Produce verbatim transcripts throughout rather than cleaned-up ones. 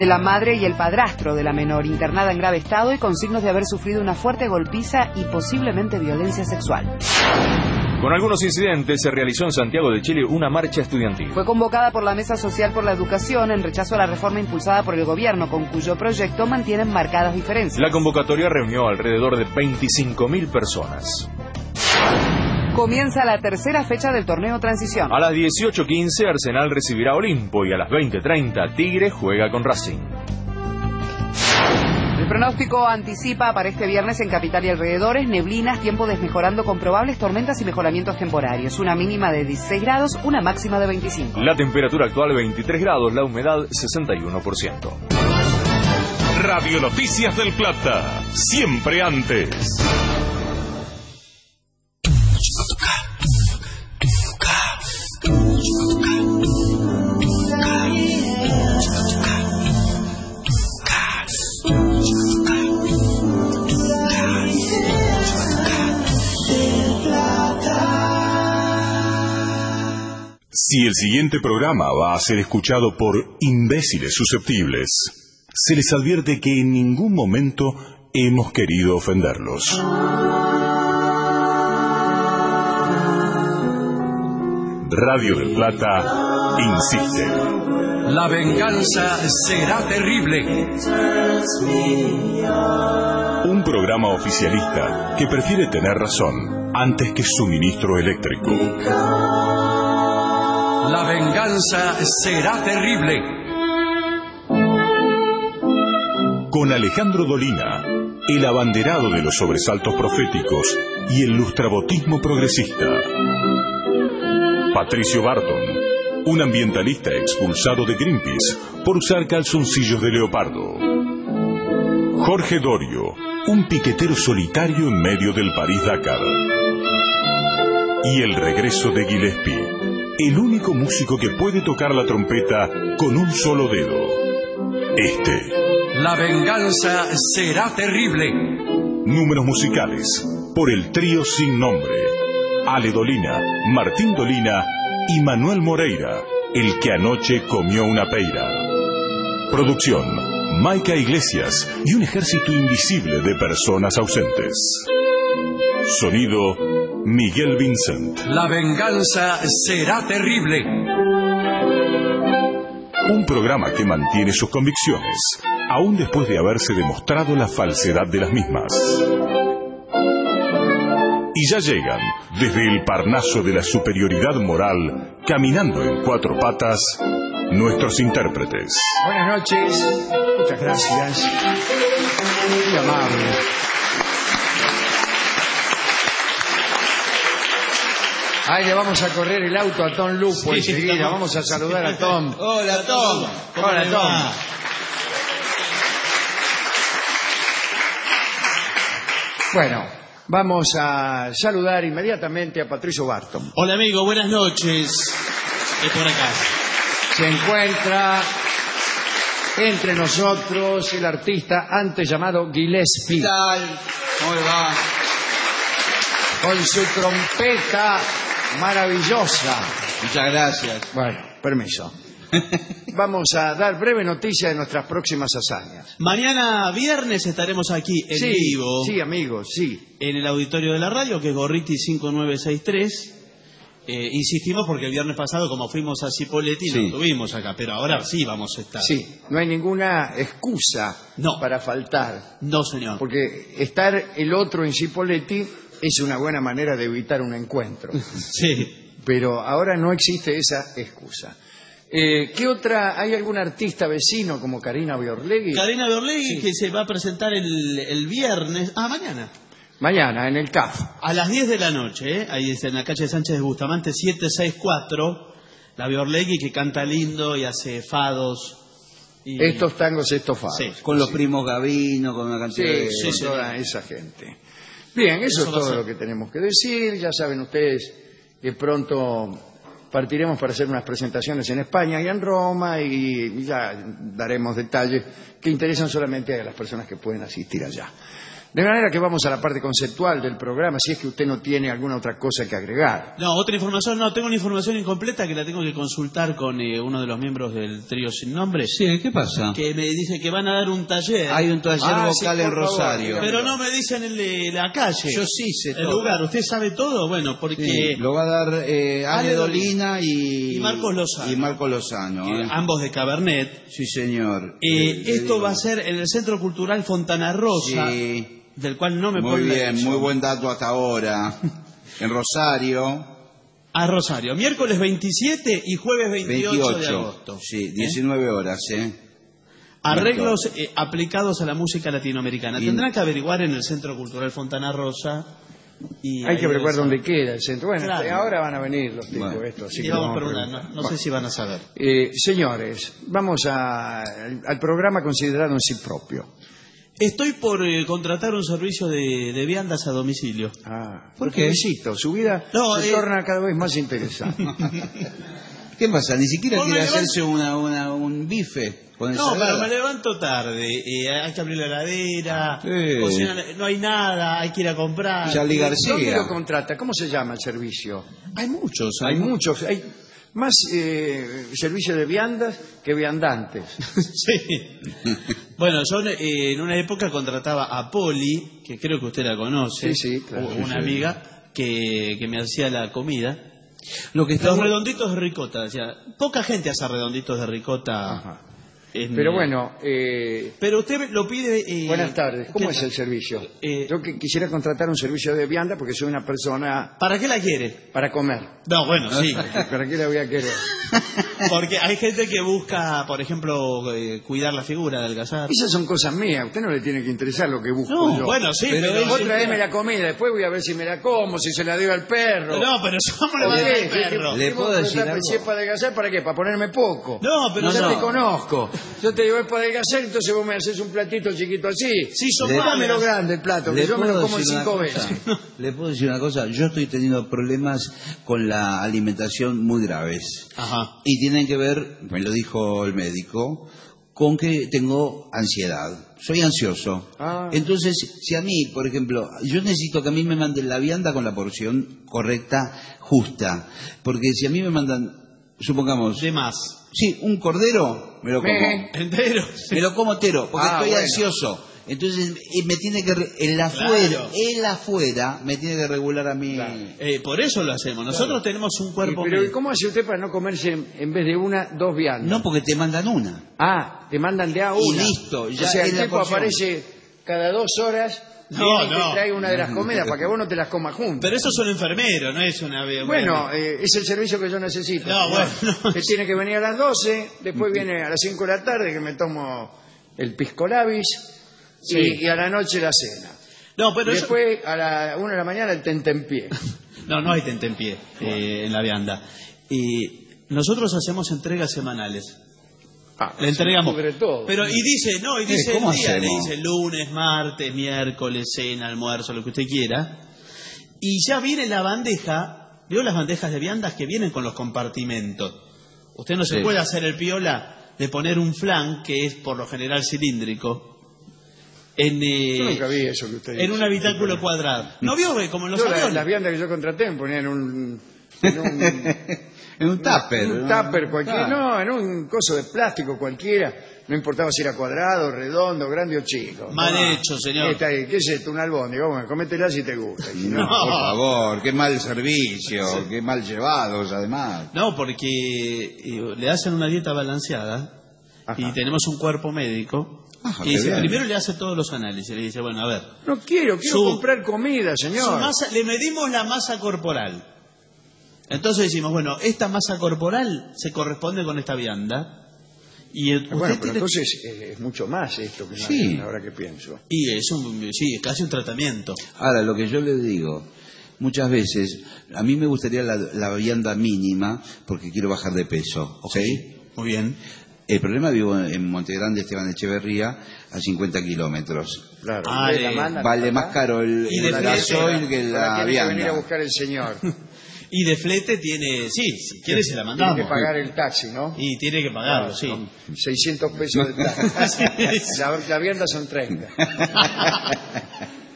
de la madre y el padrastro de la menor, internada en grave estado y con signos de haber sufrido una fuerte golpiza y posiblemente violencia sexual. Con algunos incidentes se realizó en Santiago de Chile una marcha estudiantil. Fue convocada por la Mesa Social por la Educación en rechazo a la reforma impulsada por el gobierno, con cuyo proyecto mantienen marcadas diferencias. La convocatoria reunió alrededor de veinticinco mil personas. Comienza la tercera fecha del torneo Transición. A las dieciocho quince Arsenal recibirá a Olimpo y a las veinte treinta Tigre juega con Racing. El pronóstico anticipa para este viernes en Capital y alrededores neblinas, tiempo desmejorando con probables tormentas y mejoramientos temporarios. Una mínima de dieciséis grados, una máxima de veinticinco. La temperatura actual veintitrés grados, la humedad sesenta y uno por ciento. Radio Noticias del Plata, siempre antes. Si el siguiente programa va a ser escuchado por imbéciles susceptibles, se les advierte que en ningún momento hemos querido ofenderlos. Radio del Plata insiste. La venganza será terrible. Un programa oficialista que prefiere tener razón antes que suministro eléctrico. La venganza será terrible. Con Alejandro Dolina, el abanderado de los sobresaltos proféticos y el lustrabotismo progresista. Patricio Barton, un ambientalista expulsado de Greenpeace por usar calzoncillos de leopardo. Jorge Dorio, un piquetero solitario en medio del París-Dakar. Y el regreso de Gillespie, el único músico que puede tocar la trompeta con un solo dedo. Este. La venganza será terrible. Números musicales por el trío sin nombre. Ale Dolina, Martín Dolina y Manuel Moreira, el que anoche comió una peira. Producción, Maica Iglesias y un ejército invisible de personas ausentes. Sonido, Miguel Vincent. La venganza será terrible. Un programa que mantiene sus convicciones, aún después de haberse demostrado la falsedad de las mismas. Y ya llegan, desde el Parnaso de la superioridad moral, caminando en cuatro patas, nuestros intérpretes. Buenas noches, muchas gracias. Muy amable. Ahí le vamos a correr el auto a Tom Lupo enseguida. Sí, vamos a saludar a Tom. Hola, Tom. Hola, Tom. Bueno, vamos a saludar inmediatamente a Patricio Barton. Hola, amigo, buenas noches. Es por acá. Se encuentra entre nosotros el artista antes llamado Gillespie. ¿Qué tal? ¿Cómo le va? Con su trompeta maravillosa. Muchas gracias. Bueno, permiso. Vamos a dar breve noticia de nuestras próximas hazañas. Mañana viernes estaremos aquí en sí, vivo. Sí, amigos, sí. En el auditorio de la radio, que es Gorriti cinco nueve seis tres. Eh, insistimos porque el viernes pasado, como fuimos a Cipolletti, sí, no estuvimos acá, pero ahora sí vamos a estar. Sí, no hay ninguna excusa no. para faltar. No, señor. Porque estar el otro en Cipolletti es una buena manera de evitar un encuentro. Sí. Pero ahora no existe esa excusa. Eh, ¿Qué otra? ¿Hay algún artista vecino como Karina Biorlegui? Karina Biorlegui, sí, que se va a presentar el, el viernes. Ah, mañana. Mañana, en el C A F. A las diez de la noche, ¿eh? Ahí es en la calle Sánchez de Bustamante, setecientos sesenta y cuatro. La Biorlegui, que canta lindo y hace fados. Y... Estos tangos, estos fados. Sí, con los primos Gavino, con una cantidad sí, de... Sí, sí, toda esa gente. Bien, eso, eso es todo lo que tenemos que decir. Ya saben ustedes que pronto partiremos para hacer unas presentaciones en España y en Roma y ya daremos detalles que interesan solamente a las personas que pueden asistir allá. De manera que vamos a la parte conceptual del programa, si es que usted no tiene alguna otra cosa que agregar. No, otra información, no, tengo una información incompleta que la tengo que consultar con eh, uno de los miembros del trío sin nombre. Sí, ¿qué pasa? Que me dice que van a dar un taller. Hay un taller Ah, vocal sí, en por favor, Rosario. dígame. Pero no me dicen el de la calle. Yo sí sé El todo. lugar, ¿usted sabe todo? Bueno, porque Sí, lo va a dar eh, Ale Ale Dolina y, y Marcos Lozano. Y Marcos Lozano. que ¿eh? ambos de Cabernet. Sí, señor. Eh, Eh, le esto digo. va a ser en el Centro Cultural Fontana Rosa, Sí. del cual no me Muy puedo bien, muy buen dato hasta ahora. En Rosario, A Rosario, miércoles veintisiete y jueves veintiocho, de veintiocho. agosto. Sí, ¿Eh? diecinueve horas, ¿eh? Arreglos eh, aplicados a la música latinoamericana. Y- Tendrán que averiguar en el Centro Cultural Fontana Rosa. Y Hay ahí que averiguar debe dónde queda el centro. Bueno, Claro. ahora van a venir los tipos Bueno. estos. Así ser. que Y vamos vamos a a preguntar, preguntar. no, no sé si van a saber. Eh, señores, vamos a- al, al programa considerado en sí propio. Estoy por eh, contratar un servicio de, de viandas a domicilio. Ah, ¿Por qué? Felicito, su vida No, se eh, torna cada vez más interesante. ¿Qué pasa? Ni siquiera No, me quiere levanto- hacerse una, una, un bife con No, pero ensalada. me levanto tarde. eh, hay que abrir la heladera. Sí. cocinar, no hay nada, hay que ir a comprar. Charly ¿Dónde García. lo contrata? ¿Cómo se llama el servicio? Hay muchos. Hay muchos, hay más eh, servicio de viandas que viandantes. Sí. Bueno, yo eh, en una época contrataba a Poli, que creo que usted la conoce, Sí, sí, claro. o- Sí, una sí. amiga que, que me hacía la comida. Lo que está Los bu- redonditos de ricota, o sea, poca gente hace redonditos de ricota. Ajá. en- Pero bueno, eh, Pero usted lo pide... eh, buenas tardes. ¿Cómo ¿qué es tal? el servicio? Eh, Yo que quisiera contratar un servicio de vianda porque soy una persona ¿Para qué la quiere? para comer. No, bueno, sí. ¿Para qué la voy a querer? Porque hay gente que busca, por ejemplo, eh, cuidar la figura, adelgazar. Esas son cosas mías. A usted no le tiene que interesar lo que busco No, yo. bueno, sí, Pero pero... Vos traeme la comida, después voy a ver si me la como, si se la doy al perro. No, pero ¿cómo le va a ¿Por dar qué? al perro? Le ¿Qué puedo vos decir tratás- algo? Si es para adelgazar, ¿para qué? ¿Para ponerme poco? No, pero ya no, te no. conozco. Yo te digo, es para adelgazar, entonces vos me haces un platito chiquito así. Sí, son Le- malas. Dámelo grande el plato, que ¿Le yo me lo puedo como en decir una cinco cosa? veces. Le puedo decir una cosa. Yo estoy teniendo problemas con la alimentación muy graves. Ajá. Y tienen que ver, me lo dijo el médico, con que tengo ansiedad. Soy ansioso. Ah. Entonces, si a mí, por ejemplo, yo necesito que a mí me manden la vianda con la porción correcta, justa. Porque si a mí me mandan, supongamos, De más. sí, un cordero, me lo como. Me- Entero. Me lo como entero, porque Ah, estoy bueno. ansioso. Entonces, eh, me tiene que, re- el afuera, Claro. el afuera, me tiene que regular a mí. Eh, por eso lo hacemos. Nosotros tenemos un cuerpo... Y- Pero ¿y médico. cómo hace usted para no comerse en, en vez de una, dos viandas? No, porque te mandan una. Ah, te mandan de a Y una. listo, ya o sea, es el la tipo porción. aparece cada dos horas No, viene y te no. trae una de las comidas para que vos no te las comas juntas. Pero eso es un enfermero, no es una... Bueno, eh, es el servicio que yo necesito. No, señor. bueno, no. Que tiene que venir a las doce, después viene a las cinco de la tarde que me tomo el pisco labis Sí. y, y a la noche la cena. No, pero y eso- después a la una de la mañana el tentempié. No, no hay tentempié eh, en la vianda. Y nosotros hacemos entregas semanales. Ah, Le entregamos. se pudre todo. Pero y dice, no, y Eh, dice ¿cómo el día, le hacemos? dice lunes, martes, miércoles, cena, almuerzo, lo que usted quiera. Y ya viene la bandeja, ¿vio las bandejas de viandas que vienen con los compartimentos? Usted no se Sí. puede hacer el piola de poner un flan, que es por lo general cilíndrico, en, eh, Yo nunca vi eso que usted en dice. un habitáculo cuadrado. ¿No vio eh, como en los Yo la- aviones? las viandas que yo contraté me ponían en un... En un En un tupper. Un ¿no? tupper cualquiera, Claro. no, en un coso de plástico cualquiera, no importaba si era cuadrado, redondo, grande o chico. Mal Tomá. hecho, señor. Está ahí, ¿qué es esto? Un albóndiga, bueno, cométela si te gusta. Y si no, No. Por favor, qué mal servicio, qué mal llevados además. No, porque eh, le hacen una dieta balanceada Ajá. y tenemos un cuerpo médico Ajá, que qué dice, bien. primero le hace todos los análisis, le dice, bueno, a ver, no quiero, quiero Su- comprar comida, su señor. masa- le medimos la masa corporal. Entonces decimos, bueno, esta masa corporal se corresponde con esta vianda. Y el- usted Bueno, pero tiene- entonces eh, es mucho más esto que Sí. nada, ahora que pienso. Y es un, sí, es casi un tratamiento. Ahora, lo que yo le digo, muchas veces, a mí me gustaría la, la vianda mínima porque quiero bajar de peso, ¿ok? Muy bien. El problema, vivo en Montegrande, Esteban Echeverría, a cincuenta kilómetros. Claro. Ah, ¿Ustedes la le- mandan Vale acá? más caro el, Y el de gasoil que Ahora la tiene que venir a vianda. buscar el señor. Y de flete tiene, sí, si quiere se la Tiene mandamos. que pagar el taxi, ¿no? Y tiene que pagarlo, sí. seiscientos pesos de taxi. Sí. La, la vianda son treinta.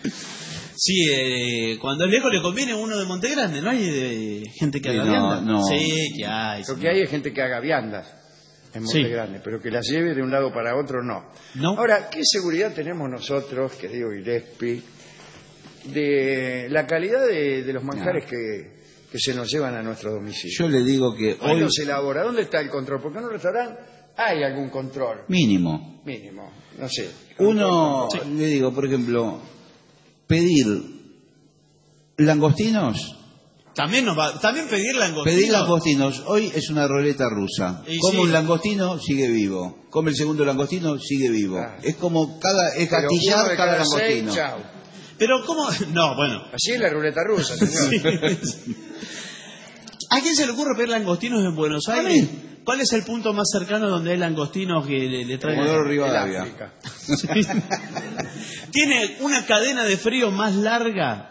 Sí, eh, cuando el viejo le conviene uno de Monte Grande, ¿no hay eh, gente que Sí, haga no, viandas? no. Sí, que hay. Lo sí. que hay es gente que haga viandas en Monte Sí. Grande, pero que las lleve de un lado para otro, no. ¿No? Ahora, ¿qué seguridad tenemos nosotros, querido Gillespie, de la calidad de, de los manjares que, que se nos llevan a nuestro domicilio? Yo le digo que ¿Quién hoy los elabora? ¿Dónde está el control? Porque en un restaurante hay algún control mínimo. mínimo, no sé. Uno, Sí. le digo, por ejemplo, pedir langostinos, También nos va, también pedir langostino. pedir langostinos, hoy es una ruleta rusa. Y Come sí. un langostino, sigue vivo. Come el segundo langostino, sigue vivo. Ah. Es como cada, es Pero uno gatillar de cada cada seis, langostino. chao. Pero ¿cómo? No, bueno. Así es la ruleta rusa, señor. ¿A quién se le ocurre pedir langostinos en Buenos A Aires? mí. ¿Cuál es el punto más cercano donde hay langostinos que le, le traen? Comodoro El Rivadavia. África. ¿Tiene una cadena de frío más larga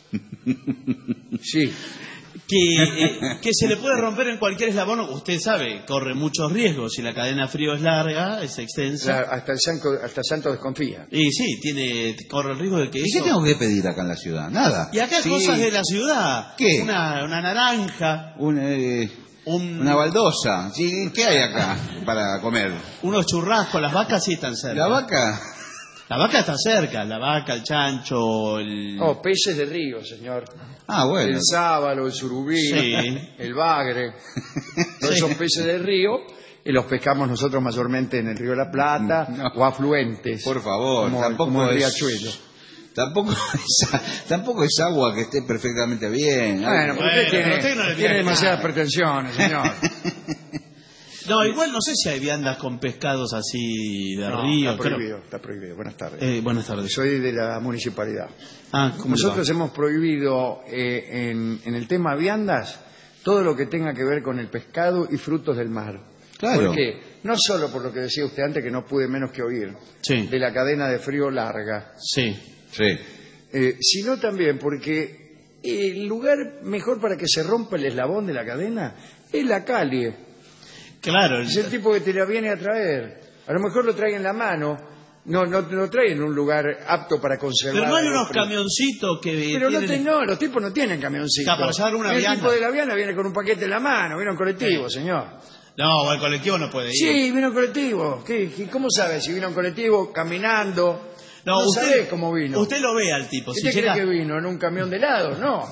Sí. que, eh, que se le puede romper en cualquier eslabón? Usted sabe, corre muchos riesgos. Si la cadena de frío es larga, es extensa. La- hasta, el santo, hasta el santo desconfía. Y sí, tiene, corre el riesgo de que ¿Y eso... qué tengo que pedir acá en la ciudad? Nada. Y acá hay Sí, cosas de la ciudad. ¿Qué? Una, una naranja, un, eh, un- una baldosa. Sí, ¿qué hay acá para comer? unos churrascos. Las vacas sí están cerca. La vaca. La vaca está cerca. La vaca, el chancho, el... Oh, peces de río, señor. Ah, bueno. El sábalo, el surubí, Sí. el bagre. Todos Sí. esos peces de río y los pescamos nosotros mayormente en el río de la Plata No. o afluentes. Por favor, como, tampoco como el es- riachuelo. Tampoco es, tampoco es agua que esté perfectamente bien. Bueno, pero usted Bueno, tiene, pero usted no le tiene pida demasiadas nada. pretensiones, señor. No, igual no sé si hay viandas con pescados así de No, río. está creo- prohibido, está prohibido. Buenas tardes. Eh, buenas tardes. Soy de la municipalidad. Ah, ¿cómo le va? Nosotros hemos prohibido eh, en, en el tema viandas todo lo que tenga que ver con el pescado y frutos del mar. Claro. ¿Por qué? No solo por lo que decía usted antes, que no pude menos que oír, Sí, de la cadena de frío larga, sí. Sí. eh, sino también porque el lugar mejor para que se rompa el eslabón de la cadena es la calle. Claro. Es el tipo que te la viene a traer. A lo mejor lo trae en la mano, no, no te lo trae en un lugar apto para conservar. Pero no hay el unos frío. camioncitos que Pero no, tienen... te- no, los tipos no tienen camioncito. Está para llevar una el vianda. tipo de la vianda viene con un paquete en la mano, viene en colectivo, señor. No, el colectivo no puede ir. Sí, vino en colectivo. ¿Qué, qué- ¿Cómo sabe si vino en colectivo, caminando? No, No usted, sabe cómo vino. Usted lo ve al tipo. Si ¿Usted llega... cree que vino en un camión de helados? No.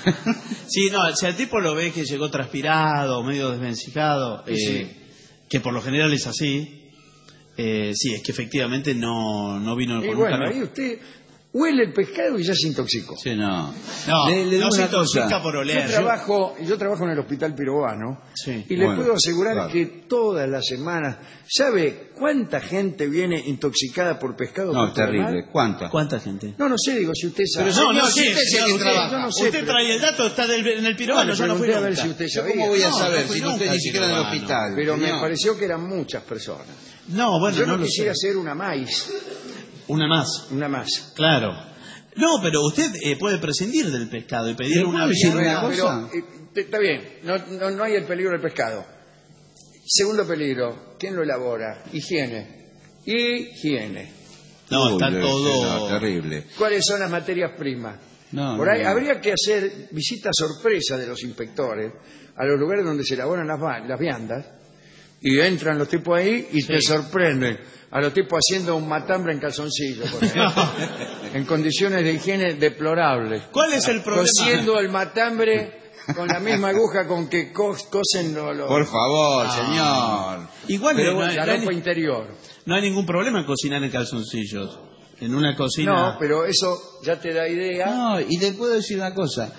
Sí, no, si al tipo lo ve que llegó transpirado, medio desvencijado, Sí, eh, sí. que por lo general es así, eh, sí, es que efectivamente no, no vino Y con un bueno, camión. ahí usted huele el pescado y ya se intoxicó. Sí, no. No, Le- le digo no se una intoxica cosa. por Yo oler. trabajo, yo trabajo en el Hospital Pirovano Sí. y le Bueno, puedo asegurar claro. que todas las semanas, ¿sabe cuánta gente viene intoxicada por pescado? No, por es terrible. mar? ¿Cuánta? ¿Cuánta gente? No, no sé, digo, si usted sabe. Pero No, no, señor, sí, si usted es el señor, que usted, trabaja. yo no sé, usted pero- trae el dato, está del- en el pirobano, No, yo le no fui pregunté a ver nunca. si usted ¿Yo sabía. cómo voy a No, saber no fui si no nunca estoy ni al siquiera en el Pirovano. hospital? Pero me señor? pareció que eran muchas personas. No, bueno, yo no, no, lo quisiera sé. hacer una más, Una más, una más. claro. No, pero usted eh, puede prescindir del pescado y pedir ¿Le una puedo decir vianda. una cosa? Pero, eh, te- está bien, no, no, no hay el peligro del pescado. Segundo peligro, ¿quién lo elabora? Higiene. Higiene. No, Uy, está sí, todo... no, terrible. ¿Cuáles son las materias primas? No, Por ahí no, no. habría que hacer visitas sorpresa de los inspectores a los lugares donde se elaboran las, va- las viandas y entran los tipos ahí y Sí. te sorprenden a los tipos haciendo un matambre en calzoncillo, por ejemplo, en condiciones de higiene deplorables, ¿Cuál es el problema? cosiendo el matambre con la misma aguja con que cos- cosen los, los- Por favor, Ah. señor. Igual pero no, bueno, hay- la no hay, ropa interior. no hay ningún problema en cocinar en calzoncillos. En una cocina... No, pero eso ya te da idea. No, y le puedo decir una cosa.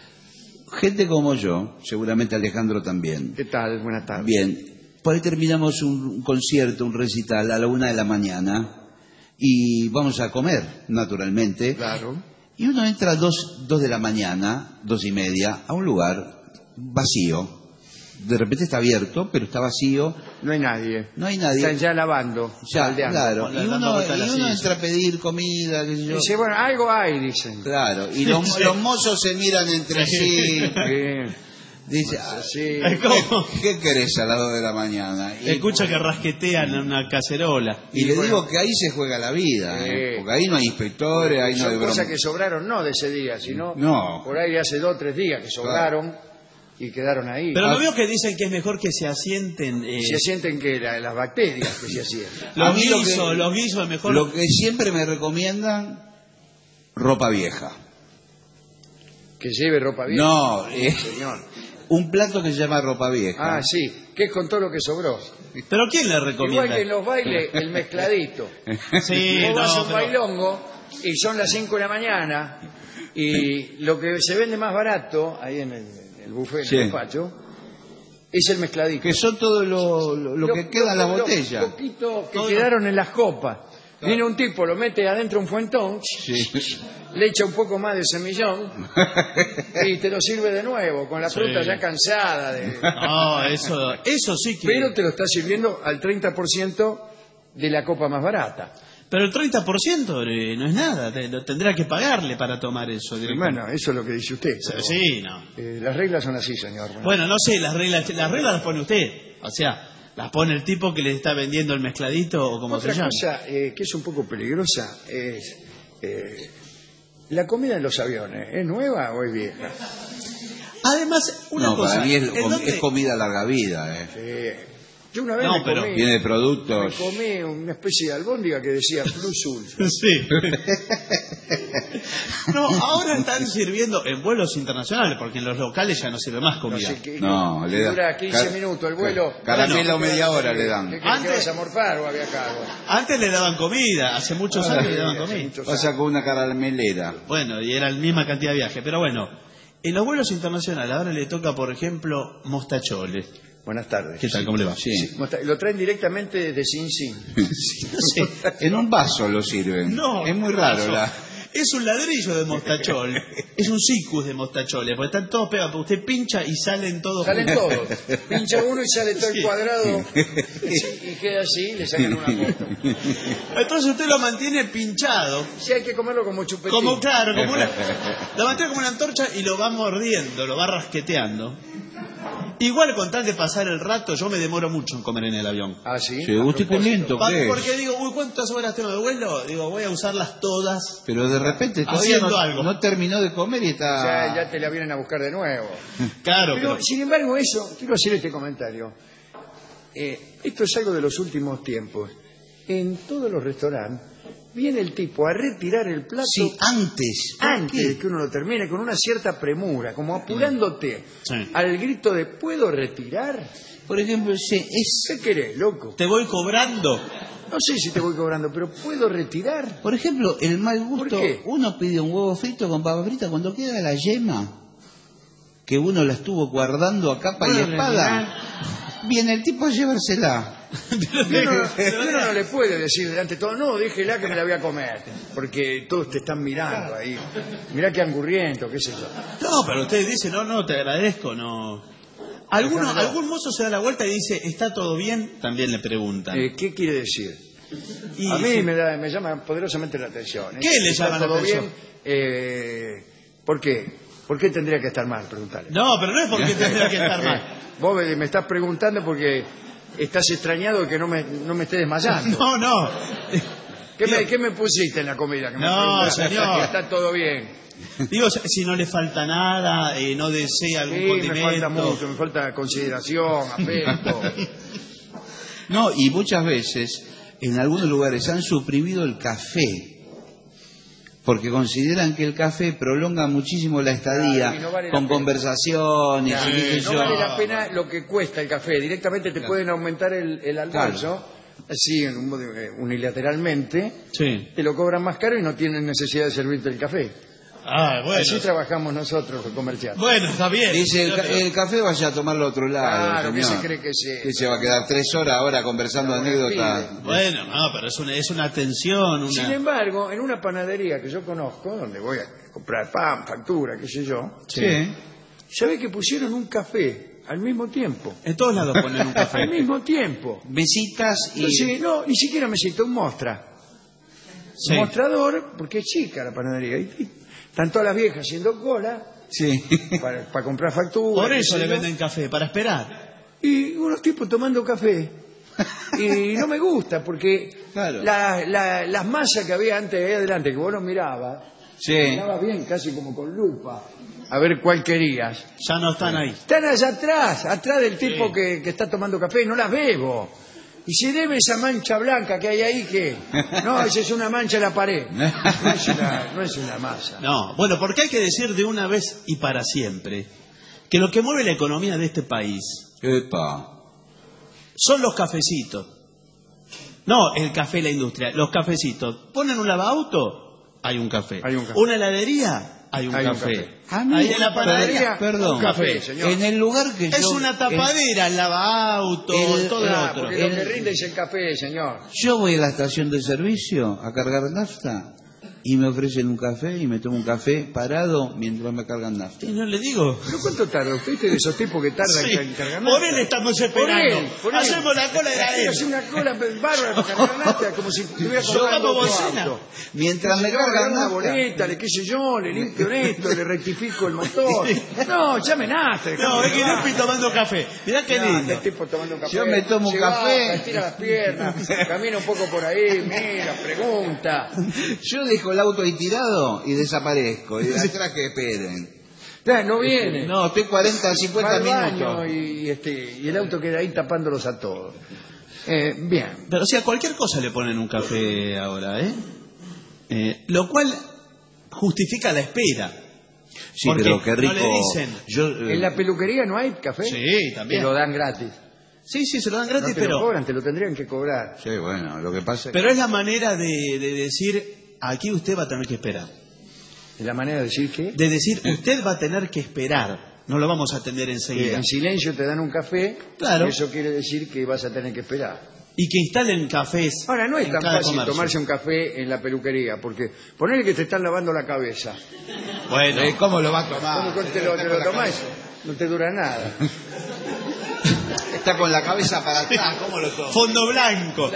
Gente como yo, seguramente Alejandro también. ¿Qué tal? Buenas tardes. Bien, por ahí terminamos un, un concierto, un recital a la una de la mañana y vamos a comer, naturalmente. Claro. Y uno entra a dos, dos de la mañana, dos y media, a un lugar vacío. De repente está abierto, pero está vacío, No hay nadie. no hay nadie. Están ya lavando, Ya, baldeando. claro. Con la- Y dando uno, vuelta a y las uno sillas. entra a pedir comida, qué sé yo. Dice, bueno, algo hay, dicen. Claro, y los, Sí. los mozos se miran entre sí. Bien. Dice, Sí. ¿Cómo? ¿qué querés a las dos de la mañana? Y, Escucha que rasquetean en una cacerola. y Y le bueno. digo que ahí se juega la vida, Sí. ¿eh? Porque ahí no hay inspectores, ahí no Son hay cosas broma. que sobraron no de ese día, sino No. por ahí hace dos o tres días que sobraron y quedaron ahí. Pero Ah. no veo que dicen que es mejor que se asienten eh, Se sienten que la- las bacterias que se hacían. los A mí lo que- guisos, los guisos es mejor. Lo que siempre me recomiendan, ropa vieja. Que lleve ropa vieja. No, eh, Señor. un plato que se llama ropa vieja. Ah, sí, que es con todo lo que sobró. Pero ¿quién le Igual recomienda? que en los bailes, el mezcladito. Sí, Vos vas a no, un pero- bailongo y son las cinco de la mañana y lo que se vende más barato, ahí en el, en el buffet, en Sí. el despacho, es el mezcladito. Que son todo lo, lo, lo que queda en la botella. Los poquitos que Todo- quedaron en las copas. Viene un tipo, lo mete adentro un fuentón, Sí. le echa un poco más de semillón y te lo sirve de nuevo, con la fruta Sí. ya cansada. De... No, eso, eso sí que... Pero te lo está sirviendo al treinta por ciento de la copa más barata. Pero el treinta por ciento eh, no es nada, te- lo tendrá que pagarle para tomar eso. directamente. Bueno, eso es lo que dice usted. pero, Sí, no. eh, las reglas son así, señor. Bueno, no sé, las reglas, las reglas las pone usted. O sea, las pone el tipo que le está vendiendo el mezcladito o como Otra se llama. cosa eh, que es un poco peligrosa es eh, la comida en los aviones. ¿Es nueva o es vieja? Además, una No, cosa. para mí es, ¿en com- dónde- es comida a larga vida. ¿eh? Eh, yo una vez No, me, pero comí, Tiene me productos. comí una especie de albóndiga que decía Plus Ultra. Sí. No, ahora están sirviendo en vuelos internacionales, porque en los locales ya no sirve más No comida. sé qué, No, le da- dura quince car- minutos el vuelo. caramelo Bueno, media hora le dan. ¿Qué crees, que Antes- vas a morfar o había cargo? Antes le daban comida, hace muchos años le daban Hace comida. muchos Pasa con una caramelera. Bueno, y era la misma cantidad de viaje. Pero bueno, en los vuelos internacionales ahora le toca, por ejemplo, mostachole. Buenas tardes. ¿Qué tal? ¿Cómo le va? Sí. Mostra- Lo traen directamente desde Sin Sin. En un vaso lo sirven. No, es muy raro. eso. La... Es un ladrillo de mostachol. Es un sicus de mostachole, porque están todos pegados. Porque usted pincha y salen todos Salen juntos. todos. Pincha uno y sale todo Sí. el cuadrado. Sí, y queda así, le sacan una foto. Entonces usted lo mantiene pinchado. Sí, hay que comerlo como chupetín. Como claro, como una, lo mantiene como una antorcha y lo va mordiendo, lo va rasqueteando. Igual con tal de pasar el rato, yo me demoro mucho en comer en el avión. Ah, sí. Sí, A usted propósito. lento, Pa- ¿qué es? Porque digo, uy, ¿cuántas horas tengo de vuelo? Digo, voy a usarlas todas. Pero de repente todavía Haciendo no, algo. no terminó de comer y está... Ya, ya te la vienen a buscar de nuevo. Claro, Pero, pero... sin embargo, eso, quiero hacer este comentario. Eh, esto es algo de los últimos tiempos. En todos los restaurantes viene el tipo a retirar el plato Sí, antes. ¿Por antes qué? de que uno lo termine, con una cierta premura, como apurándote Sí. al grito de ¿puedo retirar? Por ejemplo, sí, es... ¿Qué querés, loco? Te voy cobrando. No sé si te voy cobrando, pero ¿puedo retirar? Por ejemplo, el mal gusto, ¿Por qué? uno pide un huevo frito con papa frita cuando queda la yema, que uno la estuvo guardando a capa y Bueno, espada, viene el tipo a llevársela. Y uno, y uno no le puede decir delante de todo, no, déjela que me la voy a comer, porque todos te están mirando ahí. Mirá qué angurriento, qué sé yo. No, pero usted dice, no, no, te agradezco, no. Alguno, Déjamelo. algún mozo se da la vuelta y dice, ¿está todo bien? También le preguntan. Eh, ¿Qué quiere decir? Y A mí sí, me, da- me llama poderosamente la atención. ¿eh? ¿Qué le ¿Está llama la todo atención? bien? Eh, ¿Por qué? ¿Por qué tendría que estar mal? Preguntarle. No, pero no es porque tendría que estar mal. Vos me, me estás preguntando porque estás extrañado de que no me, no me estés desmayando. No, no. ¿Qué, me, qué me pusiste en la comida? Que me No, preguntaste señor. que está todo bien. Digo, si no le falta nada, eh, no desea algún Sí, me condimento. falta mucho, me falta consideración, afecto. No, y muchas veces en algunos lugares han suprimido el café, porque consideran que el café prolonga muchísimo la estadía, Claro, y no vale la con pena. conversaciones y qué sé no yo. vale la pena lo que cuesta el café. Directamente te Claro. pueden aumentar el, el almuerzo, así eh, unilateralmente. Sí. Te lo cobran más caro y no tienen necesidad de servirte el café. Ah, bueno. Así trabajamos nosotros los comerciantes. Bueno, está bien. Dice, el, ca- Pero- el café vaya a tomarlo a otro lado, Claro, ¿qué señor. se cree que se- ¿Qué se va a quedar tres horas ahora conversando No, anécdotas? Bueno, no, pero es una, es una atención, una... Sin embargo, en una panadería que yo conozco, donde voy a comprar pan, factura, qué sé yo, Sí. ¿sabe que pusieron un café al mismo tiempo? En todos lados ponen un café. Al mismo tiempo. Mesitas y... Entonces, no, ni siquiera me citó un mostra. Sí. Un mostrador, porque es chica la panadería. Y, y están todas las viejas haciendo cola Sí. para, para comprar facturas. Por eso qué le sé yo. venden café, para esperar. Y unos tipos tomando café. Y no me gusta porque Claro. la- la- las masas que había antes ahí adelante, que vos no mirabas, Sí. mirabas bien, casi como con lupa, a ver cuál querías. Ya no están ahí. Están allá atrás, atrás del tipo Sí. que, que está tomando café, y no las bebo. Y se debe esa mancha blanca que hay ahí que... No, esa es una mancha en la pared. No es una, no es una masa. No, bueno, porque hay que decir de una vez y para siempre que lo que mueve la economía de este país Epa. son los cafecitos. No, el café, la industria, los cafecitos. Ponen un lavauto, hay un café. Hay un café. Una heladería, hay un Hay un café. café. A mí- Ahí en la panadería, Perdón. un café, señor. En el lugar que es yo... una tapadera, el lavauto, el- todo Ah, lo otro. porque lo que El- rinde es el café, señor. Yo voy a la estación de servicio a cargar nafta y me ofrecen un café y me tomo un café parado mientras me cargan nafta. Y no le digo. ¿Pero cuánto tarda? ¿Usted es de esos tipos que tardan Sí, en cargar por nafta? él estamos Por esperando. él, por él. Hacemos la cola de la Es una cola bárbara para cargar nafta, como si estuviera Yo colgando como otro bocina. auto. Mientras me Le cargan cargan una nafta... boleta, le qué sé yo, le limpio esto, le rectifico el motor. No, llame nafta. No, es que no estoy tomando café. Mirá qué lindo. El tipo tomando café. Yo me tomo un Se café. baja, estira las piernas, camina un poco por ahí, mira, pregunta. Yo dejo el auto ahí tirado y desaparezco. Y de atrás que esperen. Claro, no viene. No, estoy cuarenta, Va cincuenta al baño minutos. y, este, y el auto queda ahí tapándolos a todos. Eh, bien. Pero o sea, cualquier cosa le ponen un café ahora, ¿eh? Eh, lo cual justifica la espera. Sí, Porque pero qué rico. no le dicen. Yo, eh, ¿En la peluquería no hay café? Sí, Te también. lo dan gratis. Sí, sí, se lo dan No gratis, te lo pero cobran, te lo tendrían que cobrar. Sí, bueno, lo que pasa es pero es la manera de, de decir, aquí usted va a tener que esperar. Es la manera de decir que, De decir, usted va a tener que esperar. No lo vamos a atender que enseguida. en silencio te dan un café. Claro. Y eso quiere decir que vas a tener que esperar. Y que instalen cafés. Ahora, no es en tan cada fácil comercio. tomarse un café en la peluquería, porque ponele que te están lavando la cabeza. Bueno, Eh, ¿cómo lo va a tomar? ¿Cómo te lo, te lo tomás? No te dura nada. Está con la cabeza para atrás, ¿cómo lo toma? fondo blanco.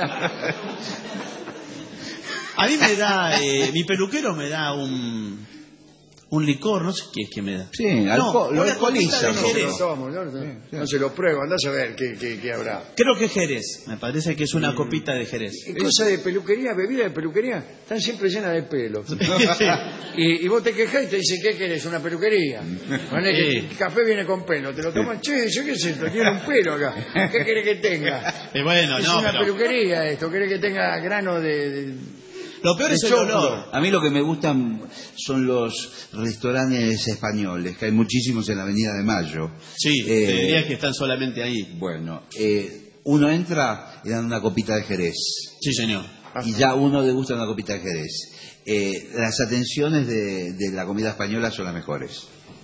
A mí me da, eh, mi peluquero me da un, un licor, no sé qué es que me da. Sí, alcohol, lo una alcoholiza, copita de ¿no? No, Jerez. lo tomo, no, no, no se lo pruebo, andás a ver qué, qué, qué habrá. Creo que Jerez, me parece que es una copita de Jerez. Y cosas de peluquería, bebidas de peluquería, están siempre llenas de pelo. Y, y vos te quejás y te dicen, ¿qué querés? ¿Una peluquería? Ponés que el café viene con pelo, te lo toman, che, yo qué sé, esto tiene un pelo acá. ¿Qué querés que tenga? Y bueno, Es no, una pero peluquería esto, ¿querés que tenga grano de...? de- lo peor de es el choclo? olor. A mí lo que me gustan son los restaurantes españoles, que hay muchísimos en la Avenida de Mayo. Sí, Eh, te diría que están solamente ahí. Bueno, eh, uno entra y dan una copita de Jerez. Sí, señor. Y ya uno degusta una copita de Jerez. Eh, las atenciones de, de la comida española son las mejores.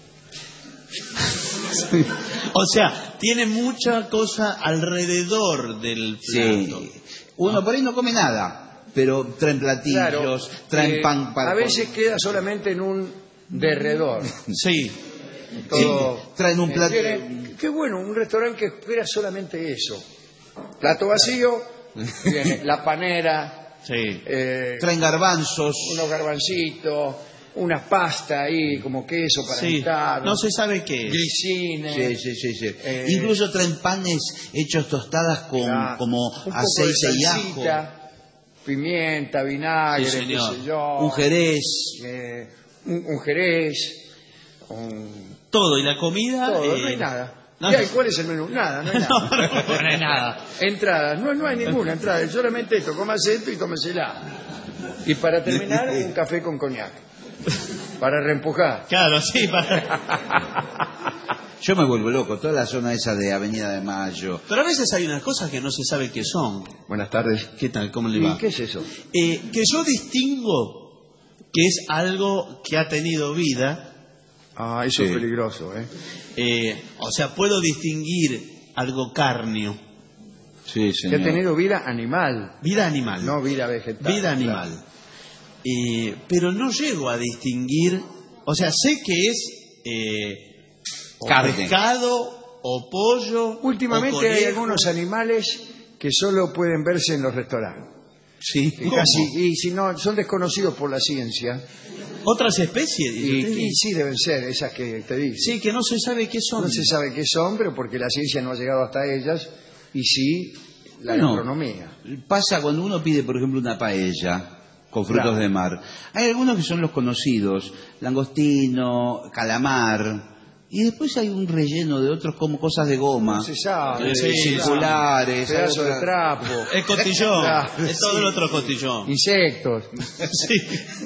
O sea, tiene mucha cosa alrededor del plato. Sí. Uno por ahí no come nada, pero traen platillos, Claro, traen eh, pan para a veces queda solamente en un derredor. Sí. Todo- Sí, traen un Eh, plato. viene- qué bueno, un restaurante que espera solamente eso. Plato vacío, viene la panera, Sí. eh, Traen garbanzos. unos garbancitos, una pasta ahí como queso para Sí. untar, No se sabe qué es. glicines, Sí, sí, sí, sí. Eh, Incluso traen panes hechos tostadas con claro, como un poco de aceite y ajo. salsita, pimienta, vinagre, Sí, qué señor. sé yo, Un jerez. eh, un, un jerez, un... Todo. Y la comida. todo, eh, no hay nada. no. ¿Qué hay? ¿Cuál es el menú? Nada, no hay nada. No, no, no hay nada. Entradas, no, no hay ninguna entrada, es solamente esto, comas esto y tómesela. Y para terminar, un café con coñac. Para reempujar. Claro, sí. Para... Yo me vuelvo loco, toda la zona esa de Avenida de Mayo. Pero a veces hay unas cosas que no se sabe qué son. Buenas tardes. ¿Qué tal? ¿Cómo le ¿Y va? qué es eso? Eh, que yo distingo que es algo que ha tenido vida. Ah, eso Sí. es peligroso, ¿eh? eh, o sea, puedo distinguir algo carnio. Sí, Que ha tenido vida animal, Vida animal. no vida vegetal. Vida animal. Eh, pero no llego a distinguir, o sea, sé que es eh, o Carne. pescado o pollo. Últimamente o hay conejo. algunos animales que solo pueden verse en los restaurantes. Sí. Y, casi, y si no, son desconocidos por la ciencia. ¿Otras especies? dice Y, usted. y sí deben ser, esas que te dije. Sí, que no se sabe qué son. No se sabe qué son, pero porque la ciencia no ha llegado hasta ellas, y sí la Bueno, gastronomía. Pasa cuando uno pide, por ejemplo, una paella con frutos Claro. de mar. Hay algunos que son los conocidos, langostino, calamar, y después hay un relleno de otros como cosas de goma, No se sabe. eh, Sí, circulares, hay Pedazo de otra- trapo. Es cotillón. Claro, Es todo sí. el otro cotillón. Insectos. Sí.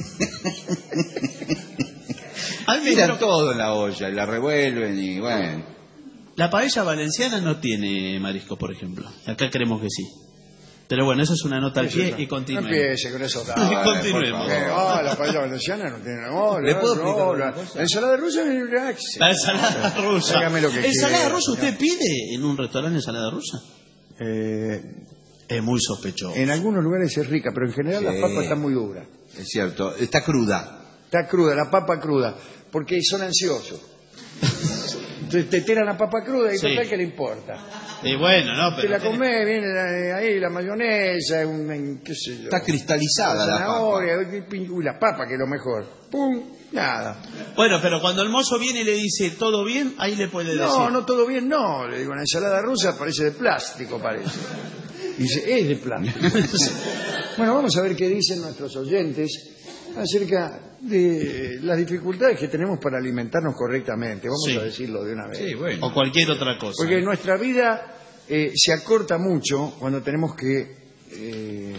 A mí me tiran dijeron- todo en la olla y la revuelven y bueno. La paella valenciana no tiene marisco, por ejemplo. Acá creemos que sí. Pero bueno, eso es una nota al pie y No continuemos. empiece con eso. Y continuemos. Ah, la paella valenciana no tiene nada. ¿Le puedo no, explicar la, una cosa? la ensalada rusa es relax. La ensalada rusa. Dígame lo que ¿Ensalada quiera, rusa usted señor. pide en un restaurante ensalada rusa? Eh, Es muy sospechoso. en algunos lugares es rica, pero en general Sí. la papa está muy dura. Es cierto, está cruda. Está cruda, la papa cruda, porque son ansiosos. Entonces te tiran la papa cruda y Sí. total que le importa. Y bueno, no, Te pero... la tiene- comés, viene la- ahí la mayonesa, un, en- qué sé yo. Está cristalizada la papa. zanahoria, uy, la papa que es lo mejor. Pum, nada. Bueno, pero cuando el mozo viene y le dice todo bien, ahí le puede decir. No, no todo bien, no. Le digo, la ensalada rusa parece de plástico, parece. Y dice, es de plástico. Bueno, vamos a ver qué dicen nuestros oyentes acerca de las dificultades que tenemos para alimentarnos correctamente. Vamos Sí. a decirlo de una vez. Sí, bueno. O cualquier otra cosa. Porque nuestra vida eh, se acorta mucho cuando tenemos que, eh,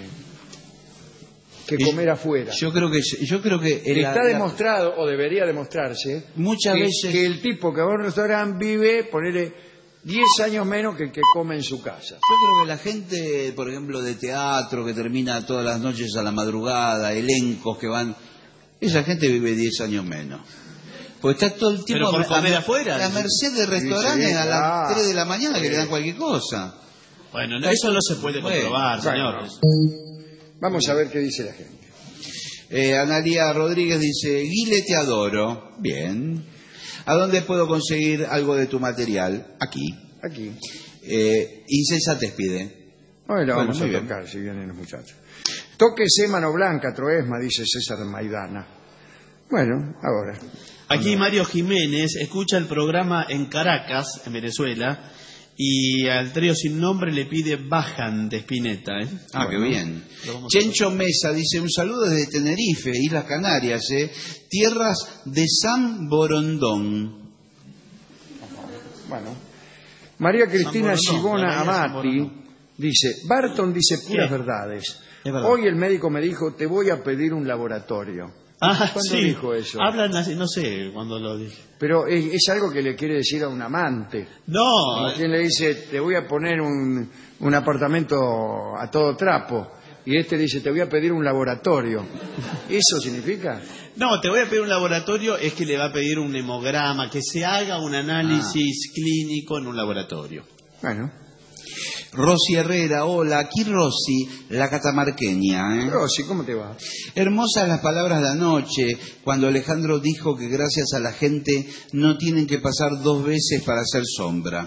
que Y- comer afuera. Yo creo que yo creo que en la- Está la- demostrado, o debería demostrarse, Muchas que, veces- que el tipo que va a un restaurante vive, ponele diez años menos que el que come en su casa. Yo creo que la gente, por ejemplo, de teatro que termina todas las noches a la madrugada, elencos que van, esa gente vive diez años menos. Porque está todo el tiempo Pero por a, comer a- afuera. a la merced de restaurantes Sí, sí, a las claro. tres de la mañana que Sí. le dan cualquier cosa. Bueno, no, eso no se puede Bueno, comprobar, bueno. señores. Vamos a ver qué dice la gente. Eh, Analía Rodríguez dice, Guile, te adoro. Bien. ¿A dónde puedo conseguir algo de tu material? Aquí. Aquí. Eh, Insensatez pide. Hoy la Bueno, vamos muy a bien. tocar, si vienen los muchachos. Tóquese mano blanca, Troesma, dice César Maidana. Bueno, ahora. Aquí Mario Jiménez escucha el programa en Caracas, en Venezuela, y al trío sin nombre le pide Bajan de Spinetta. ¿eh? Ah, Bueno, qué bien. lo vamos a Chencho Mesa dice, un saludo desde Tenerife, Islas Canarias, eh, tierras de San Borondón. Bueno. María Cristina San Borondón, Gibona la bahía de San Amati Borondón. dice, Barton dice puras ¿Qué? verdades. Es verdad. Hoy el médico me dijo, te voy a pedir un laboratorio. Ah, ¿Cuándo sí. dijo eso? Hablan así, no sé cuándo lo dije. Pero es, es algo que le quiere decir a un amante. No, Como quien le dice, te voy a poner un, un apartamento a todo trapo. Y este le dice, te voy a pedir un laboratorio. ¿Eso significa? no, te voy a pedir un laboratorio, es que le va a pedir un hemograma, que se haga un análisis clínico en un laboratorio. Bueno. Rosy Herrera, hola, aquí Rosy, la catamarqueña. ¿eh? Rosy, ¿cómo te va? Hermosas las palabras de anoche, cuando Alejandro dijo que gracias a la gente no tienen que pasar dos veces para hacer sombra.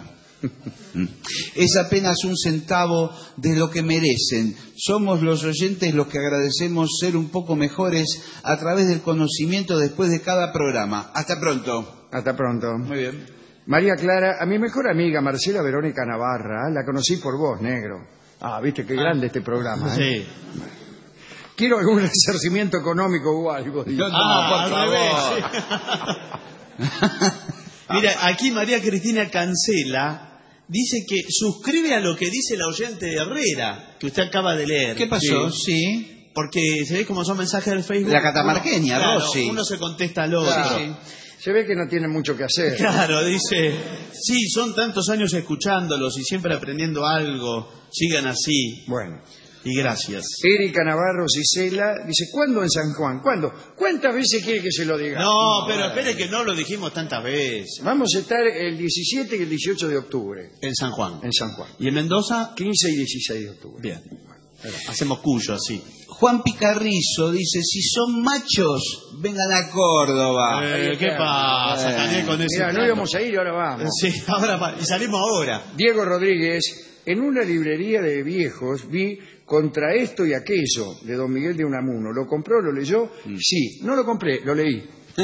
Es apenas un centavo de lo que merecen. Somos los oyentes los que agradecemos ser un poco mejores a través del conocimiento después de cada programa. Hasta pronto. Hasta pronto. Muy bien. María Clara, a mi mejor amiga Marcela Verónica Navarra, la conocí por vos, negro. Ah, viste qué grande este programa, ¿eh? Sí. Quiero algún resarcimiento económico o algo. dice. No, Ah, por al favor. revés. Mira, aquí María Cristina Cancela dice que suscribe a lo que dice la oyente de Herrera, que usted acaba de leer. ¿Qué pasó? Sí. Sí. Porque se ve como son mensajes del Facebook. La catamarqueña, Claro, Rosy. uno se contesta al otro. Claro. Se ve que no tiene mucho que hacer. Claro, dice, sí, son tantos años escuchándolos y siempre aprendiendo algo, sigan así, Bueno. y gracias. Erika Navarro Cisela dice, ¿cuándo en San Juan? ¿Cuándo? ¿Cuántas veces quiere que se lo diga? No, pero espere que no lo dijimos tantas veces. Vamos a estar el diecisiete y el dieciocho de octubre En San Juan. en San Juan. ¿Y en Mendoza? quince y dieciséis de octubre. Bien. Hacemos cuyo así. Juan Picarrizo dice, si son machos, vengan a Córdoba. Eh, ¿Qué pasa, Eh. Daniel, con ese Mira, no plano? íbamos a ir y ahora vamos. Sí, ahora va- y salimos ahora. Diego Rodríguez, en una librería de viejos vi Contra esto y aquello de don Miguel de Unamuno. ¿Lo compró, lo leyó? Sí, no lo compré, lo leí.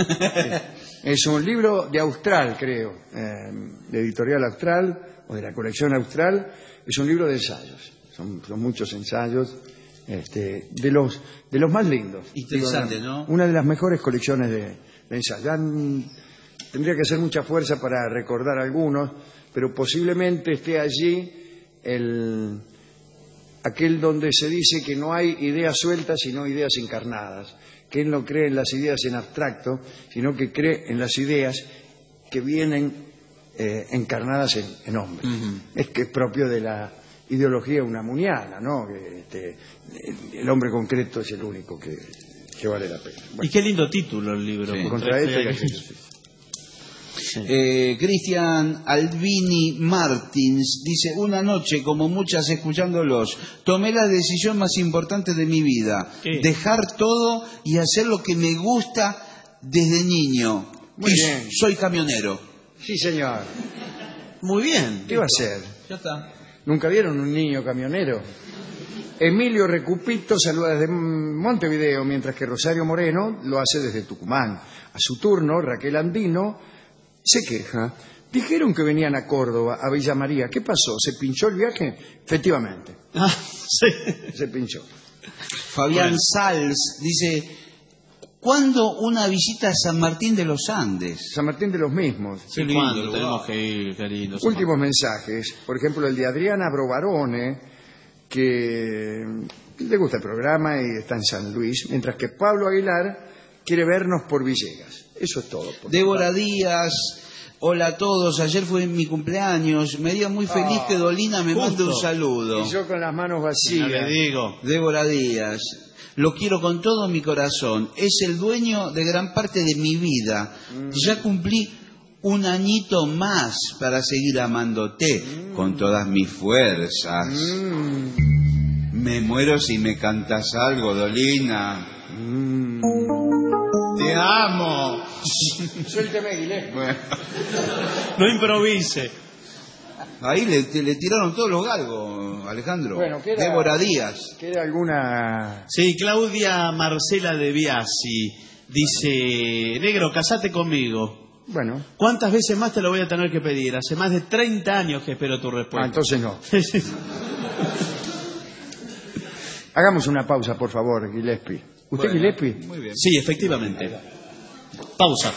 Es un libro de Austral, creo, eh, de Editorial Austral o de la colección Austral. Es un libro de ensayos. Son, son muchos ensayos, este, de los de los más lindos. Interesante, Digo, ¿no? Una de las mejores colecciones de, de ensayos. Ya, mm, tendría que hacer mucha fuerza para recordar algunos, pero posiblemente esté allí el aquel donde se dice que no hay ideas sueltas sino ideas encarnadas, que él no cree en las ideas en abstracto, sino que cree en las ideas que vienen eh, encarnadas en, en hombres. Uh-huh. Es que es propio de la ideología unamuniana, ¿no? Que, este, el hombre concreto es el único que, que vale la pena. Bueno, Y qué lindo título el libro. sí, contra esto y aquello, sí. Sí. Eh, Cristian Albini Martins dice, una noche, como muchas escuchándolos, tomé la decisión más importante de mi vida, ¿Qué? Dejar todo y hacer lo que me gusta desde niño. Muy Y bien. soy camionero. Sí, señor. Muy bien. ¿Qué va a hacer? Ya está. ¿Nunca vieron un niño camionero? Emilio Recupito saluda desde Montevideo, mientras que Rosario Moreno lo hace desde Tucumán. A su turno, Raquel Andino se queja. Dijeron que venían a Córdoba, a Villa María. ¿Qué pasó? ¿Se pinchó el viaje? Efectivamente, Ah, sí. se pinchó. Fabián Bueno. Sals dice, ¿cuándo una visita a San Martín de los Andes? San Martín de los Mismos. Sí, lindo ¿cuándo lugar. tenemos que ir, qué lindo? Últimos mensajes. Por ejemplo, el de Adriana Brovarone, que le gusta el programa y está en San Luis, mientras que Pablo Aguilar quiere vernos por Villegas. Eso es todo. por Débora Díaz, hola a todos, ayer fue mi cumpleaños, me haría muy feliz Ah, que Dolina me justo. mande un saludo. Y yo con las manos Ya le vacías. digo. Débora Díaz, lo quiero con todo mi corazón, es el dueño de gran parte de mi vida. Ya cumplí un añito más para seguir amándote con todas mis fuerzas. Mm, Me muero si me cantas algo, Dolina. mm. Te amo. Suélteme, Guilherme. Bueno, No improvise. ahí le, te- le tiraron todos los galgos, Alejandro. Bueno, ¿qué era? Débora Díaz. ¿Queda alguna...? Sí, Claudia Marcela de Biasi dice, negro, casate conmigo. Bueno, ¿Cuántas veces más te lo voy a tener que pedir? Hace más de treinta años que espero tu ah, respuesta. entonces no. Hagamos una pausa, por favor, Gillespie. ¿Usted, Bueno, Gillespie? Muy bien. Sí, efectivamente. Pausa.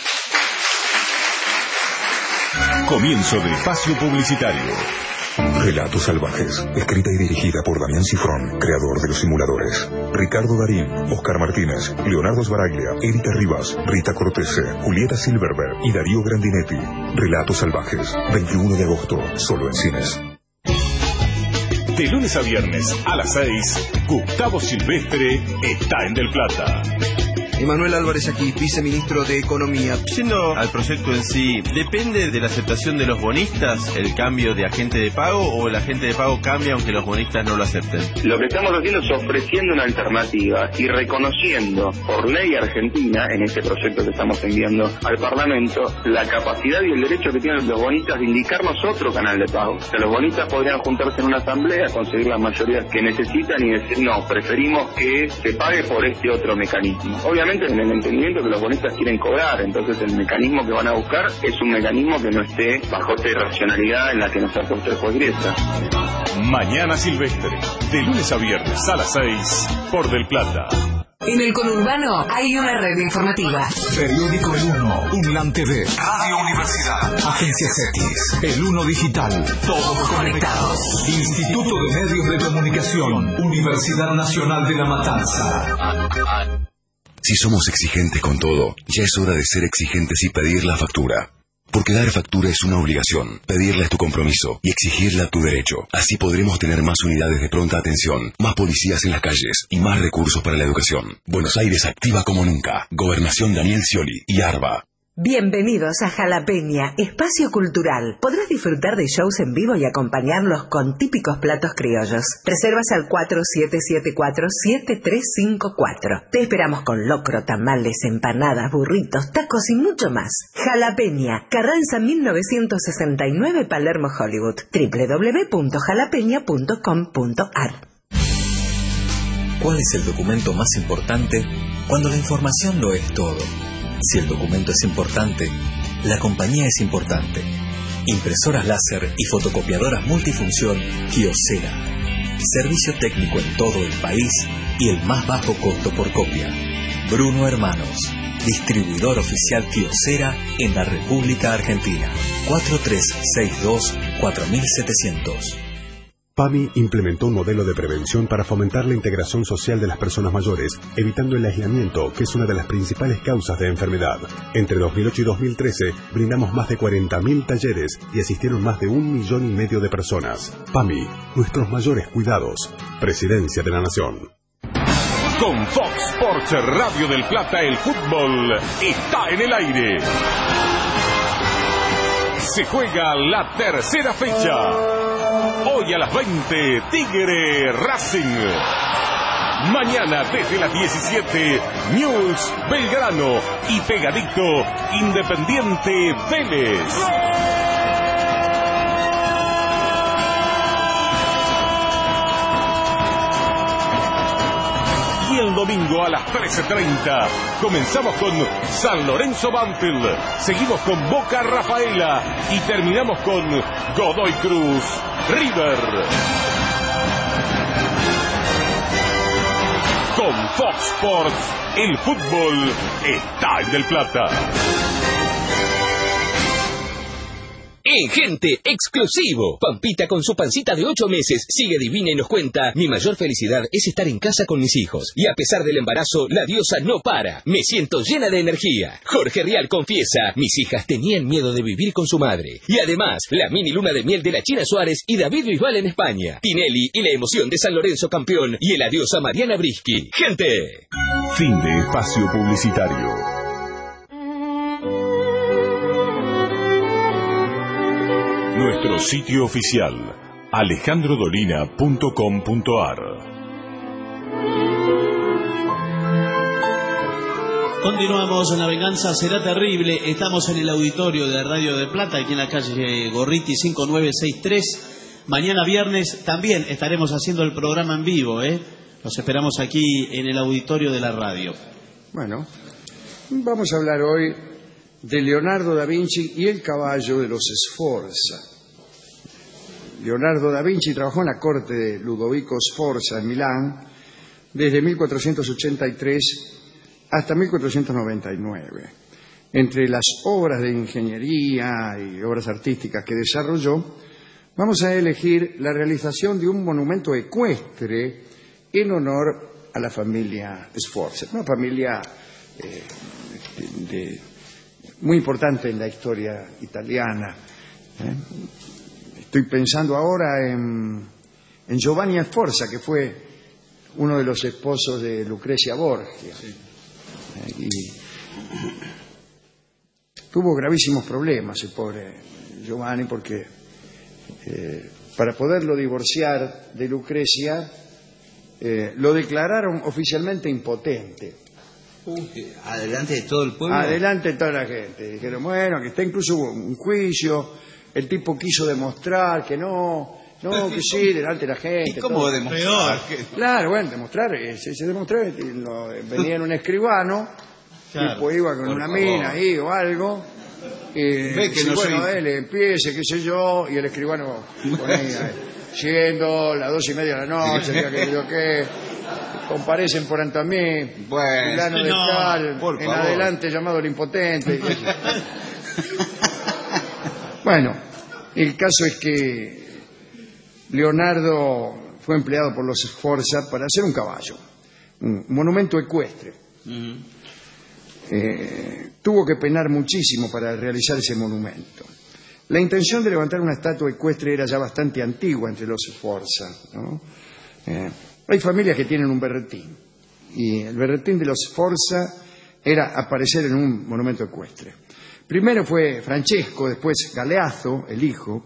Comienzo de espacio publicitario. Relatos Salvajes, escrita y dirigida por Damián Cifrón, creador de los simuladores. Ricardo Darín, Oscar Martínez, Leonardo Sbaraglia, Erika Rivas, Rita Cortese, Julieta Silverberg y Darío Grandinetti. Relatos Salvajes, veintiuno de agosto, solo en cines. De lunes a viernes a las seis, Gustavo Silvestre está en Del Plata. Emanuel Álvarez aquí, viceministro de Economía. Yendo al proyecto en sí, ¿depende de la aceptación de los bonistas el cambio de agente de pago o el agente de pago cambia aunque los bonistas no lo acepten? Lo que estamos haciendo es ofreciendo una alternativa y reconociendo por ley argentina, en este proyecto que estamos enviando al Parlamento, la capacidad y el derecho que tienen los bonistas de indicarnos otro canal de pago. Que los bonistas podrían juntarse en una asamblea, conseguir las mayorías que necesitan y decir, no, preferimos que se pague por este otro mecanismo. Obviamente en el entendimiento que los bonistas quieren cobrar, entonces el mecanismo que van a buscar es un mecanismo que no esté bajo esta irracionalidad en la que nos ha puesto el juez Griesa. Mañana Silvestre, de lunes a viernes a las seis, por Del Plata. En el conurbano hay una red informativa. Periódico El Uno, Unlan T V, Radio Universidad, Agencias X, El Uno Digital, todos conectados. Instituto de Medios de Comunicación, Universidad Nacional de La Matanza. Si somos exigentes con todo, ya es hora de ser exigentes y pedir la factura. Porque dar factura es una obligación, pedirla es tu compromiso y exigirla tu derecho. Así podremos tener más unidades de pronta atención, más policías en las calles y más recursos para la educación. Buenos Aires activa como nunca. Gobernación Daniel Scioli y ARBA. Bienvenidos a Jalapeña, espacio cultural. Podrás disfrutar de shows en vivo y acompañarlos con típicos platos criollos. Reservas al cuatro siete siete cuatro siete tres cinco cuatro. Te esperamos con locro, tamales, empanadas, burritos, tacos y mucho más. Jalapeña, Carranza mil novecientos sesenta y nueve, Palermo, Hollywood. doble u doble u doble u punto jalapeña punto com punto a r. ¿Cuál es el documento más importante cuando la información lo es todo? Si el documento es importante, la compañía es importante. Impresoras láser y fotocopiadoras multifunción Kyocera. Servicio técnico en todo el país y el más bajo costo por copia. Bruno Hermanos, distribuidor oficial Kyocera en la República Argentina. cuatro tres seis dos cuatro siete cero cero. PAMI implementó un modelo de prevención para fomentar la integración social de las personas mayores, evitando el aislamiento, que es una de las principales causas de enfermedad. Entre dos mil ocho y dos mil trece, brindamos más de cuarenta mil talleres y asistieron más de un millón y medio de personas. PAMI, nuestros mayores cuidados. Presidencia de la Nación. Con Fox Sports Radio del Plata, el fútbol está en el aire. Se juega la tercera fecha. Hoy a las veinte, Tigre Racing. Mañana desde las diecisiete, News Belgrano. Y pegadito, Independiente Vélez. Y el domingo a las trece treinta comenzamos con San Lorenzo Banfield, seguimos con Boca Rafaela y terminamos con Godoy Cruz River. Con Fox Sports, el fútbol está en Del Plata. En Gente, exclusivo. Pampita con su pancita de ocho meses sigue divina y nos cuenta: mi mayor felicidad es estar en casa con mis hijos. Y a pesar del embarazo, la diosa no para. Me siento llena de energía. Jorge Rial confiesa: mis hijas tenían miedo de vivir con su madre. Y además, la mini luna de miel de la China Suárez y David Bisbal en España. Tinelli y la emoción de San Lorenzo campeón y el adiós a Mariana Brisky. Gente. Fin de espacio publicitario. Nuestro sitio oficial, alejandro dolina punto com punto a r. Continuamos en La Venganza Será Terrible. Estamos en el auditorio de Radio de Plata, aquí en la calle Gorriti cinco nueve seis tres. Mañana viernes también estaremos haciendo el programa en vivo, ¿eh? Los esperamos aquí en el auditorio de la radio. Bueno, vamos a hablar hoy de Leonardo da Vinci y el caballo de los Sforza. Leonardo da Vinci trabajó en la corte de Ludovico Sforza en Milán desde mil cuatrocientos ochenta y tres hasta mil cuatrocientos noventa y nueve. Entre las obras de ingeniería y obras artísticas que desarrolló, vamos a elegir la realización de un monumento ecuestre en honor a la familia Sforza, una familia eh, de, de, muy importante en la historia italiana. ¿eh? Estoy pensando ahora en, en Giovanni Sforza, que fue uno de los esposos de Lucrecia Borgia. Sí. Eh, y tuvo gravísimos problemas el pobre Giovanni, porque eh, para poderlo divorciar de Lucrecia eh, lo declararon oficialmente impotente. Adelante de todo el pueblo. Adelante de toda la gente. Dijeron, bueno, que está incluso un juicio. El tipo quiso demostrar que no, no, que sí, delante de la gente. ¿Y cómo demostrar? Claro, bueno, demostrar, se, se demostró, lo, venía en un escribano, claro, tipo iba con una favor. mina ahí o algo, y ve que sí, no bueno, soy... él empiece, qué sé yo, y el escribano ponía, siendo las dos y media de la noche, que, que, que comparecen por ante a mí, bueno, plano de no, tal, en favor. Adelante llamado el impotente. Bueno, el caso es que Leonardo fue empleado por los Sforza para hacer un caballo, un monumento ecuestre. Uh-huh. eh, tuvo que penar muchísimo para realizar ese monumento. La intención de levantar una estatua ecuestre era ya bastante antigua entre los Sforza, ¿no? Eh, hay familias que tienen un berretín, y el berretín de los Sforza era aparecer en un monumento ecuestre. Primero fue Francesco, después Galeazzo, el hijo,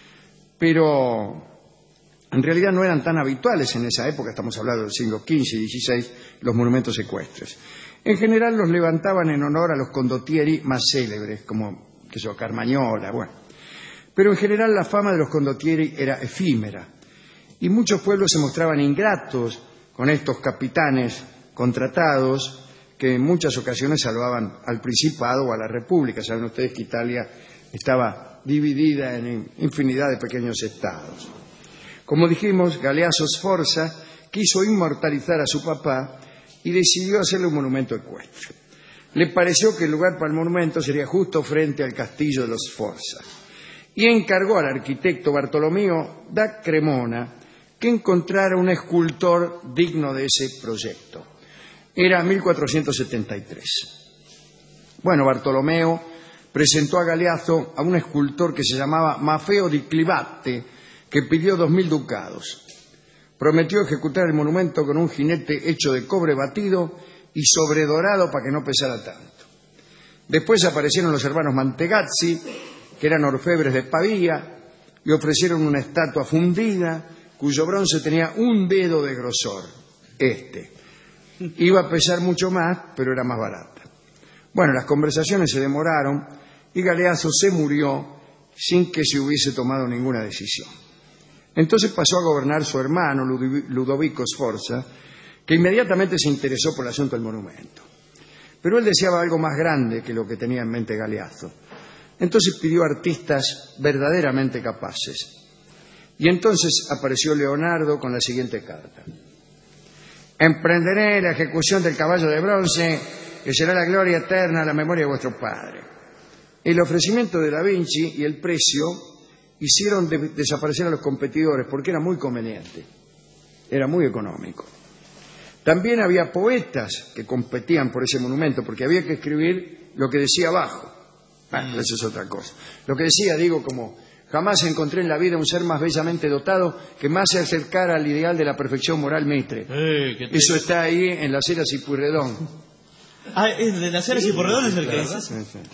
pero en realidad no eran tan habituales en esa época, estamos hablando del siglo quince y dieciséis, los monumentos ecuestres. En general los levantaban en honor a los condottieri más célebres, como que eso, Carmagnola, bueno. Pero en general la fama de los condottieri era efímera, y muchos pueblos se mostraban ingratos con estos capitanes contratados que en muchas ocasiones salvaban al Principado o a la República. Saben ustedes que Italia estaba dividida en infinidad de pequeños estados. Como dijimos, Galeazzo Sforza quiso inmortalizar a su papá y decidió hacerle un monumento ecuestre. Le pareció que el lugar para el monumento sería justo frente al castillo de los Sforza y encargó al arquitecto Bartolomeo da Cremona que encontrara un escultor digno de ese proyecto. Era mil cuatrocientos setenta y tres. Bueno, Bartolomeo presentó a Galeazzo a un escultor que se llamaba Maffeo di Clivate, que pidió dos mil ducados. Prometió ejecutar el monumento con un jinete hecho de cobre batido y sobredorado para que no pesara tanto. Después aparecieron los hermanos Mantegazzi, que eran orfebres de Pavía, y ofrecieron una estatua fundida cuyo bronce tenía un dedo de grosor, este. Iba a pesar mucho más, pero era más barata. Bueno, las conversaciones se demoraron y Galeazzo se murió sin que se hubiese tomado ninguna decisión. Entonces pasó a gobernar su hermano, Ludovico Sforza, que inmediatamente se interesó por el asunto del monumento. Pero él deseaba algo más grande que lo que tenía en mente Galeazzo. Entonces pidió artistas verdaderamente capaces. Y entonces apareció Leonardo con la siguiente carta. Emprenderé la ejecución del caballo de bronce, que será la gloria eterna a la memoria de vuestro padre. El ofrecimiento de Da Vinci y el precio hicieron de desaparecer a los competidores porque era muy conveniente, era muy económico. También había poetas que competían por ese monumento porque había que escribir lo que decía abajo. Bueno, eso es otra cosa. Lo que decía, digo, como... Jamás encontré en la vida un ser más bellamente dotado que más se acercara al ideal de la perfección moral Mitre. Eh, Eso está ahí en las Heras y Pueyrredón. Ah, ¿es de las Heras y Pueyrredón es el que dice?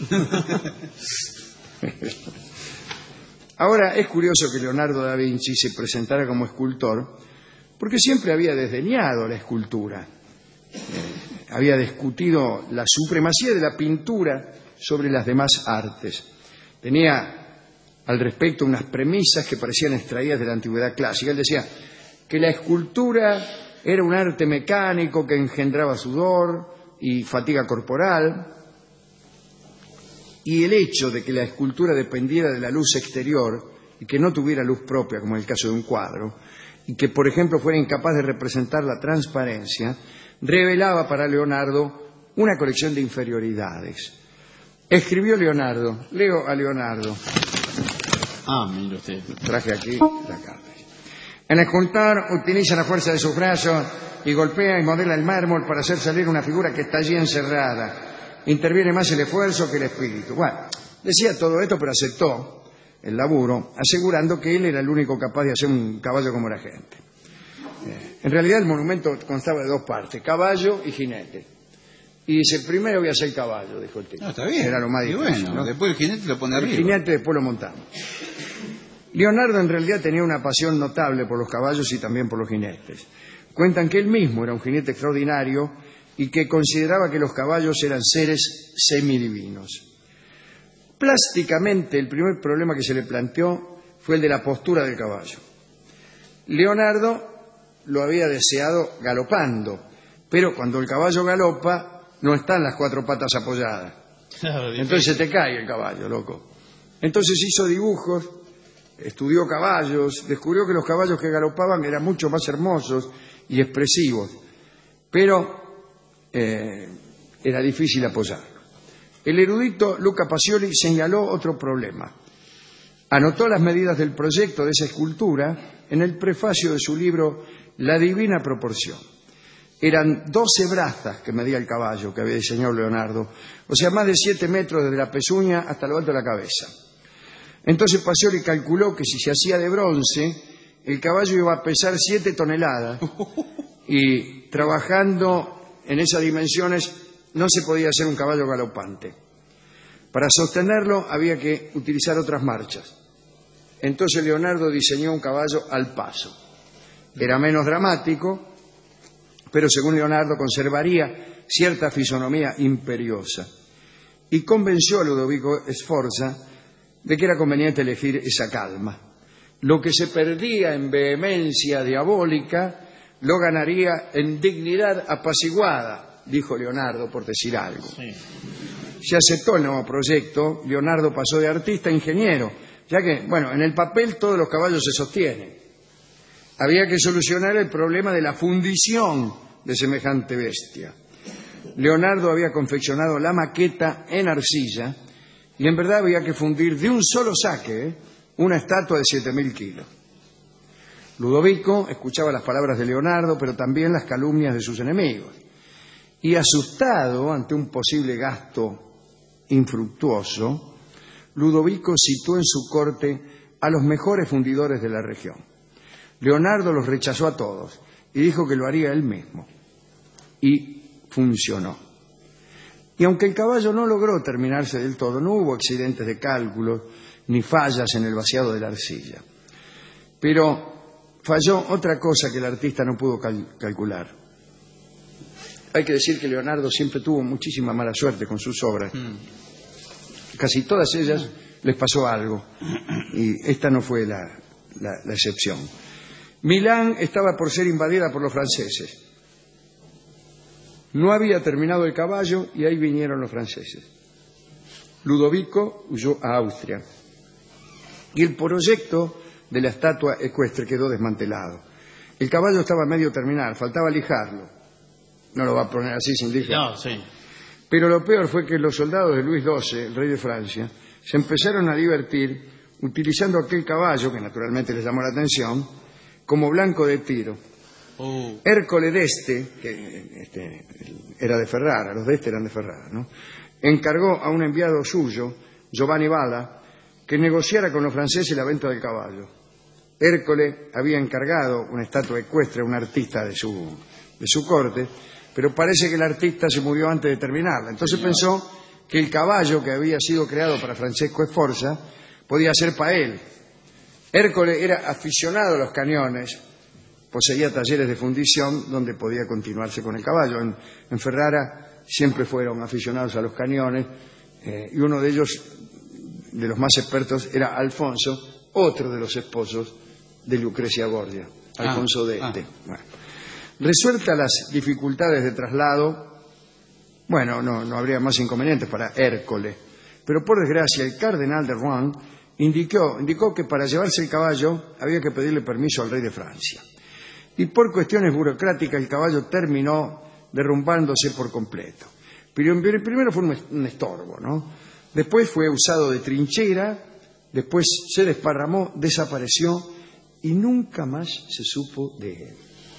Ahora, es curioso que Leonardo da Vinci se presentara como escultor porque siempre había desdeñado la escultura. Eh, había discutido la supremacía de la pintura sobre las demás artes. Tenía al respecto unas premisas que parecían extraídas de la antigüedad clásica. Él decía que la escultura era un arte mecánico que engendraba sudor y fatiga corporal, y el hecho de que la escultura dependiera de la luz exterior y que no tuviera luz propia, como en el caso de un cuadro, y que, por ejemplo, fuera incapaz de representar la transparencia, revelaba para Leonardo una colección de inferioridades. Escribió Leonardo, leo a Leonardo. Ah, mire usted. Traje aquí la carta. El escultor utiliza la fuerza de sus brazos y golpea y modela el mármol para hacer salir una figura que está allí encerrada. Interviene más el esfuerzo que el espíritu. Bueno, decía todo esto, pero aceptó el laburo, asegurando que él era el único capaz de hacer un caballo como la gente. Eh, en realidad el monumento constaba de dos partes, caballo y jinete. Y dice, primero voy a hacer caballo, dijo el tipo. No, está bien. Era lo más difícil. Y bueno, ¿no? después el jinete lo pone arriba. El jinete después lo montamos. Leonardo en realidad tenía una pasión notable por los caballos y también por los jinetes. Cuentan que él mismo era un jinete extraordinario y que consideraba que los caballos eran seres semidivinos. Plásticamente, el primer problema que se le planteó fue el de la postura del caballo. Leonardo lo había deseado galopando, pero cuando el caballo galopa, no están las cuatro patas apoyadas. Entonces se te cae el caballo, loco. Entonces hizo dibujos, estudió caballos, descubrió que los caballos que galopaban eran mucho más hermosos y expresivos, pero eh, era difícil apoyarlo. El erudito Luca Pacioli señaló otro problema. Anotó las medidas del proyecto de esa escultura en el prefacio de su libro La Divina Proporción. Eran doce brazas que medía el caballo que había diseñado Leonardo, o sea, más de siete metros desde la pezuña hasta lo alto de la cabeza. Entonces Pacioli calculó que si se hacía de bronce, el caballo iba a pesar siete toneladas, y trabajando en esas dimensiones no se podía hacer un caballo galopante. Para sostenerlo había que utilizar otras marchas. Entonces Leonardo diseñó un caballo al paso. Era menos dramático, pero según Leonardo conservaría cierta fisonomía imperiosa. Y convenció a Ludovico Sforza de que era conveniente elegir esa calma. Lo que se perdía en vehemencia diabólica lo ganaría en dignidad apaciguada, dijo Leonardo, por decir algo. Sí. Se aceptó el nuevo proyecto. Leonardo pasó de artista a ingeniero, ya que, bueno, en el papel todos los caballos se sostienen. Había que solucionar el problema de la fundición de semejante bestia. Leonardo había confeccionado la maqueta en arcilla y en verdad había que fundir de un solo saque ¿eh? una estatua de siete mil kilos. Ludovico escuchaba las palabras de Leonardo, pero también las calumnias de sus enemigos. Y asustado ante un posible gasto infructuoso, Ludovico citó en su corte a los mejores fundidores de la región. Leonardo los rechazó a todos y dijo que lo haría él mismo. Y funcionó. Y aunque el caballo no logró terminarse del todo, no hubo accidentes de cálculo ni fallas en el vaciado de la arcilla. Pero falló otra cosa que el artista no pudo cal- calcular. Hay que decir que Leonardo siempre tuvo muchísima mala suerte con sus obras. Mm. Casi todas ellas les pasó algo. Y esta no fue la, la, la excepción. Milán estaba por ser invadida por los franceses. No había terminado el caballo y ahí vinieron los franceses. Ludovico huyó a Austria. Y el proyecto de la estatua ecuestre quedó desmantelado. El caballo estaba medio terminado, faltaba lijarlo. No lo va a poner así sin lijar. No, sí. Pero lo peor fue que los soldados de Luis doce, el rey de Francia, se empezaron a divertir utilizando aquel caballo, que naturalmente les llamó la atención, como blanco de tiro. Oh. Hércole d'Este, que este, era de Ferrara, los d'Este eran de Ferrara, ¿no?, encargó a un enviado suyo, Giovanni Bala, que negociara con los franceses la venta del caballo. Hércole había encargado una estatua ecuestre a un artista de su, de su corte, pero parece que el artista se murió antes de terminarla. Entonces sí, pensó que el caballo que había sido creado para Francesco Sforza podía ser para él. Hércole era aficionado a los cañones, poseía talleres de fundición donde podía continuarse con el caballo. En, en Ferrara siempre fueron aficionados a los cañones, eh, y uno de ellos, de los más expertos, era Alfonso, otro de los esposos de Lucrecia Borgia, Alfonso ah, d'Este. Ah. Bueno. Resueltas las dificultades de traslado, bueno, no, no habría más inconvenientes para Hércole, pero por desgracia el cardenal de Rouen indicó, indicó que para llevarse el caballo había que pedirle permiso al rey de Francia. Y por cuestiones burocráticas el caballo terminó derrumbándose por completo. Pero primero fue un estorbo, ¿no? Después fue usado de trinchera, después se desparramó, desapareció y nunca más se supo de él.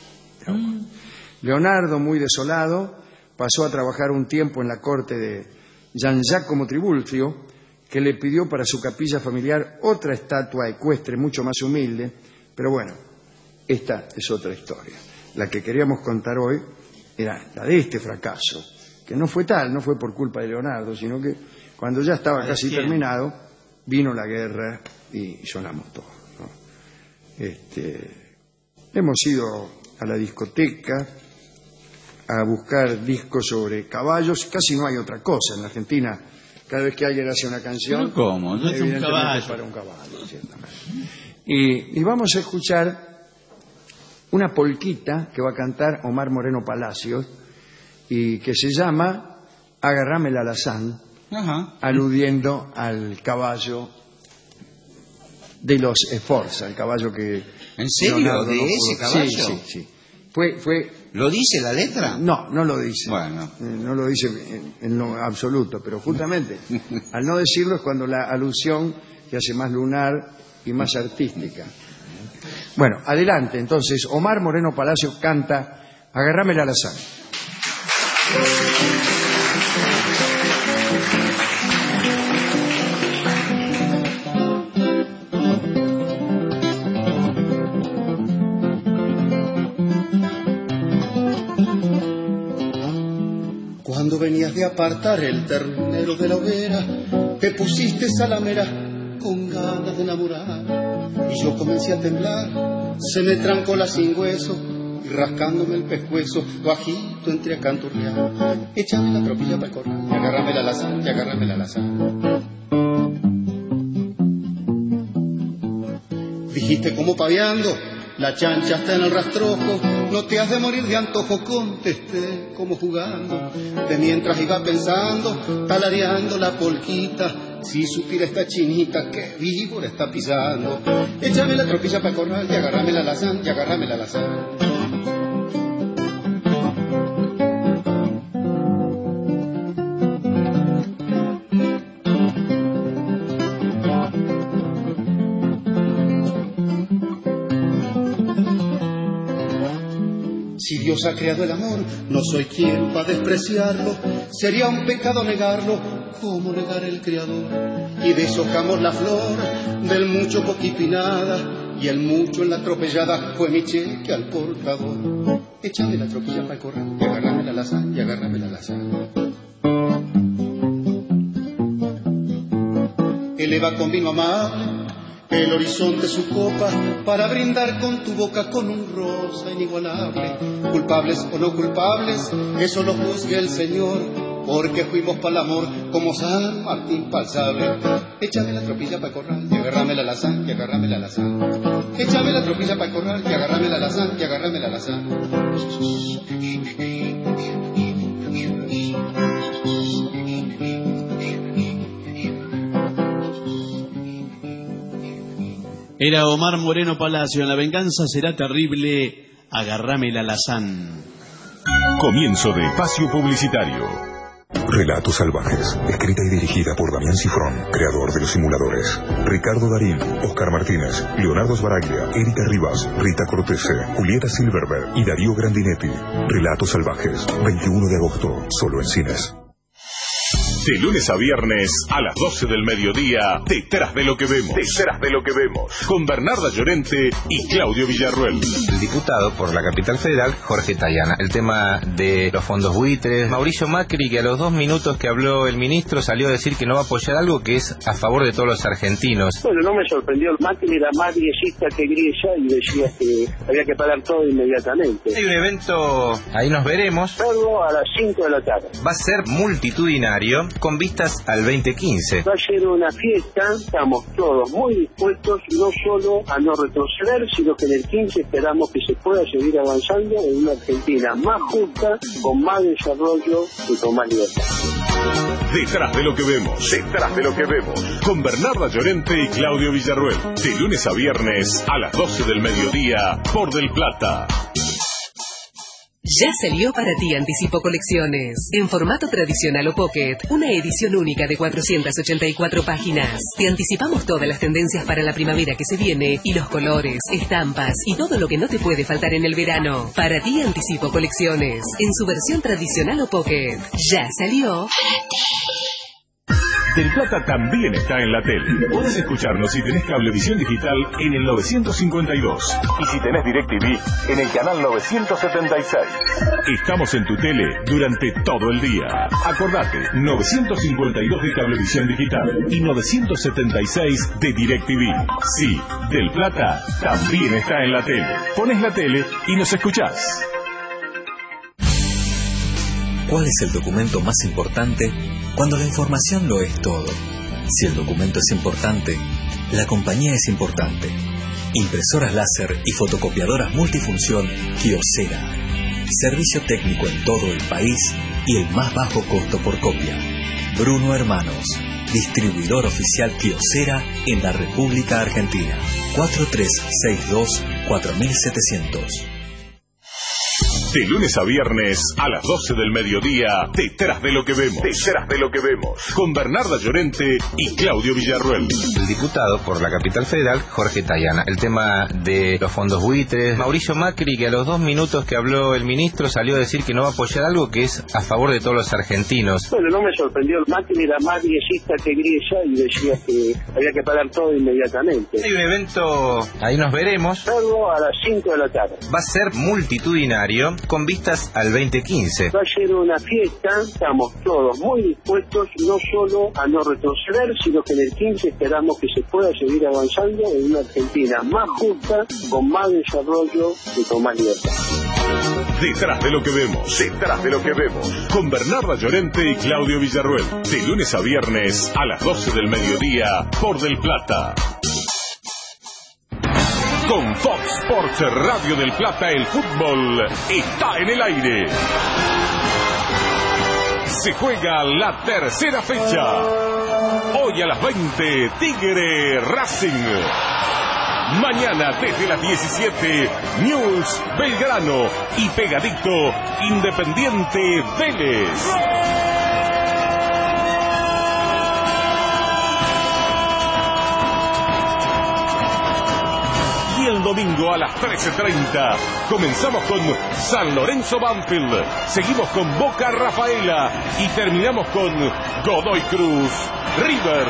Mm. Leonardo, muy desolado, pasó a trabajar un tiempo en la corte de Gian Giacomo Tribulzio, que le pidió para su capilla familiar otra estatua ecuestre mucho más humilde, pero bueno, esta es otra historia. La que queríamos contar hoy era la de este fracaso, que no fue tal, no fue por culpa de Leonardo, sino que cuando ya estaba casi terminado, vino la guerra y sonamos todos, ¿no? Este, hemos ido a la discoteca a buscar discos sobre caballos, casi no hay otra cosa en la Argentina. Cada vez que alguien hace una canción, ¿pero cómo? No es un caballo. Para un caballo, ciertamente. Y, y vamos a escuchar una polquita que va a cantar Omar Moreno Palacios y que se llama Agarrame el alazán, ajá, aludiendo al caballo de los Sforza, el caballo que... ¿En serio? Leonardo ¿De no ese pudo... caballo? Sí, sí, sí. Fue, fue... ¿Lo dice la letra? No, no lo dice. Bueno. Eh, no lo dice en, en lo absoluto, pero justamente al no decirlo es cuando la alusión se hace más lunar y más artística. Bueno, adelante. Entonces, Omar Moreno Palacios canta Agarrame el alazán. Cuando venías de apartar el ternero de la hoguera, te pusiste salamera con ganas de enamorar. Y yo comencé a temblar, se me trancó la sin hueso, y rascándome el pescuezo, bajito entré a canturrear. Échame la tropilla para el corral, y agárrame la lazán, y agárrame la lazán. Dijiste como paviando, la chancha está en el rastrojo, no te has de morir de antojo, contesté como jugando. De mientras iba pensando, talareando la polquita, si supiera esta chinita que víbora está pisando. Échame la tropilla para el corral, y agárrame la lazán, y agárrame la lazán. Si Dios ha creado el amor, no soy quien para despreciarlo. Sería un pecado negarlo, como negar el Creador. Y deshojamos la flor del mucho poquito y nada, y el mucho en la atropellada fue mi cheque al portador. Échame la tropilla para el corral, y agárrame la lazán, y agárrame la lazán. Eleva con vino amable el horizonte su copa, para brindar con tu boca con un rosa inigualable. Culpables o no culpables, eso lo juzgue el Señor, porque fuimos para el amor como San Martín pa'l sable. Échame la tropilla para el corral, y agárrame la lazán, y agárrame la lazán. Échame la tropilla para el corral, y agárrame la lazán, y agárrame la lazán. Era Omar Moreno Palacio, en La venganza será terrible, agárrame la lazán. Comienzo de espacio publicitario. Relatos salvajes, escrita y dirigida por Damián Cifrón, creador de los simuladores. Ricardo Darín, Oscar Martínez, Leonardo Sbaraglia, Erika Rivas, Rita Cortese, Julieta Silverberg y Darío Grandinetti. Relatos salvajes, veintiuno de agosto, solo en cines. De lunes a viernes a las doce del mediodía, Detrás de lo que vemos. Detrás de lo que vemos. Con Bernarda Llorente y Claudio Villarruel. El diputado por la capital federal, Jorge Tayana. El tema de los fondos buitres. Mauricio Macri, que a los dos minutos que habló el ministro salió a decir que no va a apoyar algo que es a favor de todos los argentinos. Bueno, no me sorprendió. Macri era más griesista que griesa y decía que había que pagar todo inmediatamente. Hay un evento, ahí nos veremos. Todo a las cinco de la tarde. Va a ser multitudinario, con vistas al veinte quince. Va a ser una fiesta, estamos todos muy dispuestos, no solo a no retroceder, sino que en el quince esperamos que se pueda seguir avanzando en una Argentina más justa, con más desarrollo y con más libertad. Detrás de lo que vemos, detrás de lo que vemos, con Bernarda Llorente y Claudio Villarruel. De lunes a viernes a las doce del mediodía, por Del Plata. Ya salió para ti Anticipo Colecciones, en formato tradicional o pocket, una edición única de cuatrocientas ochenta y cuatro páginas. Te anticipamos todas las tendencias para la primavera que se viene, y los colores, estampas y todo lo que no te puede faltar en el verano. Para ti Anticipo Colecciones, en su versión tradicional o pocket. Ya salió para ti. Del Plata también está en la tele. Puedes escucharnos si tenés Cablevisión Digital en el novecientos cincuenta y dos. Y si tenés DirecTV en el canal novecientos setenta y seis. Estamos en tu tele durante todo el día. Acordate, novecientos cincuenta y dos de Cablevisión Digital y novecientos setenta y seis de DirecTV. Sí, Del Plata también está en la tele. Pones la tele y nos escuchás. ¿Cuál es el documento más importante cuando la información lo es todo? Si el documento es importante, la compañía es importante. Impresoras láser y fotocopiadoras multifunción Kyocera. Servicio técnico en todo el país y el más bajo costo por copia. Bruno Hermanos, distribuidor oficial Kyocera en la República Argentina. cuatro tres seis dos cuatro siete cero cero. De lunes a viernes a las doce del mediodía, Detrás de lo que vemos. Detrás de lo que vemos. Con Bernarda Llorente y Claudio Villarruel. El diputado por la capital federal, Jorge Tayana. El tema de los fondos buitres. Mauricio Macri, que a los dos minutos que habló el ministro salió a decir que no va a apoyar algo que es a favor de todos los argentinos. Bueno, no me sorprendió. Macri era más griesista que griesa y decía que había que pagar todo inmediatamente. Hay un evento, ahí nos veremos. Todo a las cinco de la tarde. Va a ser multitudinario, con vistas al veinte quince. Va a ser una fiesta, estamos todos muy dispuestos no solo a no retroceder, sino que en el quince esperamos que se pueda seguir avanzando en una Argentina más justa, con más desarrollo y con más libertad. Detrás de lo que vemos, detrás de lo que vemos, con Bernarda Llorente y Claudio Villarruel, de lunes a viernes a las doce del mediodía por Del Plata. Con Fox Sports Radio del Plata, el fútbol está en el aire. Se juega la tercera fecha. Hoy a las veinte, Tigre Racing. Mañana desde las diecisiete, News Belgrano y pegadito Independiente Vélez. Y el domingo a las trece treinta comenzamos con San Lorenzo Banfield, seguimos con Boca Rafaela y terminamos con Godoy Cruz River.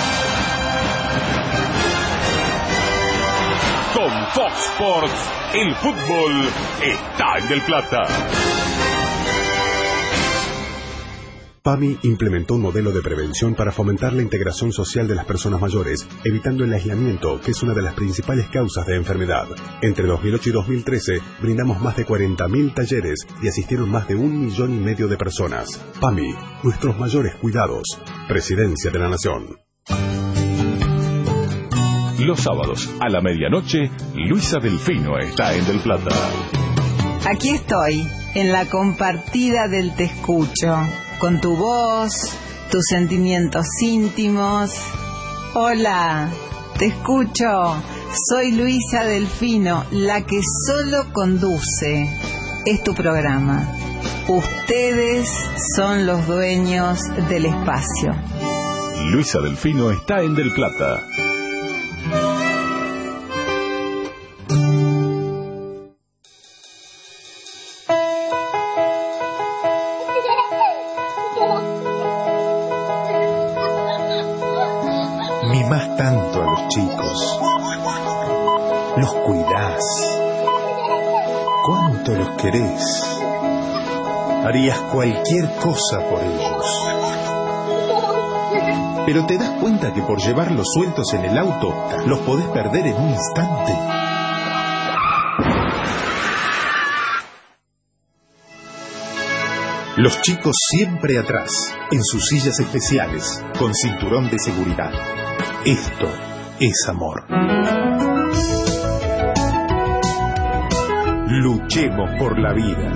Con Fox Sports, el fútbol está en Del Plata. PAMI implementó un modelo de prevención para fomentar la integración social de las personas mayores, evitando el aislamiento, que es una de las principales causas de enfermedad. Entre dos mil ocho y dos mil trece, brindamos más de cuarenta mil talleres y asistieron más de un millón y medio de personas. PAMI, nuestros mayores cuidados. Presidencia de la Nación. Los sábados a la medianoche, Luisa Delfino está en Del Plata. Aquí estoy, en la compartida del Te Escucho, con tu voz, tus sentimientos íntimos. Hola, te escucho. Soy Luisa Delfino, la que solo conduce. Es tu programa. Ustedes son los dueños del espacio. Luisa Delfino está en Del Plata. Mimás tanto a los chicos, los cuidás, cuánto los querés, harías cualquier cosa por ellos. Pero te das cuenta que por llevarlos sueltos en el auto, los podés perder en un instante. Los chicos siempre atrás, en sus sillas especiales, con cinturón de seguridad. Esto es amor. Luchemos por la vida.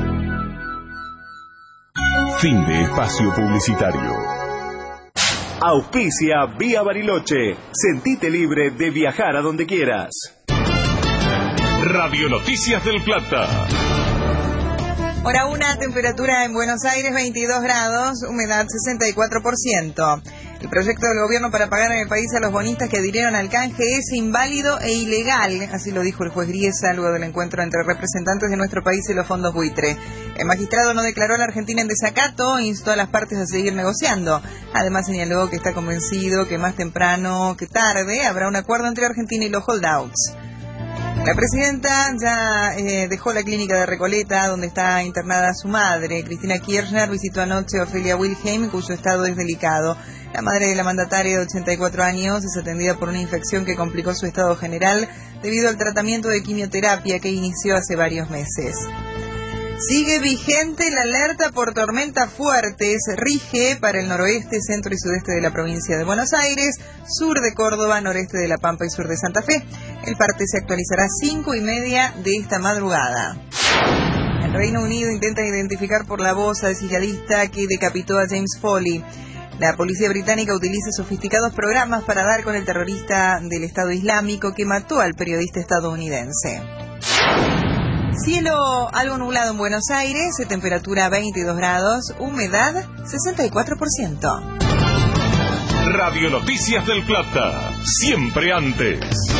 Fin de espacio publicitario. Auspicia Vía Bariloche. Sentite libre de viajar a donde quieras. Radio Noticias del Plata. Hora una, temperatura en Buenos Aires veintidós grados, humedad sesenta y cuatro por ciento. El proyecto del gobierno para pagar en el país a los bonistas que adhirieron al canje es inválido e ilegal, así lo dijo el juez Griesa luego del encuentro entre representantes de nuestro país y los fondos buitre. El magistrado no declaró a la Argentina en desacato e instó a las partes a seguir negociando. Además señaló que está convencido que más temprano que tarde habrá un acuerdo entre Argentina y los holdouts. La presidenta ya eh, dejó la clínica de Recoleta, donde está internada su madre. Cristina Kirchner visitó anoche a Ofelia Wilhelm, cuyo estado es delicado. La madre de la mandataria de ochenta y cuatro años es atendida por una infección que complicó su estado general debido al tratamiento de quimioterapia que inició hace varios meses. Sigue vigente la alerta por tormentas fuertes. Rige para el noroeste, centro y sudeste de la provincia de Buenos Aires, sur de Córdoba, noreste de La Pampa y sur de Santa Fe. El parte se actualizará a cinco y media de esta madrugada. El Reino Unido intenta identificar por la voz al yihadista que decapitó a James Foley. La policía británica utiliza sofisticados programas para dar con el terrorista del Estado Islámico que mató al periodista estadounidense. Cielo algo nublado en Buenos Aires, temperatura veintidós grados, humedad sesenta y cuatro por ciento. Radio Noticias del Plata, siempre antes.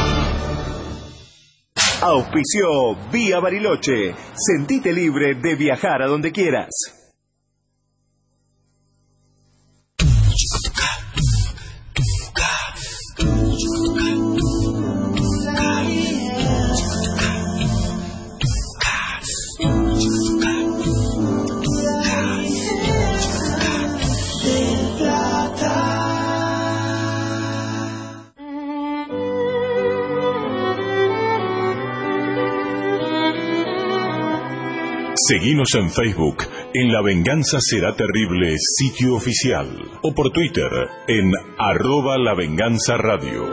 Auspició Vía Bariloche. Sentite libre de viajar a donde quieras. Seguinos en Facebook, en La Venganza Será Terrible, sitio oficial, o por Twitter, en arroba La Venganza Radio.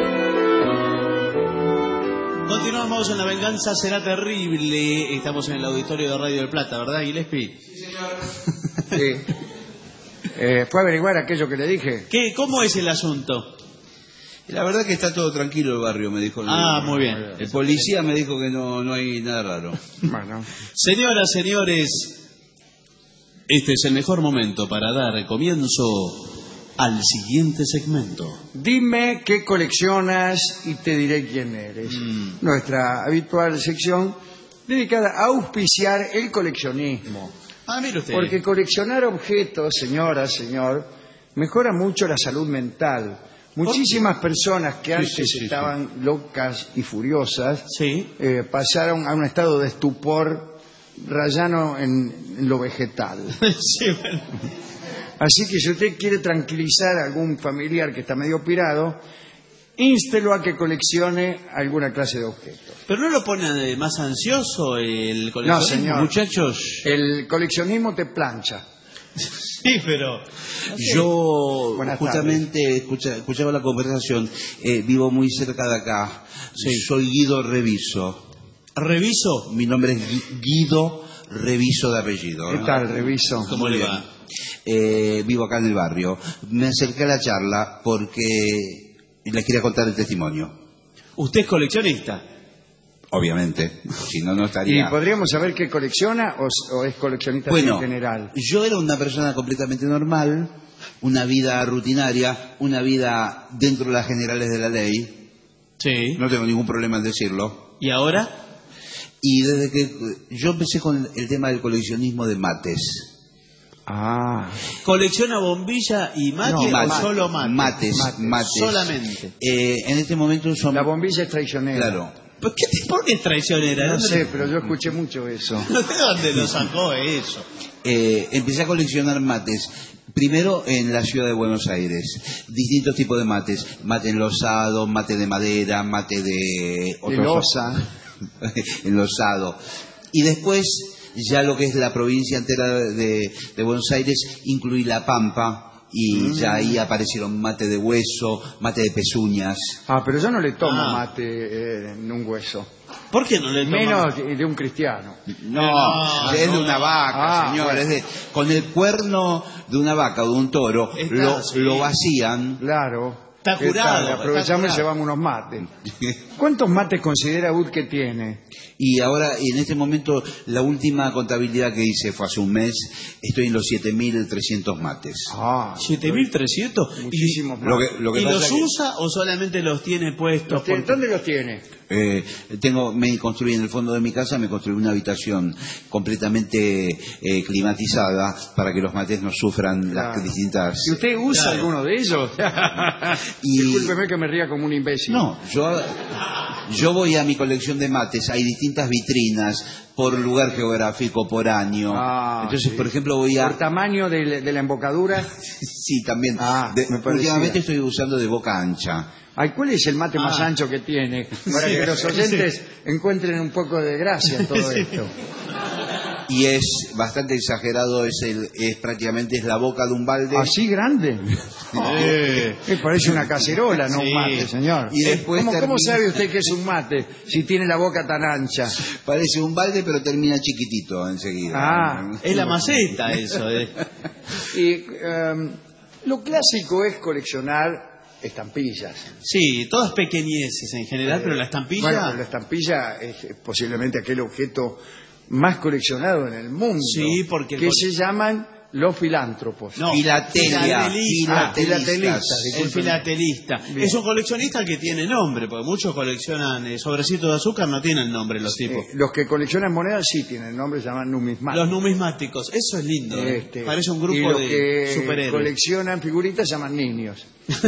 Continuamos en La Venganza Será Terrible. Estamos en el auditorio de Radio del Plata, ¿verdad, Gillespie? Sí, señor. Sí. Eh, ¿Fue a averiguar aquello que le dije? ¿Qué? ¿Cómo es el asunto? La verdad que está todo tranquilo el barrio, me dijo. Ah, el, muy bien. El policía me dijo que no, no hay nada raro. Bueno. Señoras, señores, este es el mejor momento para dar comienzo al siguiente segmento. Dime qué coleccionas y te diré quién eres. Mm. Nuestra habitual sección dedicada a auspiciar el coleccionismo. Ah, mire usted. Porque coleccionar objetos, señora, señor, mejora mucho la salud mental. Muchísimas personas que antes sí, sí, sí, estaban sí. locas y furiosas sí. eh, pasaron a un estado de estupor rayano en, en lo vegetal. Sí, bueno. Así que si usted quiere tranquilizar a algún familiar que está medio pirado, instelo a que coleccione alguna clase de objetos. ¿Pero no lo pone más ansioso el coleccionismo? No, señor. Muchachos. El coleccionismo te plancha. Sí, pero... Yo justamente escucha, escuchaba la conversación, eh, vivo muy cerca de acá, sí. Soy Guido Reviso. ¿Reviso? Mi nombre es Guido Reviso de apellido. ¿Qué tal, Reviso? ¿Cómo le va? Eh, vivo acá en el barrio. Me acerqué a la charla porque les quería contar el testimonio. ¿Usted es coleccionista? Obviamente, si no, no estaría... ¿Y podríamos saber qué colecciona o, o es coleccionista bueno, en general? Yo era una persona completamente normal, una vida rutinaria, una vida dentro de las generales de la ley. Sí. No tengo ningún problema en decirlo. ¿Y ahora? Y desde que yo empecé con el tema del coleccionismo de mates. Ah. ¿Colecciona bombilla y mate, no, o mate, solo mate? Mates, mates. mates. Solamente. Eh, en este momento son... La bombilla es traicionera. Claro. ¿Por qué te pones traicionera? No sé, pero yo escuché mucho eso. ¿De dónde lo sacó eso? Eh, empecé a coleccionar mates. Primero en la ciudad de Buenos Aires. Distintos tipos de mates. Mate enlosado, mate de madera, mate de... De losa. Enlosado. Y después, ya lo que es la provincia entera de, de Buenos Aires, incluí La Pampa. Y mm. ya ahí aparecieron mate de hueso, mate de pezuñas. Ah, pero yo no le tomo ah. mate eh, en un hueso. ¿Por qué no le tomo? Menos de, de un cristiano. No, no es no, de una vaca, ah, señor. Bueno. Es de, con el cuerno de una vaca o de un toro, Está, lo, sí. lo vacían. Claro. Está curado. Tal? Aprovechamos y llevamos unos mates. ¿Cuántos mates considera usted que tiene? Y ahora, y en este momento, la última contabilidad que hice fue hace un mes, estoy en los siete mil trescientos mates. Ah, ¿siete mil trescientos? Muchísimos mates. Lo que, lo que ¿Y los que... usa o solamente los tiene puestos? ¿Los tiene? ¿Dónde los tiene? Eh, tengo, me construí en el fondo de mi casa, me construí una habitación completamente eh, climatizada para que los mates no sufran claro. las distintas... ¿Y usted usa claro. alguno de ellos? y... Discúlpeme que me ría como un imbécil. No, yo, yo voy a mi colección de mates, hay distintas vitrinas por lugar geográfico, por año. Ah, Entonces, sí. por ejemplo, voy a... ¿Por tamaño de, de la embocadura? Sí, también. Ah, de, me últimamente estoy usando de boca ancha. Ay, ¿cuál es el mate ah. más ancho que tiene? Para sí, que los oyentes sí. encuentren un poco de gracia en todo sí. esto. Y es bastante exagerado, es el es prácticamente es la boca de un balde. ¿Así grande? Eh. Eh, parece una cacerola, no sí. un mate, señor. Y después ¿Cómo, termina... ¿Cómo sabe usted que es un mate si tiene la boca tan ancha? Parece un balde, pero termina chiquitito enseguida. Ah, es la maceta eso. Eh. Y um, lo clásico es coleccionar estampillas. Sí, todas pequeñeces en general, eh, pero la estampilla... Bueno, la estampilla es posiblemente aquel objeto más coleccionado en el mundo. Sí, porque... Que se llaman los filántropos. No, filatelia. Filatelista. Ah, filatelista. El filatelista. Bien. Es un coleccionista que tiene nombre, porque muchos coleccionan eh, sobrecitos de azúcar, no tienen nombre los tipos. Eh, los que coleccionan monedas sí tienen nombre, se llaman numismáticos. Los numismáticos, eso es lindo. Este, eh. Parece un grupo y los de que superhéroes. Coleccionan figuritas se llaman niños.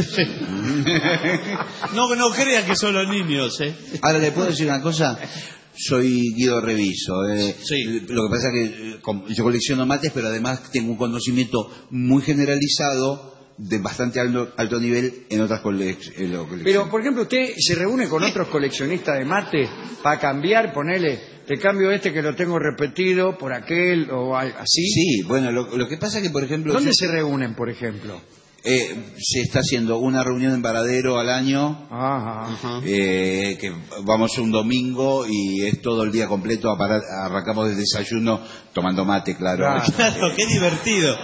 no, no crean que son los niños, ¿eh? Ahora, ¿le puedo decir una cosa? Soy Guido Reviso. Eh. Sí. Lo que pasa es que yo colecciono mates, pero además tengo un conocimiento muy generalizado de bastante alto, alto nivel en otras cole- en lo- colecciones. Pero, por ejemplo, usted se reúne con otros coleccionistas de mate para cambiar, ponerle, te cambio este que lo tengo repetido por aquel o al- así. Sí, bueno, lo, lo que pasa es que, por ejemplo... ¿Dónde yo- se reúnen, por ejemplo? Eh, se está haciendo una reunión en Varadero al año, Ajá. eh, que vamos un domingo y es todo el día completo, a parar- arrancamos del desayuno tomando mate, claro. Claro. Claro, qué divertido.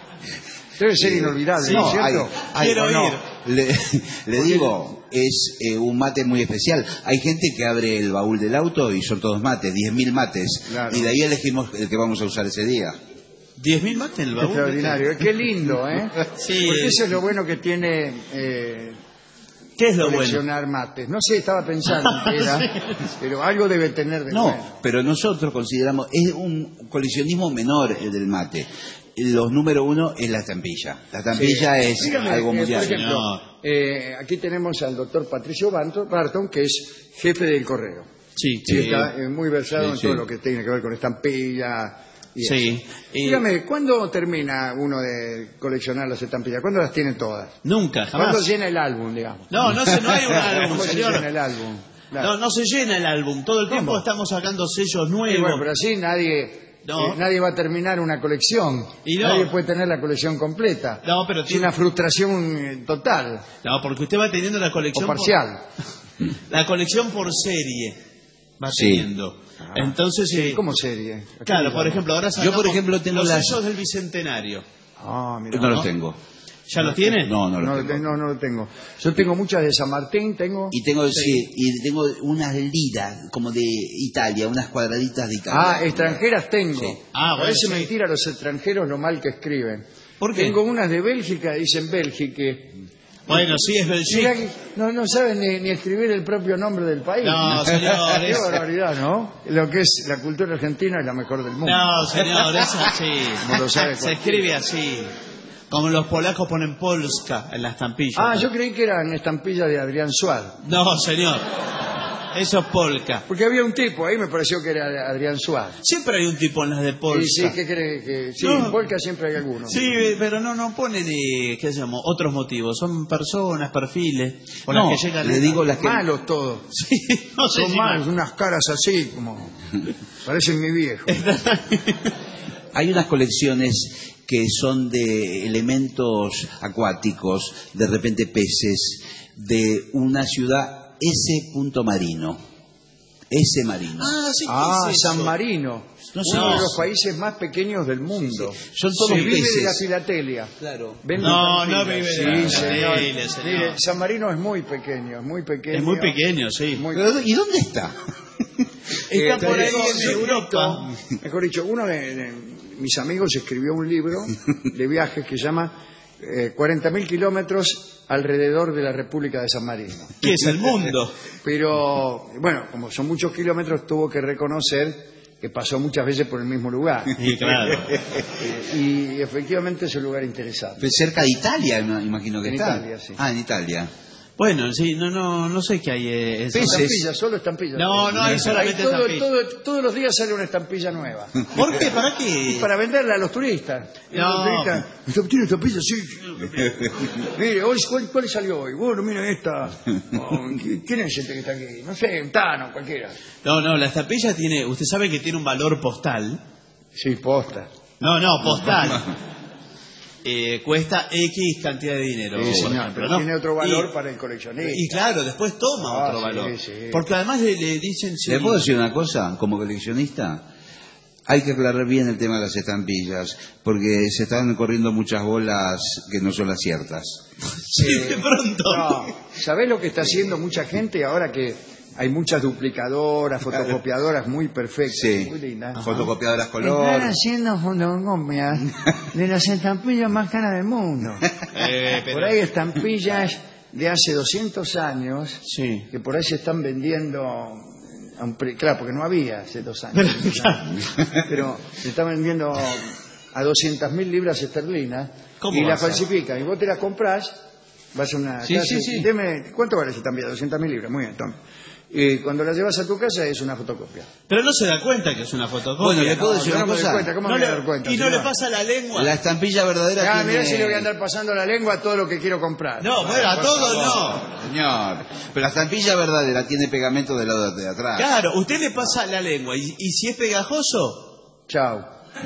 Debe ser inolvidable, Sí, ¿no es hay- cierto? hay- Quiero o no, ir. Le, le digo, es eh, un mate muy especial. Hay gente que abre el baúl del auto y son todos mates, diez mil mates. Claro. Y de ahí elegimos el que vamos a usar ese día. diez mil mates en el baúl. Extraordinario. Qué lindo, ¿eh? Sí. Porque eso es lo bueno que tiene eh, ¿Qué es lo bueno? coleccionar mates. No sé, estaba pensando en qué era, pero algo debe tener de No, bueno. pero nosotros consideramos, es un coleccionismo menor el del mate. Los número uno es la estampilla. La estampilla Sí. es Dígame, algo eh, mundial. Por ejemplo, eh, aquí tenemos al doctor Patricio Barton, Barton, que es jefe del correo. Sí, Sí, está eh, muy versado Sí, en sí. todo lo que tiene que ver con estampilla. Y Sí. eso. Y- Dígame, ¿cuándo termina uno de coleccionar las estampillas? ¿Cuándo las tiene todas? Nunca, jamás. ¿Cuándo llena el álbum, digamos? No, no, se, no hay un álbum, ¿Cómo se señor. llena el álbum? Claro. No, no se llena el álbum. Todo el tiempo ¿Cómo? estamos sacando sellos Y nuevos. bueno, pero así nadie, No. eh, nadie va a terminar una colección. Y no. Nadie puede tener la colección completa. No, pero Es tiene- una frustración eh, total No, porque usted va teniendo la colección o parcial. Por, la colección por serie va Sí. teniendo. Entonces, eh, ¿Cómo serie? ¿A qué claro, le por llama? ejemplo, ahora Yo, sacamos por ejemplo, tengo los las- sellos del Bicentenario. Ah, mira. No los tengo. ¿Ya los tiene? No, no No, los lo tengo. te- no, no lo tengo. Yo tengo muchas de San Martín, tengo... Y tengo, sí, y tengo unas liras, como de Italia, unas cuadraditas de Italia. Ah, extranjeras tengo. Sí. Ah, bueno, Parece sí. mentira a los extranjeros lo mal que escriben. ¿Por qué? Tengo unas de Bélgica, dicen Bélgica. Bueno, sí, es Mirá Belgique. que no, no saben ni, ni escribir el propio nombre del país. No, señor, Qué es- barbaridad, ¿no? Lo que es la cultura argentina es la mejor del mundo. No, señor, es así. Como lo sabe Se cualquiera. escribe así. Como los polacos ponen Polska en la estampilla. Ah, yo creí que eran estampillas de Adrián Suárez. No, señor. Eso es polka. Porque había un tipo ahí, me pareció que era Adrián Suárez. Siempre hay un tipo en las de polka. Sí, sí, ¿qué cree que? Sí, No. en Polka siempre hay alguno. Sí, pero no, no ponen, eh, ¿qué se llama? Otros motivos. Son personas, perfiles, con No, las que llegan... le digo las que... Malos todos. Sí, no sé Son si malos, mal. unas caras así, como... Parecen mi viejo. Hay unas colecciones que son de elementos acuáticos, de repente peces, de una ciudad S. Marino. S. Marino. Ah, sí, ¿qué Ah, es eso? San Marino. No sé. Uno de No. los países más pequeños del mundo. Son todos Se vive de la peces. filatelia. Claro. Vende No, estampillas. no vive de Sí, la señor. filatelia, señor. Mire, San Marino es muy pequeño, es muy pequeño. Es muy pequeño, sí. Muy- Pero, ¿y dónde está? Está Eh, por ahí yo- en yo Europa. invito- Mejor dicho, uno de, de mis amigos escribió un libro de viajes que se llama eh, cuarenta mil kilómetros alrededor de la República de San Marino. ¿Qué es el mundo? Pero, bueno, como son muchos kilómetros, tuvo que reconocer que pasó muchas veces por el mismo lugar. Sí, claro. Y efectivamente es un lugar interesante. Pues cerca de Italia, me imagino que En está. Italia, sí. Ah, en Italia. Bueno, sí, no, no, no sé qué hay. Eh, eso. Estampillas, solo estampillas. No, no hay solamente todo- estampillas. todo- todos los días sale una estampilla nueva. ¿Por qué? ¿Para qué? Para venderla a los turistas. No. Los turistas, ¿usted tiene estampillas? Sí. Mire, hoy, ¿cuál, cuál salió hoy? Bueno, mira esta. Oh, ¿quién es este que está aquí? No sé, un Tano, cualquiera. No, no, la estampilla tiene, usted sabe que tiene un valor postal. Sí, posta. No, no, postal. Eh, cuesta X cantidad de dinero. Sí, por señor, ejemplo, pero ¿no? tiene otro valor Y- para el coleccionista. Y claro, después toma Ah, otro sí, valor. sí. Porque además le, le dicen... sí, ¿Le puedo decir una cosa? Como coleccionista, hay que aclarar bien el tema de las estampillas, porque se están corriendo muchas bolas que no son las ciertas. sí, de pronto. No, ¿sabés lo que está haciendo mucha gente ahora que hay muchas duplicadoras, fotocopiadoras muy perfectas, Sí. muy lindas? Fotocopiadoras Están color. haciendo fotocopias de las estampillas más caras del mundo. Eh, pero- Por ahí estampillas de hace doscientos años Sí. que por ahí se están vendiendo a un pre- claro, porque no había hace dos años. Pero se están vendiendo a doscientas mil libras esterlinas ¿Cómo y va la a ser? falsifican. Y vos te la compras, vas a una Sí, casa sí, y sí. deme, ¿cuánto vale esa estampilla? doscientas mil libras, muy bien, toma. Y cuando la llevas a tu casa es una fotocopia. Pero no se da cuenta que es una fotocopia. Bueno, ¿le puedo No, decir yo una no me doy cosa? cuenta, ¿cómo No me voy a le- dar cuenta? y no señor? le pasa la lengua. La estampilla verdadera Ah, tiene... mirá si le voy a andar pasando la lengua a todo lo que quiero comprar. No, bueno, a Por todo favor. no. Señor, pero la estampilla verdadera tiene pegamento del lado de atrás. Claro, usted le pasa la lengua y, y si es pegajoso, Chao.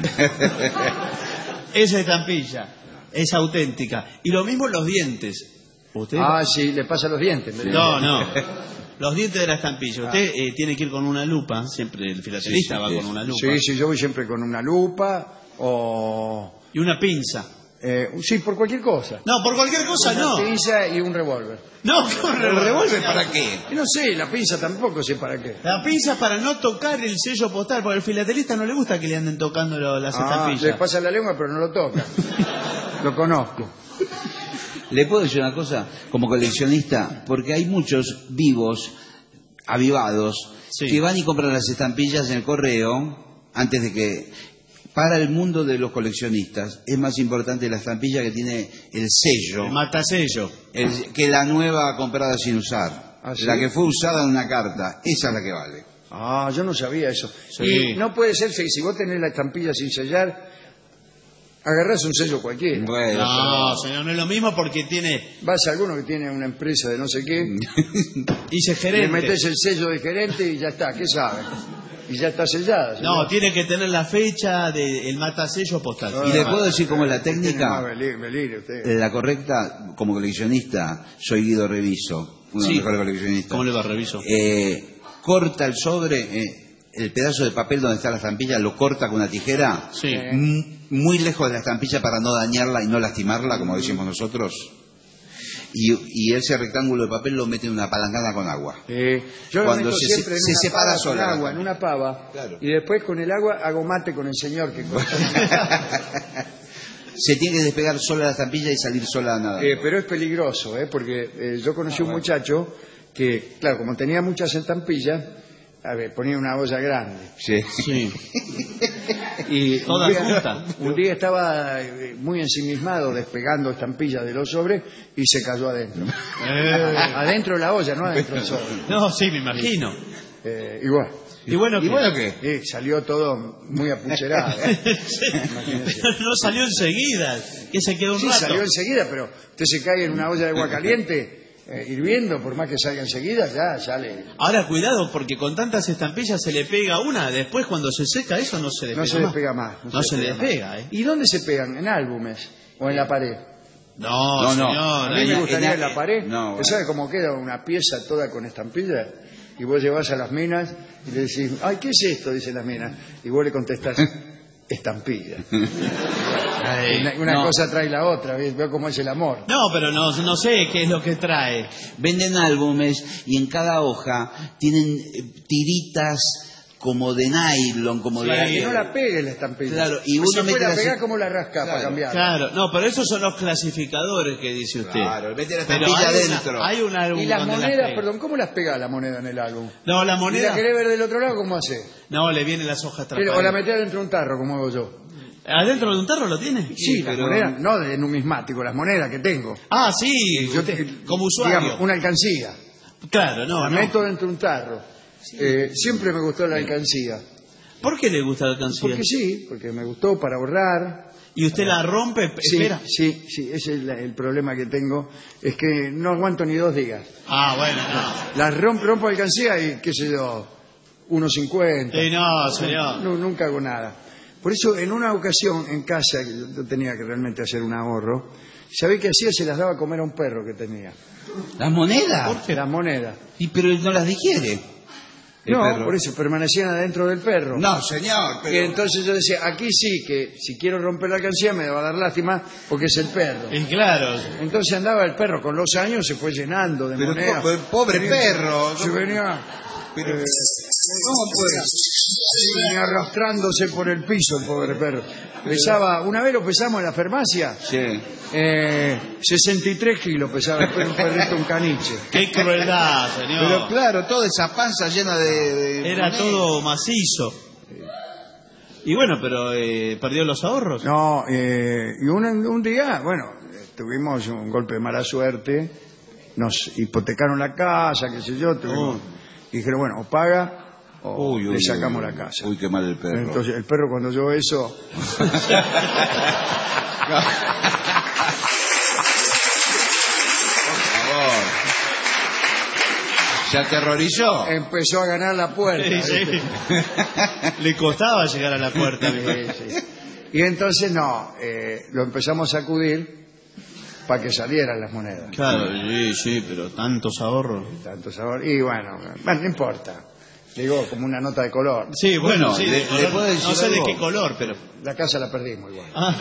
esa estampilla es auténtica. Y lo mismo los dientes. ¿Usted? Ah, sí, le pasa los dientes. me No, dice. no. Los dientes de la estampilla. Usted eh, tiene que ir con una lupa. Siempre el filatelista Sí, sí, va sí. con una lupa. Sí, sí, yo voy siempre con una lupa o... Y una pinza. Eh, sí, por cualquier cosa. No, por cualquier cosa una no. pinza y un revólver. No, ¿qué un ¿El revólver? para qué? Y no sé, la pinza tampoco sé para qué. La pinza para no tocar el sello postal, porque al filatelista no le gusta que le anden tocando lo- las Ah, estampillas. le pasa la lengua pero no lo toca. Lo conozco. ¿Le puedo decir una cosa? Como coleccionista, porque hay muchos vivos, avivados, Sí. que van y compran las estampillas en el correo antes de que... Para el mundo de los coleccionistas es más importante la estampilla que tiene el sello El matasello. el- que la nueva comprada sin usar. ¿Ah, sí? La que fue usada en una carta, esa es la que vale. Ah, yo no sabía eso. Sí. Y no puede ser que si vos tenés la estampilla sin sellar, agarrás un sello cualquiera. Bueno, No, señor, no es lo mismo porque tiene... Vas a alguno que tiene una empresa de no sé qué, Y se le gerente. metés el sello de gerente y ya está, ¿qué sabe? Y ya está sellada. No, señor. tiene que tener la fecha del matasello postal. ¿Y le puedo decir cómo es la Tiene más técnica? delirio, delirio usted. La correcta, como coleccionista, soy Guido Reviso, uno de Sí. los mejores coleccionistas. ¿Cómo le va, reviso? Eh, corta el sobre, eh, el pedazo de papel donde está la estampilla, lo corta con una tijera, Sí. m- muy lejos de la estampilla para no dañarla y no lastimarla, como decimos nosotros. Y, y ese rectángulo de papel lo mete en una palangana con agua. Eh, yo lo Cuando meto se- siempre en se una separa pava sola con la agua, en una pava, Claro. y después con el agua hago mate con el señor que corta. Se tiene que despegar sola la estampilla y salir sola nada. Eh, pero es peligroso, ¿eh? Porque eh, yo conocí un muchacho que, claro, como tenía muchas estampillas, a ver, ponía una olla grande. Sí. Sí. Y Toda un, día, junta. un día estaba eh, muy ensimismado despegando estampillas de los sobres y se cayó adentro. Eh. Adentro de la olla, no adentro del sobre. No, sí, me imagino. Eh, y bueno. ¿Y bueno ¿Y qué? bueno qué? Eh, salió todo muy apucherado. ¿eh? Sí. Pero no salió enseguida, que se quedó un Sí, rato. salió enseguida, pero usted se cae en una olla de agua caliente, eh, hirviendo, por más que salga enseguida, ya sale. Ahora cuidado, porque con tantas estampillas se le pega una, después cuando se seca eso no se le No pega se le más. pega más. No se le más. despega, ¿eh? ¿Y dónde se pegan? ¿En álbumes? ¿O en la pared? No, No, no. señor. A mí ahí- me gustaría en en la- la pared. no, ¿Usted sabe cómo queda una pieza toda con estampillas? Y vos llevas a las minas y le decís, ay, ¿qué es esto? Dicen las minas. Y vos le contestás, estampilla. Ay, Una, una no. cosa trae la otra, ¿ves? Veo cómo es el amor. No, pero no, no sé qué es lo que trae. Venden álbumes y en cada hoja tienen eh, tiritas como de nylon, como Sí. Para de... que no la pegue la estampilla. Claro, y uno si mete fuera a las- pegar, ¿cómo la rasca para Claro. cambiar? Claro, no, pero esos son los clasificadores que dice usted. Claro, mete la Pero estampilla hay una- adentro. hay un álbum Y las donde monedas, pega. perdón, ¿cómo las pega la moneda en el álbum? No, la ¿Y moneda. la querés ver del otro lado, cómo hace? No, le vienen las hojas Pero, transparentes. o la metés dentro de un tarro, como hago yo. ¿Adentro de un tarro lo tiene? Sí, las pero- monedas, no de numismático, las monedas que tengo. Ah, sí, Yo usted, te- como usuario. Digamos, una alcancía. Claro, no, la no. meto dentro de un tarro. Eh, siempre me gustó la alcancía. ¿Por qué le gusta la alcancía? Porque sí, porque me gustó para ahorrar. ¿Y usted la rompe? Sí, Espera. sí, sí, ese es el, el problema que tengo. Es que no aguanto ni dos días. Ah, bueno, no. La rompo, rompo alcancía y, qué sé yo, uno cincuenta. Sí, no, señor. No, nunca hago nada. Por eso, en una ocasión en casa, que yo tenía que realmente hacer un ahorro, ¿sabés qué hacía? Se las daba a comer a un perro que tenía. ¿Las monedas? ¿Por qué? Las monedas. Y pero él no las digiere. El No, perro. por eso permanecían adentro del perro. No, señor, Y pero... entonces yo decía, aquí sí, que si quiero romper la alcancía me va a dar lástima porque es el perro. Y claro. Entonces andaba el perro, con los años se fue llenando de Pero monedas. po- pobre Venía- perro. Se venía, Pero- eh, ¿cómo puede? Venía arrastrándose por el piso el pobre perro. Pesaba, una vez lo pesamos en la farmacia, Sí. eh, sesenta y tres kilos pesaba el perro, un perrito, un caniche. Qué crueldad, señor. Pero claro, toda esa panza llena de... de Era monedas. todo macizo. Y bueno, pero eh, perdió los ahorros. No, eh, y un, un día, bueno, eh, tuvimos un golpe de mala suerte, nos hipotecaron la casa, qué sé yo, tuvimos- Y dijeron, bueno, o paga o Uy, le uy, sacamos uy, la casa. Uy, qué mal el perro. Entonces el perro cuando oyó eso... ¿Se aterrorizó? Empezó a ganar la puerta. Sí, sí. Le costaba llegar a la puerta. Sí, sí. Y entonces no, eh, lo empezamos a sacudir para que salieran las monedas. Claro, sí, sí, pero tantos ahorros. Tantos ahorros. Y bueno, bueno, no importa. Digo, como una nota de color. Sí, bueno, Bueno, sí, le- de le color. puedo decir No sé de algo. qué color, pero... La casa la perdimos igual. Ah.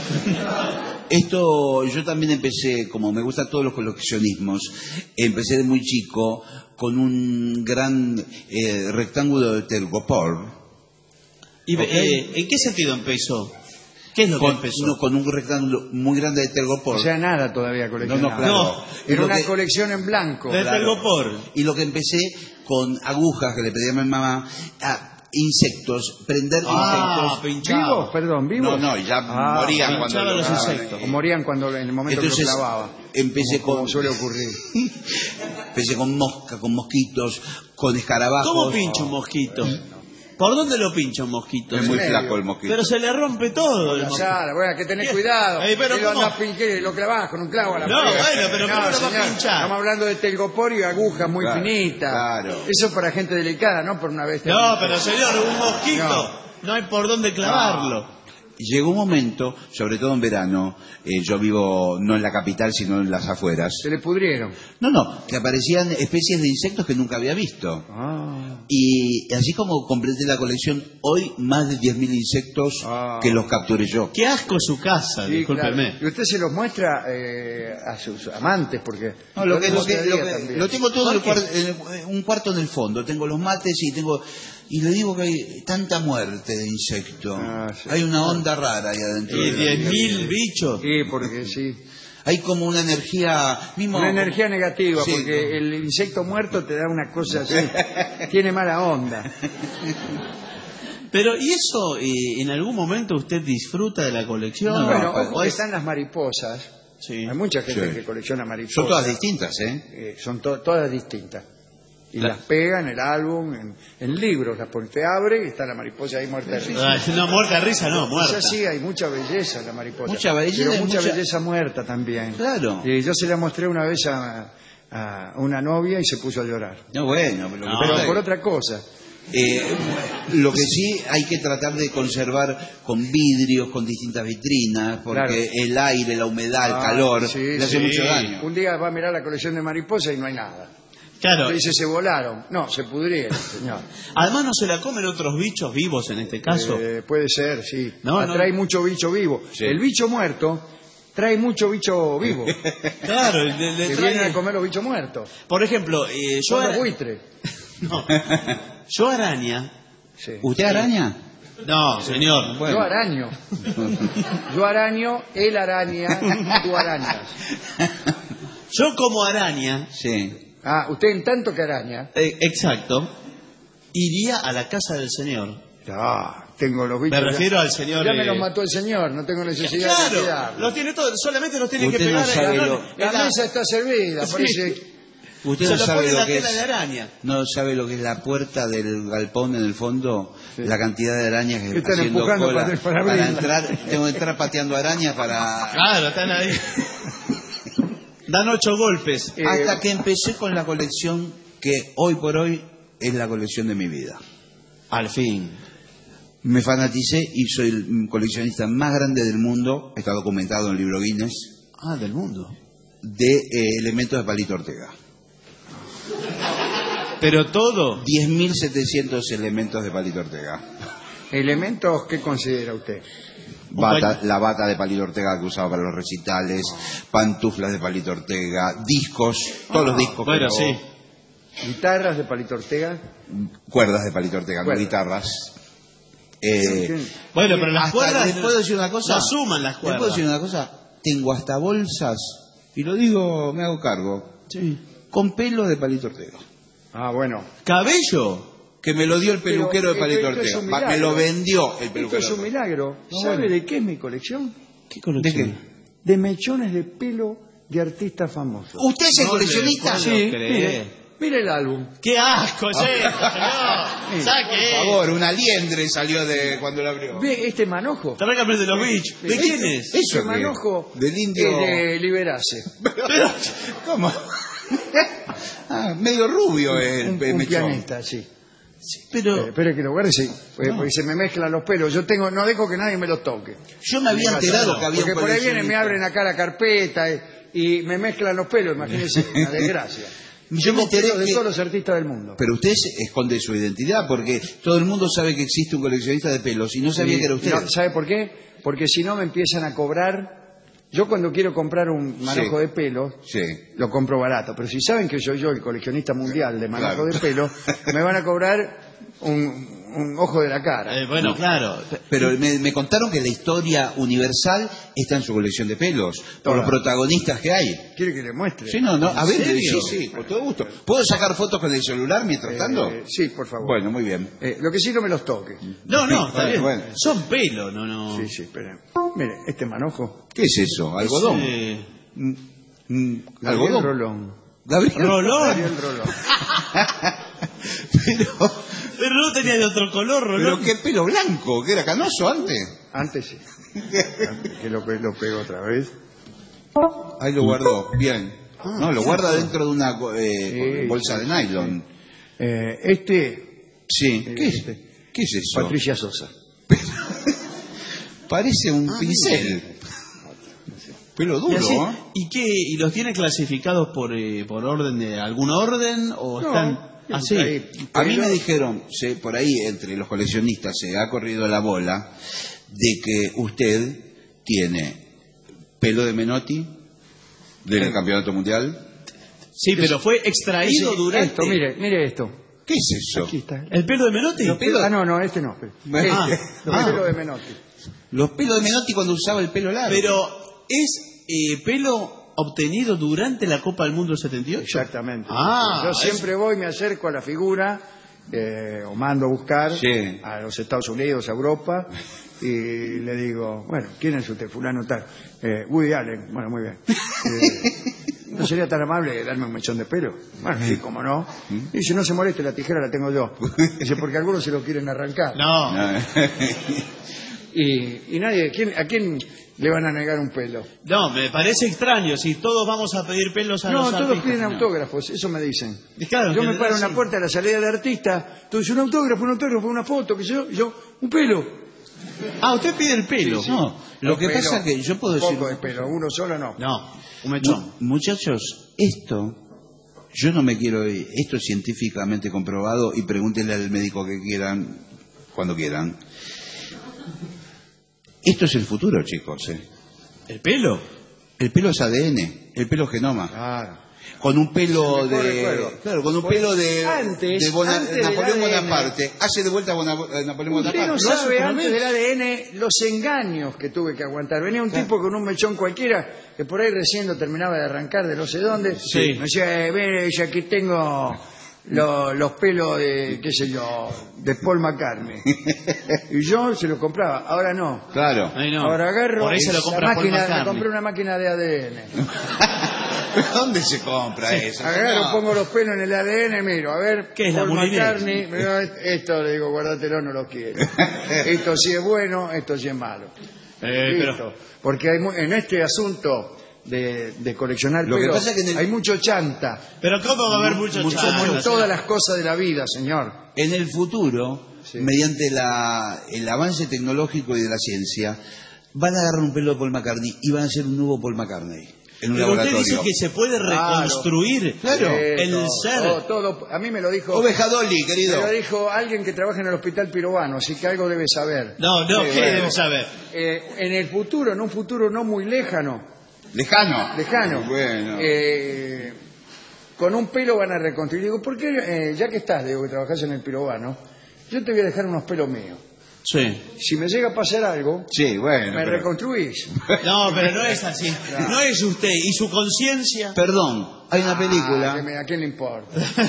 Esto, yo también empecé, como me gustan todos los coleccionismos, empecé de muy chico con un gran eh, rectángulo de telgopor. ¿Y, ¿Ok? eh, ¿En qué sentido empezó? ¿Qué es lo Con, que empezó? no, con un rectángulo muy grande de telgopor. O sea, nada todavía coleccionado. No, no, claro. No, Y Era lo una que- colección en blanco. De claro. telgopor. Y lo que empecé con agujas que le pedí a mi mamá, a insectos, prender Ah, insectos. pinchado. ¿Vivos? Perdón, ¿vivos? No, no, ya Ah, morían pinchaba cuando los lo clavaban. insectos. O morían cuando en el momento Entonces, que lo clavaba. empecé como, como con- suele ocurrir. Empecé con mosca, con mosquitos, con escarabajos. ¿Cómo pincha un mosquito? ¿Por dónde lo pincha un mosquito? Es muy medio. flaco el mosquito. Pero se le rompe todo el La mosquito. sala, bueno, hay que tener ¿Qué? cuidado. Ey, pero Y lo, ¿cómo? andás pin- ¿qué? Lo clavás con un clavo a la No, pared. bueno, pero ¿cómo lo va a señor, pinchar? Estamos hablando de telgopor y agujas muy Claro, finitas. claro. Eso es para gente delicada, no por una bestia. No, pero señor, un mosquito. No, hay por dónde clavarlo. Llegó un momento, sobre todo en verano, eh, yo vivo no en la capital, sino en las afueras. Se le pudrieron. No, no, que aparecían especies de insectos que nunca había visto. Ah. Y así como completé la colección, hoy más de diez mil insectos Ah. que los capturé yo. Qué asco su casa, Sí, discúlpeme. claro. Y usted se los muestra eh, a sus amantes, porque... No, lo, que, lo, que- mostraría lo que- también. lo tengo todo en el ¿Por qué? cuar- en el- un cuarto en el fondo. Tengo los mates y tengo... Y le digo que hay tanta muerte de insectos. Ah, sí. Hay una onda rara ahí adentro. Y de la diez vida. mil bichos. Sí, porque sí. Hay como una energía... Mismo, Una energía negativa, Sí, porque no. el insecto muerto te da una cosa así. Tiene mala onda. Pero, ¿y eso eh, en algún momento usted disfruta de la colección? No, bueno, pues, ojo que están las mariposas. Sí. Hay mucha gente Sí. que colecciona mariposas. Son todas distintas, ¿eh? Eh, son to- todas distintas. Y La- las pega en el álbum, en, en libros, las pone, te abre y está la mariposa ahí muerta de risa. Ah, no, muerta de risa, no, O muerta. sea, sí, hay mucha belleza en la mariposa. Mucha belleza pero y mucha, mucha- belleza muerta también. Claro. Y yo se la mostré una vez a, a una novia y se puso a llorar. No, bueno, pero, lo que Pero pasa por es- otra cosa. Eh, lo que sí hay que tratar de conservar con vidrios, con distintas vitrinas, porque Claro. el aire, la humedad, el Ah, calor, sí, le hace sí. mucho daño. Un día va a mirar la colección de mariposas y no hay nada. Claro. Le dice, se volaron. No, se pudrieron, señor. Además, ¿no se la comen otros bichos vivos en este caso? Eh, puede ser, sí. No, Atrae no. mucho bicho vivo. Sí. El bicho muerto trae mucho bicho vivo. Claro, le, le que trae- vienen a comer los bichos muertos. Por ejemplo, eh, yo, Son los ara- buitres. no. Yo araña. Sí. ¿Usted araña? No, señor. Yo araño. Yo araño, él araña, tú arañas. Yo como araña, Sí. Ah, usted en tanto que araña. eh, exacto, iría a la casa del señor. Ah, tengo los bichos. Me ya- refiero al señor. Ya me eh, los mató el señor, no tengo necesidad de Claro, cuidarlos. los tiene todo, solamente los tiene que Usted no pegar sabe en la, lo- en La la- mesa está servida, Sí. parece. Usted se no lo sabe pone en lo la que tela es. de araña. No sabe lo que es la puerta del galpón en el fondo, Sí. la cantidad de arañas que Están haciendo empujando cola para- para para abrirla. entrar. Tengo que entrar pateando arañas para Claro, están ahí. Dan ocho golpes. Eh, hasta que empecé con la colección que hoy por hoy es la colección de mi vida. Al fin. Me fanaticé y soy el coleccionista más grande del mundo, está documentado en el libro Guinness, Ah, del mundo. de eh, elementos de Palito Ortega. Pero todo. diez mil setecientos elementos de Palito Ortega. ¿Elementos qué considera usted? Bata- la bata de Palito Ortega que usaba para los recitales, pantuflas de Palito Ortega, discos, todos los discos. Bueno, que sí. grabó, ¿Guitarras de Palito Ortega? Cuerdas de Palito Ortega, no Cuerdas. guitarras. Eh, Bueno, pero las hasta- cuerdas. ¿les puedo decir una cosa? No suman las ¿Les puedo cuerdas. decir una cosa? Tengo hasta bolsas, y lo digo, me hago cargo, Sí. con pelo de Palito Ortega. Ah, bueno. Cabello. Que me lo dio el peluquero Pero, de Palito esto es Ortega. un Va, me milagro. lo vendió el Esto peluquero. es un milagro. No, ¿Sabe bueno. de qué es mi colección? ¿Qué ¿De colección? qué? De mechones de pelo de artistas famosos. ¿Usted es el No coleccionista? le puedo Sí, creer. mire, Mire el álbum. ¡Qué asco es esto, señor! ¡Saque! Por favor, una liendre salió de cuando la abrió. Ve este manojo. Te arranca de los bichos. ¿De quién es? Eso Este que- manojo del indio. es de Liberace. Pero, ¿Cómo? Ah, medio rubio el Un, pe- un mechón. pianista, sí. pero Eh, espere que lo guarde, sí. Porque, porque se me mezclan los pelos. Yo tengo, no dejo que nadie me los toque. Yo me había enterado que había Porque un por ahí vienen, me coleccionista. abren acá la carpeta eh, y me mezclan los pelos. Imagínense, una desgracia. Yo me Tengo enteré pelos de que- todos los artistas del mundo. Pero usted se- esconde su identidad porque todo el mundo sabe que existe un coleccionista de pelos y no sabía Sí, que era usted. no, ¿sabe por qué? Porque si no me empiezan a cobrar. Yo cuando quiero comprar un manojo Sí. de pelo, Sí. lo compro barato. Pero si saben que soy yo el coleccionista mundial de manojo Claro. de pelo, me van a cobrar un, un ojo de la cara. eh, bueno, claro. Pero me, me contaron que la historia universal está en su colección de pelos, por Toda. los protagonistas que hay. ¿Quiere que le muestre? Sí, no, no. A ¿En ver, serio? sí, sí, con todo gusto. ¿Puedo sacar fotos con el celular mientras tanto? Eh, sí, por favor. Bueno, muy bien. Eh, lo que sí no me los toque. No, no, está Bueno, bien. bueno. Son pelo, no, no. Sí, sí, esperen. Mire, este manojo. ¿Qué es eso? ¿Algodón? Ese- Mm, mm, Gabriel ¿Algodón? Rolón. Gabriel Rolón. Gabriel Rolón. pero, Pero no tenía de otro color, pero Rolón. qué pelo blanco, que era canoso antes. Antes sí. Antes que lo, pe- lo pego otra vez. Ahí lo guardó, bien. Ah, No, lo guarda dentro de una Sí, eh, bolsa de nylon. Eh, este, Sí. ¿Qué es, Este. ¿Qué es eso? Patricia Sosa. Parece un pincel. Pelo ¿Y, duro, así- ¿eh? ¿Y qué? ¿Y los tiene clasificados por, eh, por orden de algún orden o No, están así? ahí, A mí pero- me dijeron, se- por ahí entre los coleccionistas se ha corrido la bola de que usted tiene pelo de Menotti del campeonato mundial. Sí, pero fue extraído Ese- durante Esto, mire, mire esto. ¿Qué es eso? Aquí está. el pelo de Menotti. Los pelos- Ah, no, no, este no. Bueno. Este, Ah, los ah. pelos de Menotti. Los pelos de Menotti cuando usaba el pelo largo. Pero es eh, pelo obtenido durante la Copa del Mundo del setenta y ocho. Exactamente. Ah, Yo es- siempre voy, me acerco a la figura, eh, o mando a buscar Sí. a los Estados Unidos, a Europa, y le digo, bueno, ¿quién es usted? Fulano tal. Eh, Woody Allen. Bueno, muy bien. Eh, ¿No sería tan amable de darme un mechón de pelo? Bueno, sí, cómo no. Y dice, no se moleste, la tijera la tengo yo. Dice, porque algunos se lo quieren arrancar. No. No. Y, y nadie, ¿quién, ¿a quién le van a negar un pelo? No, me parece extraño. Si todos vamos a pedir pelos a No, los todos artistas. piden No. autógrafos, eso me dicen. Y claro, Yo en me paro en general la sí. puerta de la salida de artista, tú dices un autógrafo, un autógrafo, una foto, que yo, yo, un pelo. Ah, usted pide el pelo. Sí, sí. No, lo Un que pelo, pasa es que yo puedo un decir... poco de pelo, uno solo no. No, un mechón. Mu- Muchachos, esto, yo no me quiero ir, esto es científicamente comprobado y pregúntenle al médico que quieran, cuando quieran. Esto es el futuro, chicos. ¿eh? ¿El pelo? El pelo es A D N, el pelo es genoma. Claro. Con un pelo El mejor de... recuerdo. Claro, con un Pues, pelo de, antes- de Bona- antes del Napoleón A D N. Bonaparte. Hace de vuelta Bona- eh, Napoleón Usted Bonaparte. no Lo hace sabe otra antes vez. del A D N los engaños que tuve que aguantar. Venía un tipo con un mechón cualquiera que por ahí recién lo terminaba de arrancar de no sé dónde. Sí. Me decía, eh, ve, ya aquí tengo lo- los pelos de, qué sé yo, de Paul McCartney. Y yo se los compraba. Ahora no. Claro. Ay, no. Ahora agarro Por ahí se lo la compra Paul máquina, me McCartney. compré una máquina de A D N. ¿Dónde se compra eso? Agarro, No. pongo los pelos en el A D N, miro, a ver, ¿Qué es, la Paul Moulinex? McCartney, mira, esto le digo, guárdatelo, no lo quiero. Esto sí es bueno, esto sí es malo. Eh, Listo. pero- Porque hay mu- en este asunto de, de coleccionar Lo que pelos, pasa es que en el- hay mucho chanta, Pero ¿cómo va a haber mucho Mucho- chanta? como en todas las cosas de la vida, señor. En el futuro, Sí. mediante la, el avance tecnológico y de la ciencia, van a agarrar un pelo de Paul McCartney y van a hacer un nuevo Paul McCartney en un Pero usted laboratorio. dice que se puede reconstruir Claro. el Todo, ser. todo, todo. A mí me lo dijo, Oveja Dolly, me querido. lo dijo alguien que trabaja en el hospital Pirobano, así que algo debe saber. No, no, Sí, ¿qué bueno. debe saber? Eh, en el futuro, en un futuro no muy lejano, Lejano. lejano. Bueno. Eh, con un pelo van a reconstruir. Digo, ¿por qué? Eh, ya que estás, digo, que trabajás en el pirobano, yo te voy a dejar unos pelos míos. Sí. Si me llega a pasar algo, Sí, bueno. me pero- reconstruís. No, pero no es así. No es usted. ¿Y su conciencia? Perdón, hay una Ah, película. que me- ¿a quién le importa?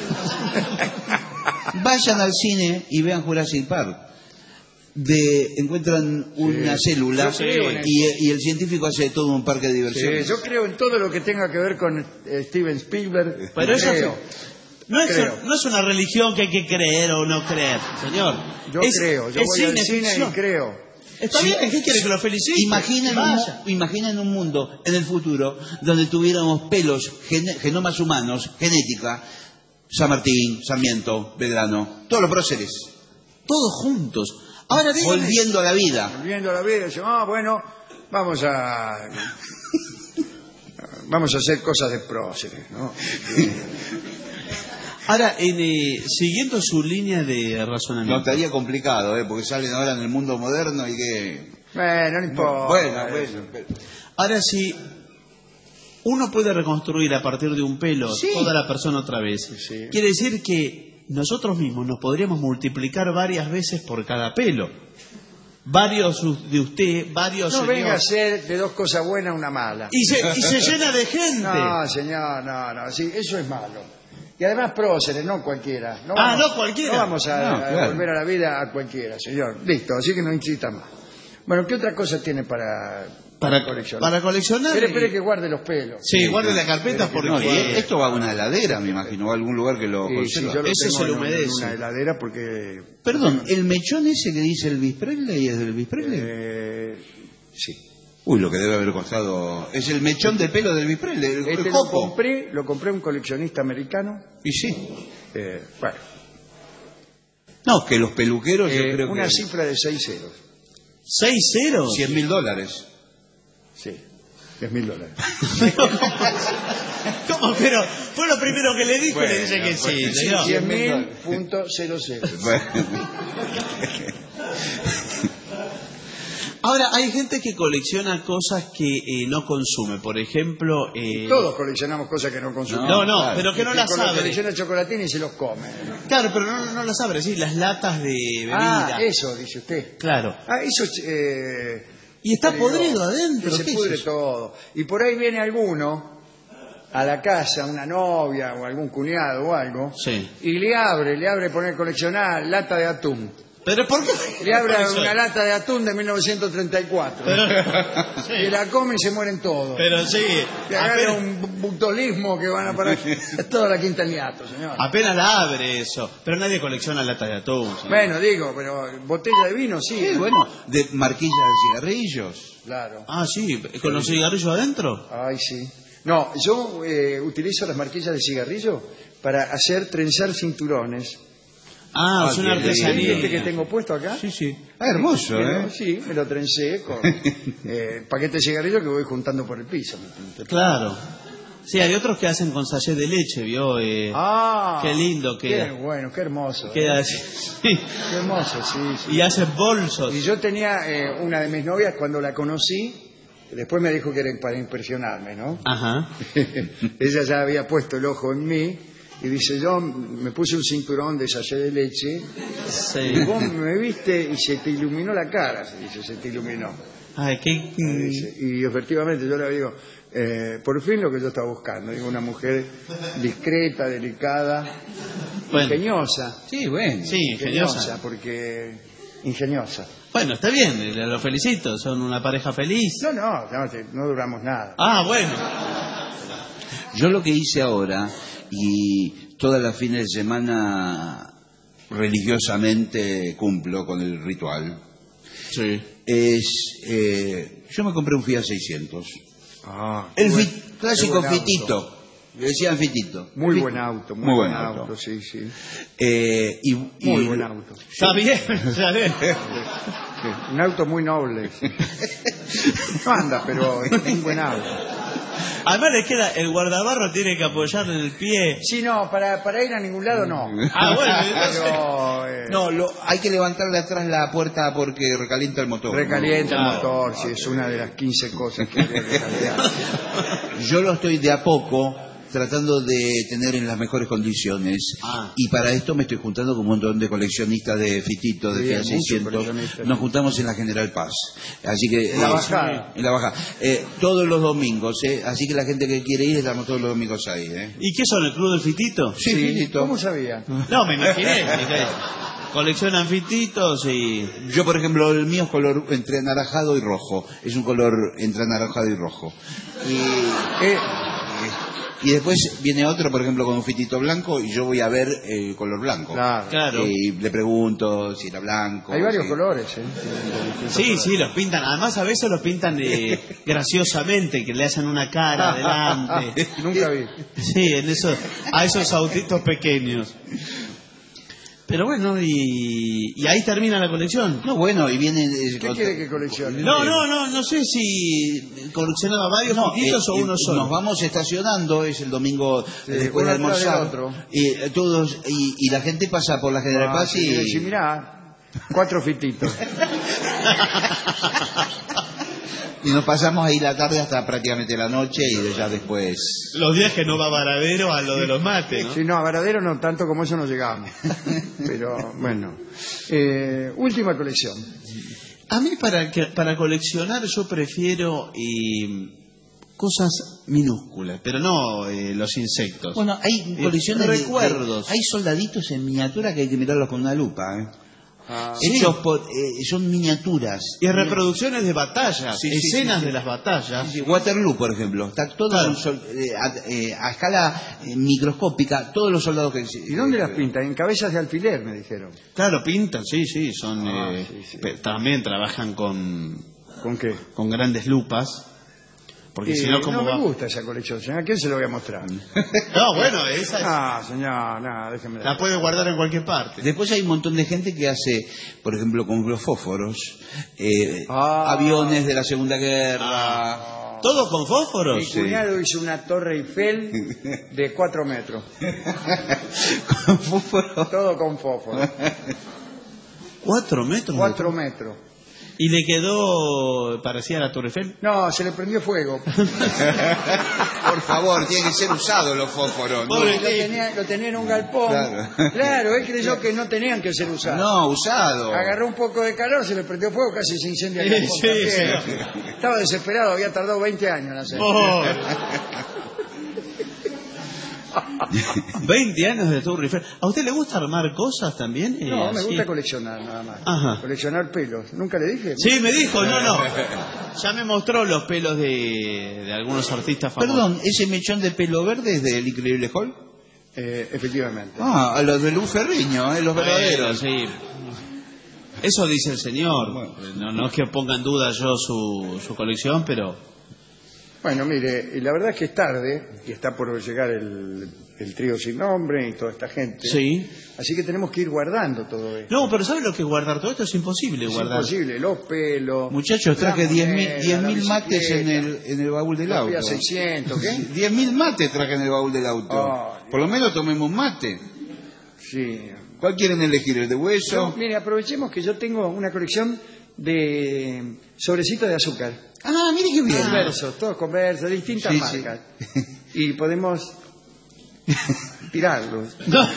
Vayan al cine y vean Jurassic Park. De, encuentran una Sí. célula Yo creo en y, y el científico hace todo un parque de Sí, diversiones. yo creo en todo lo que tenga que ver con eh, Steven Spielberg. Pero eso creo. No es, creo. no es una religión que hay que creer o no creer, señor. Yo es, creo, yo es voy al cine cine ficción. y creo. Está Sí, bien, ¿qué quiere que lo felicite? Imaginen un, mu- imaginen un mundo en el futuro donde tuviéramos pelos, gen- genomas humanos, genética, San Martín, Sarmiento, Belgrano, todos los próceres, todos juntos, Ahora dígame, volviendo a la vida. Volviendo a la vida, decimos, ah, bueno, vamos a... vamos a hacer cosas de próceres, ¿no? ahora, en, eh, siguiendo su línea de No, razonamiento. estaría complicado, ¿eh? Porque salen ahora en el mundo moderno y que... Bueno, no importa. Bueno, bueno, pero- Ahora, si uno puede reconstruir a partir de un pelo Sí. toda la persona otra vez, sí. quiere decir que nosotros mismos nos podríamos multiplicar varias veces por cada pelo. Varios de usted, varios No señor. venga a ser de dos cosas buenas una mala. Y se, y se llena de gente. No, señor, no, no, sí, eso es malo. Y además próceres, no cualquiera. No Ah, vamos- no cualquiera. No vamos a, No, a claro. volver a la vida a cualquiera, señor. Listo, así que no insista más. Bueno, ¿qué otra cosa tiene para, Para, coleccionar? para coleccionar. Espere, espere que guarde los pelos. Sí, guarde la carpeta porque No, y esto va a una heladera, me imagino, o a algún lugar que lo Sí, sí, conserva. yo lo Eso tengo se lo en un- humedece. en una heladera porque... Perdón, ¿el mechón ese que dice Elvis Presley es del Elvis Presley? Eh, sí. Uy, lo que debe haber costado... Es el mechón de pelo del Elvis Presley, el, el Este lo jopo. compré, lo compré a un coleccionista americano. Y sí. Eh, bueno, No, que los peluqueros yo eh, creo una que... cifra de seis ceros. ¿Seis ceros? cien mil dólares. Sí, diez mil dólares. ¿Cómo? Pero fue lo primero que le dijo y Bueno, le dice que sí, pues, señor. cien mil punto cero cero. Ahora, hay gente que colecciona cosas que eh, no consume. Por ejemplo... eh, Todos coleccionamos cosas que no consumimos. No, no, claro. pero que no El las que abre. colecciona chocolatines y se los come. Claro, pero no, no las abre, sí, las latas de bebida. Ah, eso, dice usted. Claro. Ah, eso es... eh, Y está digo, podrido adentro. que se ¿qué es pudre eso? todo. Y por ahí viene alguno a la casa, una novia o algún cuñado o algo, Sí. y le abre, le abre poner coleccionar lata de atún. ¿Pero por qué? Le abre una lata de atún de mil novecientos treinta y cuatro. Pero, Y la come y se mueren todos. pero sí. Le agarra Apenas, un butolismo que van a parar toda la quinta Niato, señor. apenas la abre eso. Pero nadie colecciona latas de atún. señor. Bueno, digo, pero botella de vino sí. Sí, bueno, de marquillas de cigarrillos. Claro. Ah, sí, con los cigarrillos adentro. Ay, sí. No, yo eh, utilizo las marquillas de cigarrillo para hacer trenzar cinturones. Ah, es una qué lindo. artesanía. ¿Este que tengo puesto acá? Sí, sí. Ah, hermoso, Me lo- ¿eh? Sí, me lo trencé con eh, paquete de cigarrillos que voy juntando por el piso. Claro. Sí, hay otros que hacen con sachet de leche, ¿vio? Eh, Ah, qué lindo queda. Qué bueno, qué hermoso. Queda eh. así. Qué hermoso, sí, sí. Y hacen bolsos. Y yo tenía eh, una de mis novias cuando la conocí, después me dijo que era para impresionarme, ¿no? Ajá. Ella ya había puesto el ojo en mí y dice, yo me puse un cinturón de sachet de leche Sí. y vos me viste y se te iluminó la cara, se dice, se te iluminó. Ay, qué... Me dice. Y efectivamente yo le digo, eh, por fin lo que yo estaba buscando, digo, una mujer discreta, delicada, Bueno. ingeniosa. Sí, bueno. Sí, ingeniosa. porque ingeniosa. Bueno, está bien, lo felicito, son una pareja feliz. No, no, no, te- no duramos nada. Ah, bueno. Yo lo que hice ahora, y todas las fines de semana religiosamente cumplo con el ritual, Sí. es, eh, yo me compré un Fiat seiscientos. Ah, El qué buen- fi- clásico qué buen auto. fitito. Le decían fitito. Muy Fit- buen auto, muy, Muy buen, buen auto. auto. sí, sí. Eh, y, Muy y- buen auto. Está bien, está bien. Sí, un auto muy noble. sí. No anda, pero es un buen auto. Además le queda, el guardabarro tiene que apoyarle en el pie. Sí, no, para, para ir a ningún lado no. Ah, bueno, entonces... Pero, eh, No, lo, hay que levantarle atrás la puerta porque recalienta el motor. recalienta Claro. el motor, sí, es una de las quince cosas que hay que recalientar. Yo lo estoy de a poco tratando de tener en las mejores condiciones. Ah. Y para esto me estoy juntando con un montón de coleccionistas de fititos, de Sí, Fiat hay muchos seiscientos. coleccionistas. Nos juntamos en la General Paz. Así que, En la eh, bajada. En la bajada. Eh, todos los domingos, eh. Así que la gente que quiere ir, estamos todos los domingos ahí. Eh. ¿Y qué son, el club del fitito? Sí, fitito. ¿Cómo sabía? No, me imaginé. dije, coleccionan fititos y... Yo, por ejemplo, el mío es color entre anaranjado y rojo. Es un color entre anaranjado y rojo. Y... Eh, Y después viene otro, por ejemplo, con un fitito blanco y yo voy a ver el color blanco. Claro. Claro. Y le pregunto si era blanco. Hay varios si... colores, ¿eh? Sí, sí, los pintan. Además, a veces los pintan eh, graciosamente, que le hacen una cara adelante. Nunca vi. Sí, en eso, a esos autitos pequeños. Pero bueno, y, y ahí termina la colección. No, bueno, y viene... Eh, ¿Qué quiere que coleccione? No, no, no, no sé si coleccionaba varios no, fititos eh, o uno solo. Nos vamos estacionando, es el domingo Sí, después uno de atrás del almorzar. otro. Y, eh, todos, y, y la gente pasa por la General Ah, Paz sí, y... sí, mirá, cuatro fititos. Y nos pasamos ahí la tarde hasta prácticamente la noche y ya después... Los días que no va Varadero a lo de los mates, ¿no? Sí, no, a Varadero no, tanto como eso no llegamos. Pero, bueno. Eh, última colección. A mí para que, para coleccionar yo prefiero eh, cosas minúsculas, pero no eh, los insectos. Bueno, hay Eh, colecciones de recuerdos. de- hay soldaditos en miniatura que hay que mirarlos con una lupa, ¿eh? Ah, Hechos por, eh, son miniaturas. Y reproducciones de batallas, Sí, sí, escenas sí, sí. de las batallas. Sí, Waterloo, por ejemplo, está todo Claro. un sol- eh, a, eh, a escala eh, microscópica, todos los soldados que... ¿Y dónde las pintan? En cabezas de alfiler, me dijeron. Claro, pintan, sí, sí, son Ah, eh, sí, sí. pe- también trabajan con ¿Con qué? con grandes lupas, porque Eh, si no como no va... me gusta esa colección, señor. ¿A quién se lo voy a mostrar? No, bueno, esa es- Ah, señor, no, déjeme. la puede guardar en cualquier parte. Después hay un montón de gente que hace, por ejemplo, con los fósforos, eh, Ah. aviones de la Segunda Guerra. ¿Todo con fósforos? Mi cuñado hizo una torre Eiffel de cuatro metros. Con fósforo. Todo con fósforo. ¿Cuatro metros? Cuatro metros. ¿Y le quedó parecida a la Torre Eiffel? No, se le prendió fuego. Por favor, tiene que ser usado los fósforos. ¿no? Lo tenía, lo tenía en un galpón. Claro. Claro, él creyó que no tenían que ser usados. No, usado. Agarró un poco de calor, se le prendió fuego, casi se incendia el Sí, galpón sí, también. Estaba desesperado, había tardado veinte años en hacerlo. Oh. veinte años de Torre Eiffel. ¿A usted le gusta armar cosas también? Eh, No, me así? gusta coleccionar nada más. Ajá. Coleccionar pelos. ¿Nunca le dije? Sí, me dijo, no, no. Ya me mostró los pelos de, de algunos artistas famosos. Perdón, ¿ese mechón de pelo verde es del Increíble Hulk? Eh, efectivamente. Ah, a los de Luz Ferriño, ¿eh? Los verdaderos. Bueno, sí. Eso dice el señor. No, no es que ponga en duda yo su, su colección, pero... Bueno, mire, y la verdad es que es tarde y está por llegar el, el trío sin nombre y toda esta gente. Sí. Así que tenemos que ir guardando todo esto. No, pero ¿sabe lo que es guardar? Todo esto es imposible Es guardar. imposible, los pelos. Muchachos, traje la diez moneda, mil la mates en bicicleta, el, en el baúl del los auto. Fiat seiscientos, ¿qué? diez mil mates traje en el baúl del auto. Oh, Por lo menos tomemos mate. Sí. ¿Cuál quieren elegir? ¿El de hueso? Yo, mire, aprovechemos que yo tengo una colección de sobrecitos de azúcar. Ah, mire qué bien. Conversos, todos conversos, de distintas Sí, marcas. Y podemos tirarlos.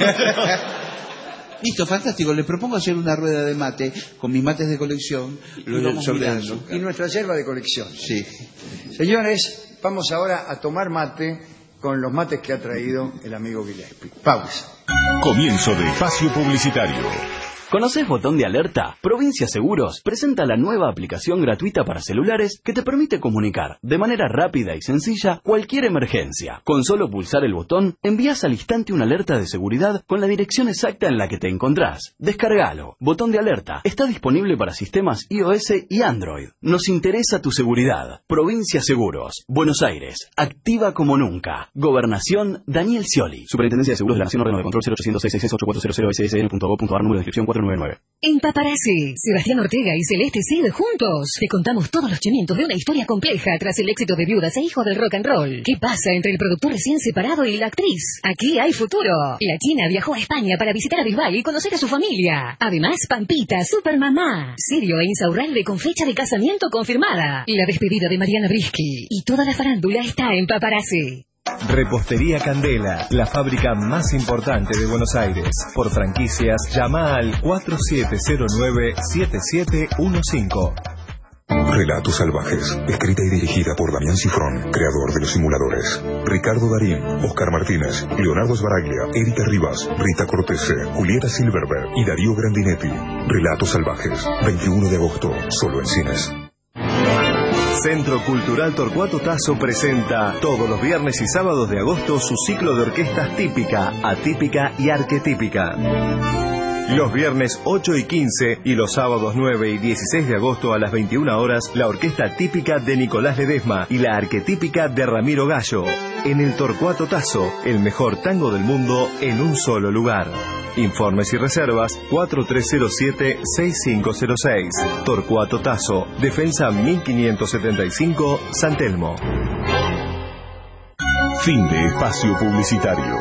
Listo, fantástico. Les propongo hacer una rueda de mate con mis mates de colección los vamos sobre mirando. azúcar. Y nuestra yerba de colección. Sí. Señores, vamos ahora a tomar mate con los mates que ha traído el amigo Gillespie. Pausa. Comienzo de espacio publicitario. ¿Conoces Botón de Alerta? Provincia Seguros presenta la nueva aplicación gratuita para celulares que te permite comunicar de manera rápida y sencilla cualquier emergencia. Con solo pulsar el botón, envías al instante una alerta de seguridad con la dirección exacta en la que te encontrás. Descárgalo. Botón de Alerta está disponible para sistemas iOS y Android. Nos interesa tu seguridad. Provincia Seguros. Buenos Aires. Activa como nunca. Gobernación Daniel Scioli. Superintendencia de Seguros de la Nación. Órgano de control cero ochocientos seis seis ocho cuatro cero cero S S N punto gov punto ar. Número de inscripción cuatro nueve nueve. En Paparazzi, Sebastián Ortega y Celeste Cid juntos. Te contamos todos los cimientos de una historia compleja tras el éxito de Viudas e Hijos del Rock and Roll. ¿Qué pasa entre el productor recién separado y la actriz? Aquí hay futuro. La China viajó a España para visitar a Bisbal y conocer a su familia. Además, Pampita, Supermamá, Sirio e Insaurralde con fecha de casamiento confirmada. La despedida de Mariana Brisky. Y toda la farándula está en Paparazzi. Repostería Candela, la fábrica más importante de Buenos Aires. Por franquicias, llama al cuatro siete cero nueve siete siete uno cinco. Relatos Salvajes, escrita y dirigida por Damián Cifrón, creador de los simuladores. Ricardo Darín, Oscar Martínez, Leonardo Sbaraglia, Erika Rivas, Rita Cortese, Julieta Silverberg y Darío Grandinetti. Relatos Salvajes, veintiuno de agosto, solo en cines. Centro Cultural Torcuato Tasso presenta todos los viernes y sábados de agosto su ciclo de orquestas típica, atípica y arquetípica. Los viernes ocho y quince y los sábados nueve y dieciséis de agosto a las veintiuna horas, la orquesta típica de Nicolás Ledesma y la arquetípica de Ramiro Gallo. En el Torcuato Tasso, el mejor tango del mundo en un solo lugar. Informes y reservas cuatro tres cero siete, seis cinco cero seis. Torcuato Tasso, Defensa mil quinientos setenta y cinco, San Telmo. Fin de espacio publicitario.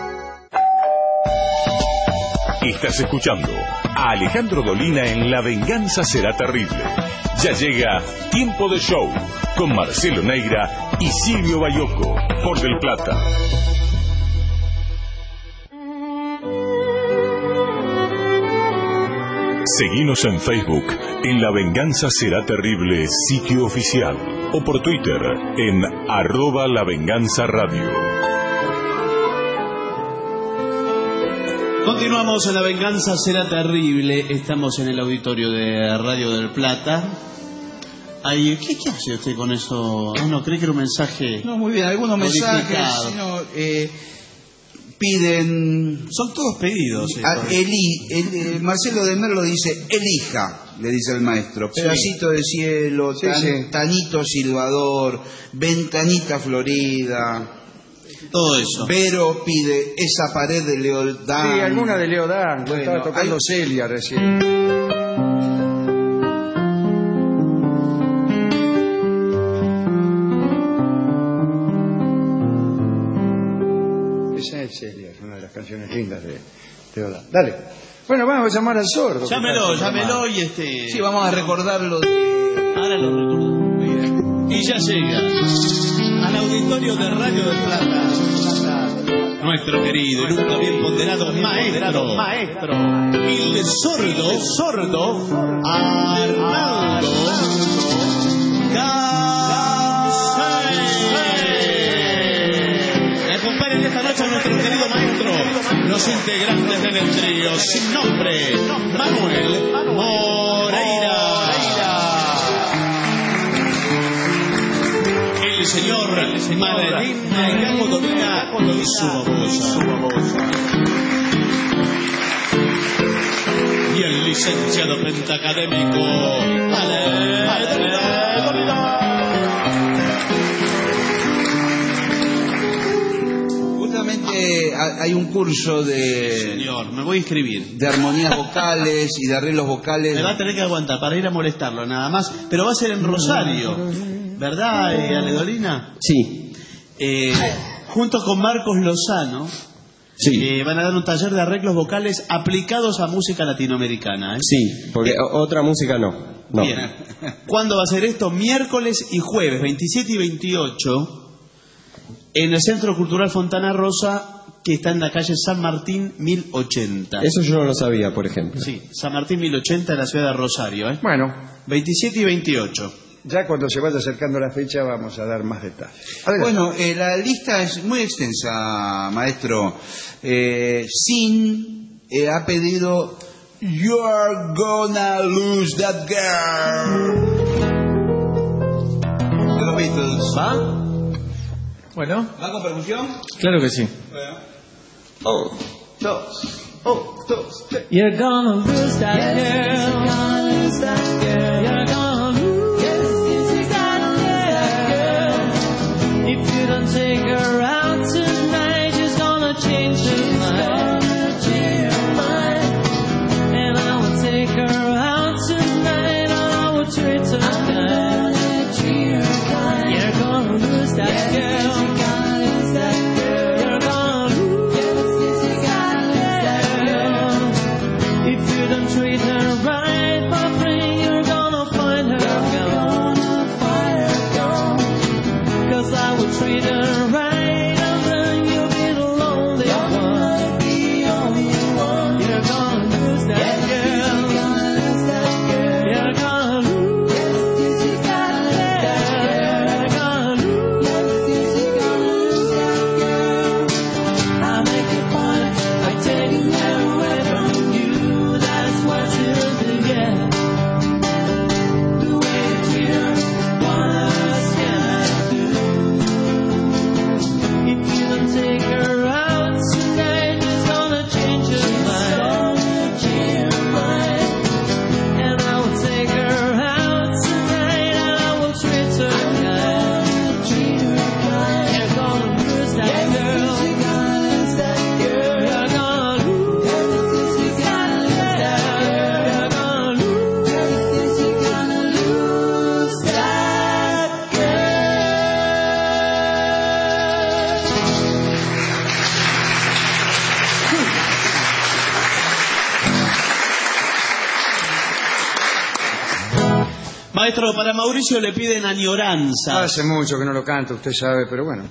Estás escuchando a Alejandro Dolina en La Venganza Será Terrible. Ya llega Tiempo de Show con Marcelo Neira y Silvio Bayoco por Del Plata. Seguinos en Facebook en La Venganza Será Terrible sitio oficial o por Twitter en arroba La Venganza Radio. Continuamos en La Venganza Será Terrible. Estamos en el auditorio de Radio del Plata. Ay, ¿qué, ¿Qué hace usted con eso? Ah, no, creí que era un mensaje. No, muy bien, algunos mensajes. No, eh, piden. Son todos pedidos. Eh, a, Eli, el, eh, Marcelo de Merlo dice: elija, le dice el maestro. Sí. Pedacito de cielo, sí, tan, sí. Tanito silbador, ventanita florida. Todo eso. Vero pide esa pared de Leodán. Sí, alguna de Leodán. Bueno, estaba tocando hay... Celia recién. Esa es Celia, es una de las canciones lindas de Leodán. Dale. Bueno, vamos a llamar al sordo. Llámelo, llámelo y este. Sí, vamos a recordarlo. De... Ahora lo recuerdo. Y ya llega al auditorio de Radio del Plata nuestro querido y nunca bien ponderado maestro, maestro, el sordo, sordo, Arnaldo Gansay. Acompañen esta noche a nuestro querido maestro, los integrantes del trío sin nombre, Manuel Moreira. El señor Martín Caco Domina y su babosa. Y el licenciado pentacadémico Ale Justamente hay un curso de... Señor, me voy a inscribir. De armonías vocales y de arreglos vocales. Me va a tener que aguantar para ir a molestarlo nada más, pero va a ser en Rosario. ¿Verdad, eh, Aledolina? Sí. Eh, junto con Marcos Lozano, sí. eh, van a dar un taller de arreglos vocales aplicados a música latinoamericana. ¿eh? Sí, porque otra música no. no. Bien. ¿Cuándo va a ser esto? Miércoles y jueves, veintisiete y veintiocho, en el Centro Cultural Fontana Rosa, que está en la calle San Martín mil ochenta. Eso yo no lo sabía, por ejemplo. Sí, San Martín mil ochenta en la ciudad de Rosario. ¿eh? Bueno. veintisiete y veintiocho. Ya cuando se vaya acercando la fecha vamos a dar más detalles. Adelante. Bueno, eh, la lista es muy extensa, maestro. Eh, Sin eh, ha pedido You're Gonna Lose That Girl. De los Beatles. ¿Va? Bueno. ¿Va con percusión? Claro que sí. Bueno. Oh, dos. Oh, dos, tres. You're gonna lose that girl. You're gonna lose that girl. You're gonna lose. Yes, you gotta lose that girl. If you don't take her out tonight, she's gonna change her mind. Change her mind. And I will take her out tonight, and I will treat her kind. Treat her kind. You're gonna lose that yes, girl. You gotta lose that girl. You're gonna lose. Yes, you gotta lose that girl. If you don't treat her right, my friend, you're gonna find her gone. Gonna find her gone. Cause I will treat her right, and then you'll be the lonely one. Be the only one. You're gonna lose that yes, girl. You're gonna lose that girl. You're gonna lose. Yes, you gotta lose that girl. You're gonna lose. Yes, you gotta lose that girl. I'll make it fun by taking her away from you. That's what you'll do, yeah. The way you treat her, wanna Maestro, para Mauricio le piden añoranza. Hace mucho que no lo canto, usted sabe, pero bueno.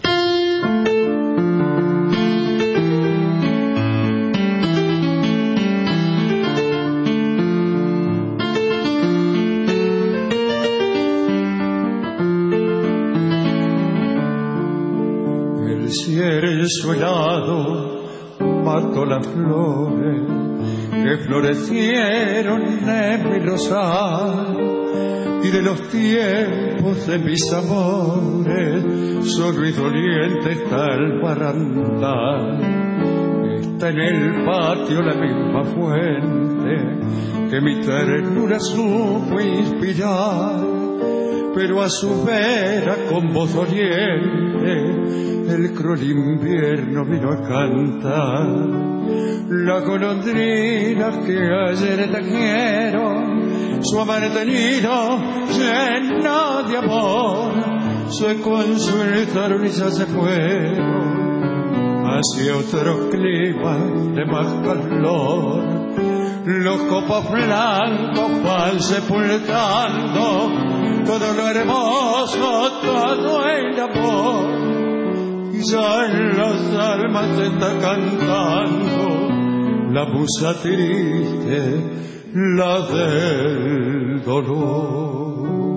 El cielo helado mató las flores que florecieron en mi rosal, y de los tiempos de mis amores solo y doliente está el barandal. Está en el patio la misma fuente que mi ternura supo inspirar, pero a su vera con voz doliente el cruel invierno vino a cantar. Las golondrinas que ayer tejieron su amante nido lleno de amor se consultaron y ya se fueron hacia otro clima de más calor. Los copos blancos van sepultando todo lo hermoso, todo el amor, y ya en las almas se está cantando la musa triste, la del dolor.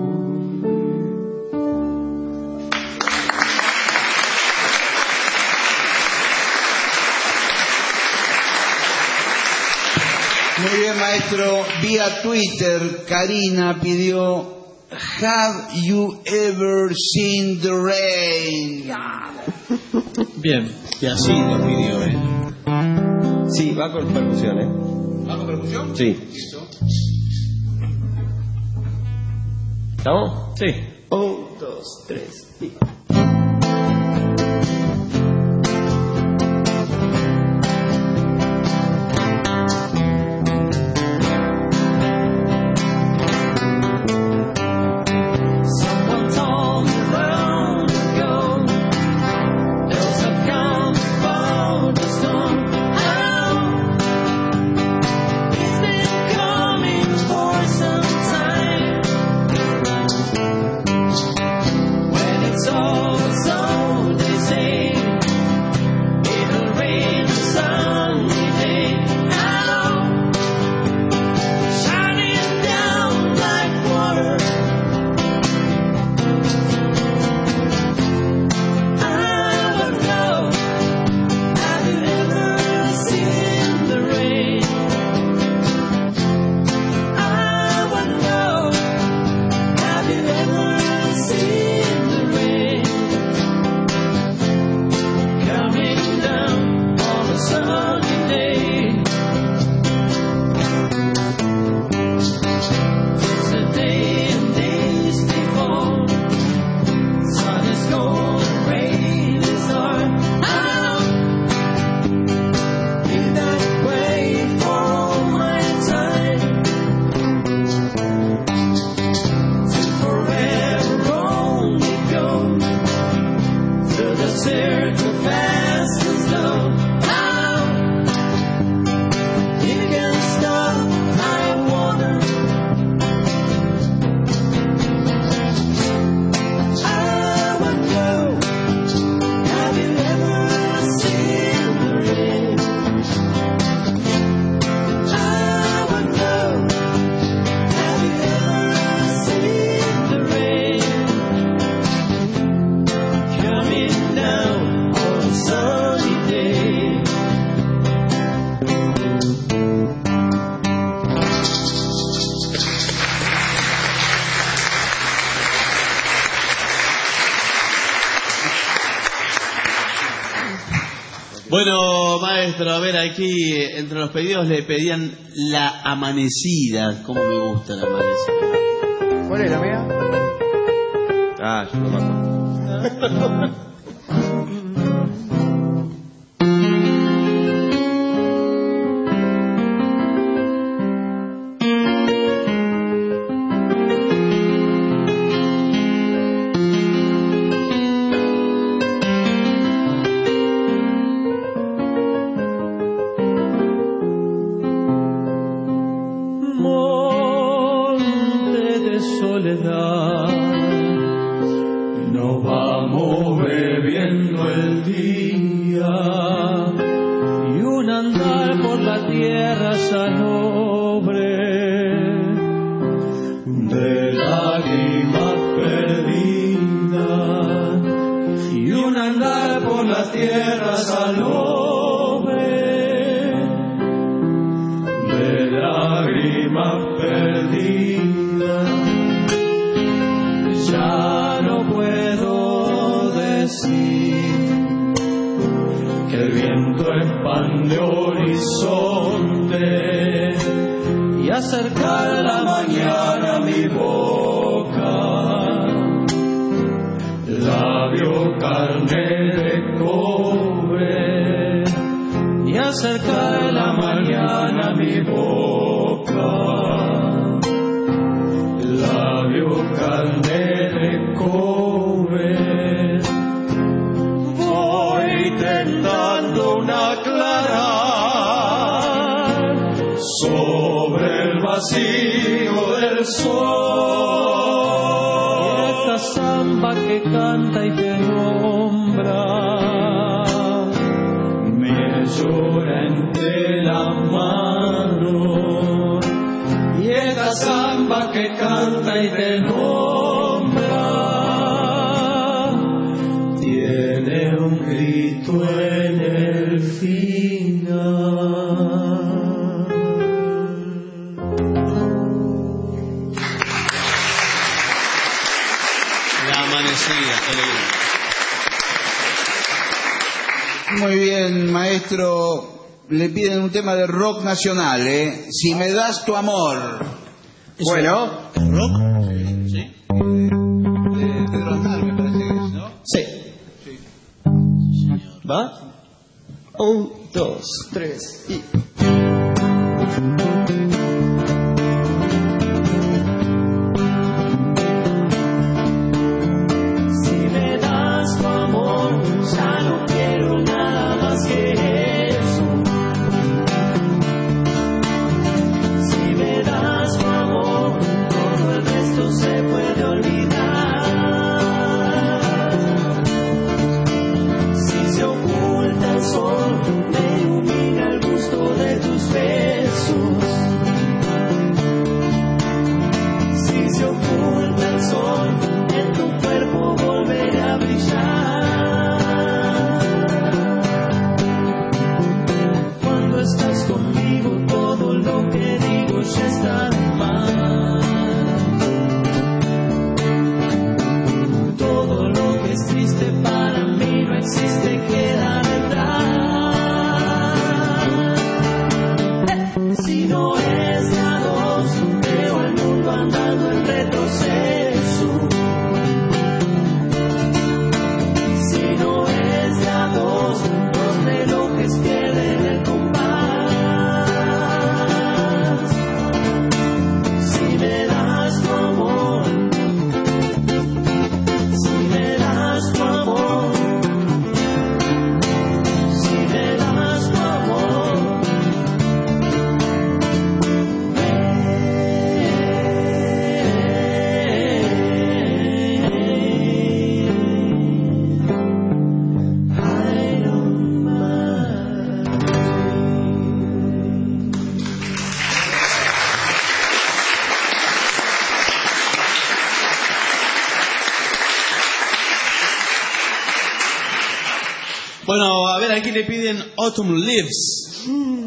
Muy bien, maestro. Vía Twitter, Karina pidió Have you ever seen the rain? Bien, y así lo pidió él. Sí, va con percusión, ¿eh? ¿Va con percusión? Sí. Listo. ¿Estamos? Sí. Un, dos, tres y... Bueno, maestro, a ver, aquí entre los pedidos le pedían La Amanecida. ¿Cómo me gusta La Amanecida? ¿Cuál es la mía? Ah, yo no me acuerdo. Monte de soledad salobre de lágrimas perdidas y un andar por la tierra salobre de lágrimas perdidas. Ya no puedo decir que el viento expande horizonte y acercar la mañana a mi boca, labio carne de cobre, y acercar la mañana a mi boca, labio carne de cobre. Voy tentando una clara sobre el vacío del sol, y esta samba que canta y que nombra me llora entre las manos, y esta samba que canta y te nombra tiene un grito en el final. La amanecida, qué lindo. Muy bien, maestro. Le piden un tema de rock nacional, ¿eh? Si me das tu amor. Bueno. ¿Rock? Sí. De Pedro Aznar, me parece que es, ¿no? Sí. ¿Va? Un, dos, tres y... Si me das tu amor, ya no quiero nada más que eso. Si me das tu amor, todo el resto se puede olvidar. Si se oculta el sol, me ilumina el gusto de tus besos. Si se oculta el sol, en tu cuerpo volveré a brillar. Cuando estás conmigo, todo lo que digo ya está de más. Todo lo que es triste para mí no existe, queda detrás. Si no es de a dos, veo al mundo andando en retroceso. Si no es de a dos, los relojes pierden el compás. Si me das tu amor, si me das tu amor, si me das tu amor, Bueno, a ver, aquí le piden Autumn Leaves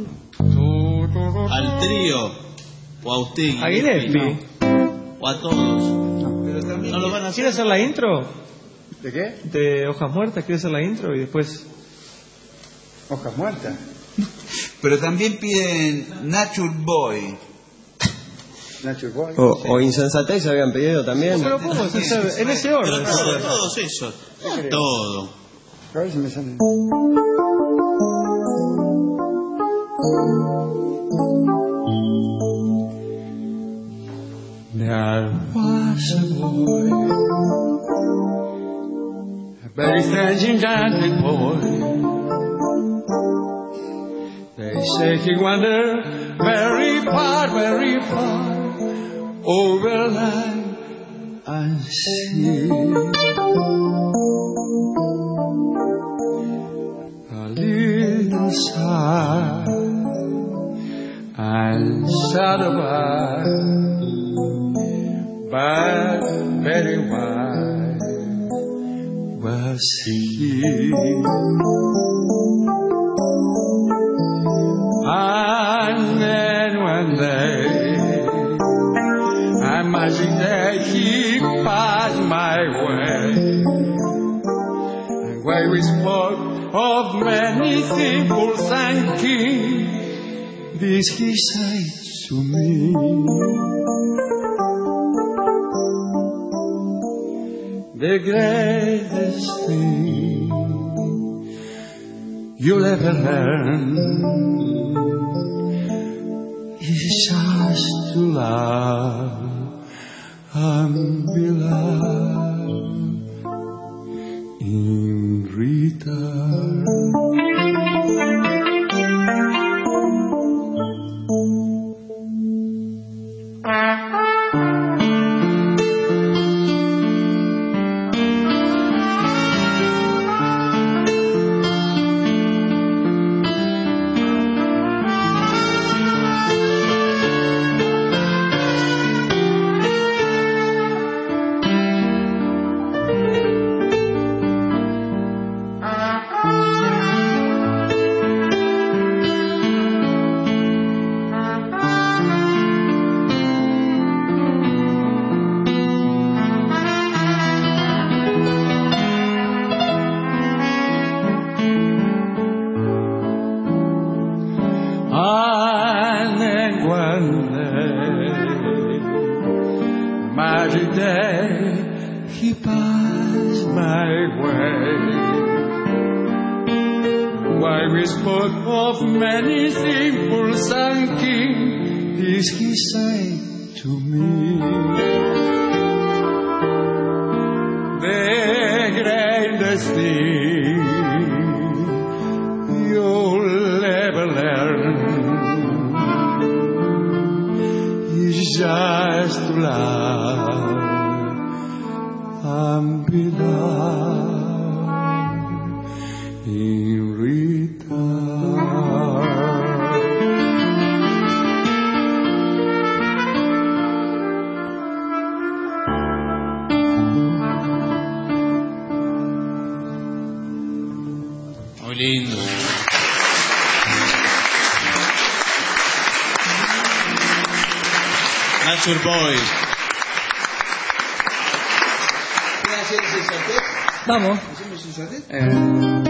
al trío, o a usted, ¿A Gillespie? o a todos. ¿No lo van a hacer? ¿Quiere hacer la intro? ¿De qué? De Hojas Muertas, quiere hacer la intro y después... ¿Hojas muertas? Pero también piden Nature Boy. Nature Boy. O, o insensatez habían pedido también. Pero podemos hacer en ese orden. Pero todo, todos esos. Todo. A ver si me sale. There was a boy, a very strange enchanted boy. They say he wandered very far, very far, over land and sea. A little sad answered by, but very wide was he. And then one day I imagined that he passed my way, and where we spoke of many things and kings, this he said to me: the greatest thing you'll ever learn is just to love and be loved in return. Nature Boy. Vamos. Eh.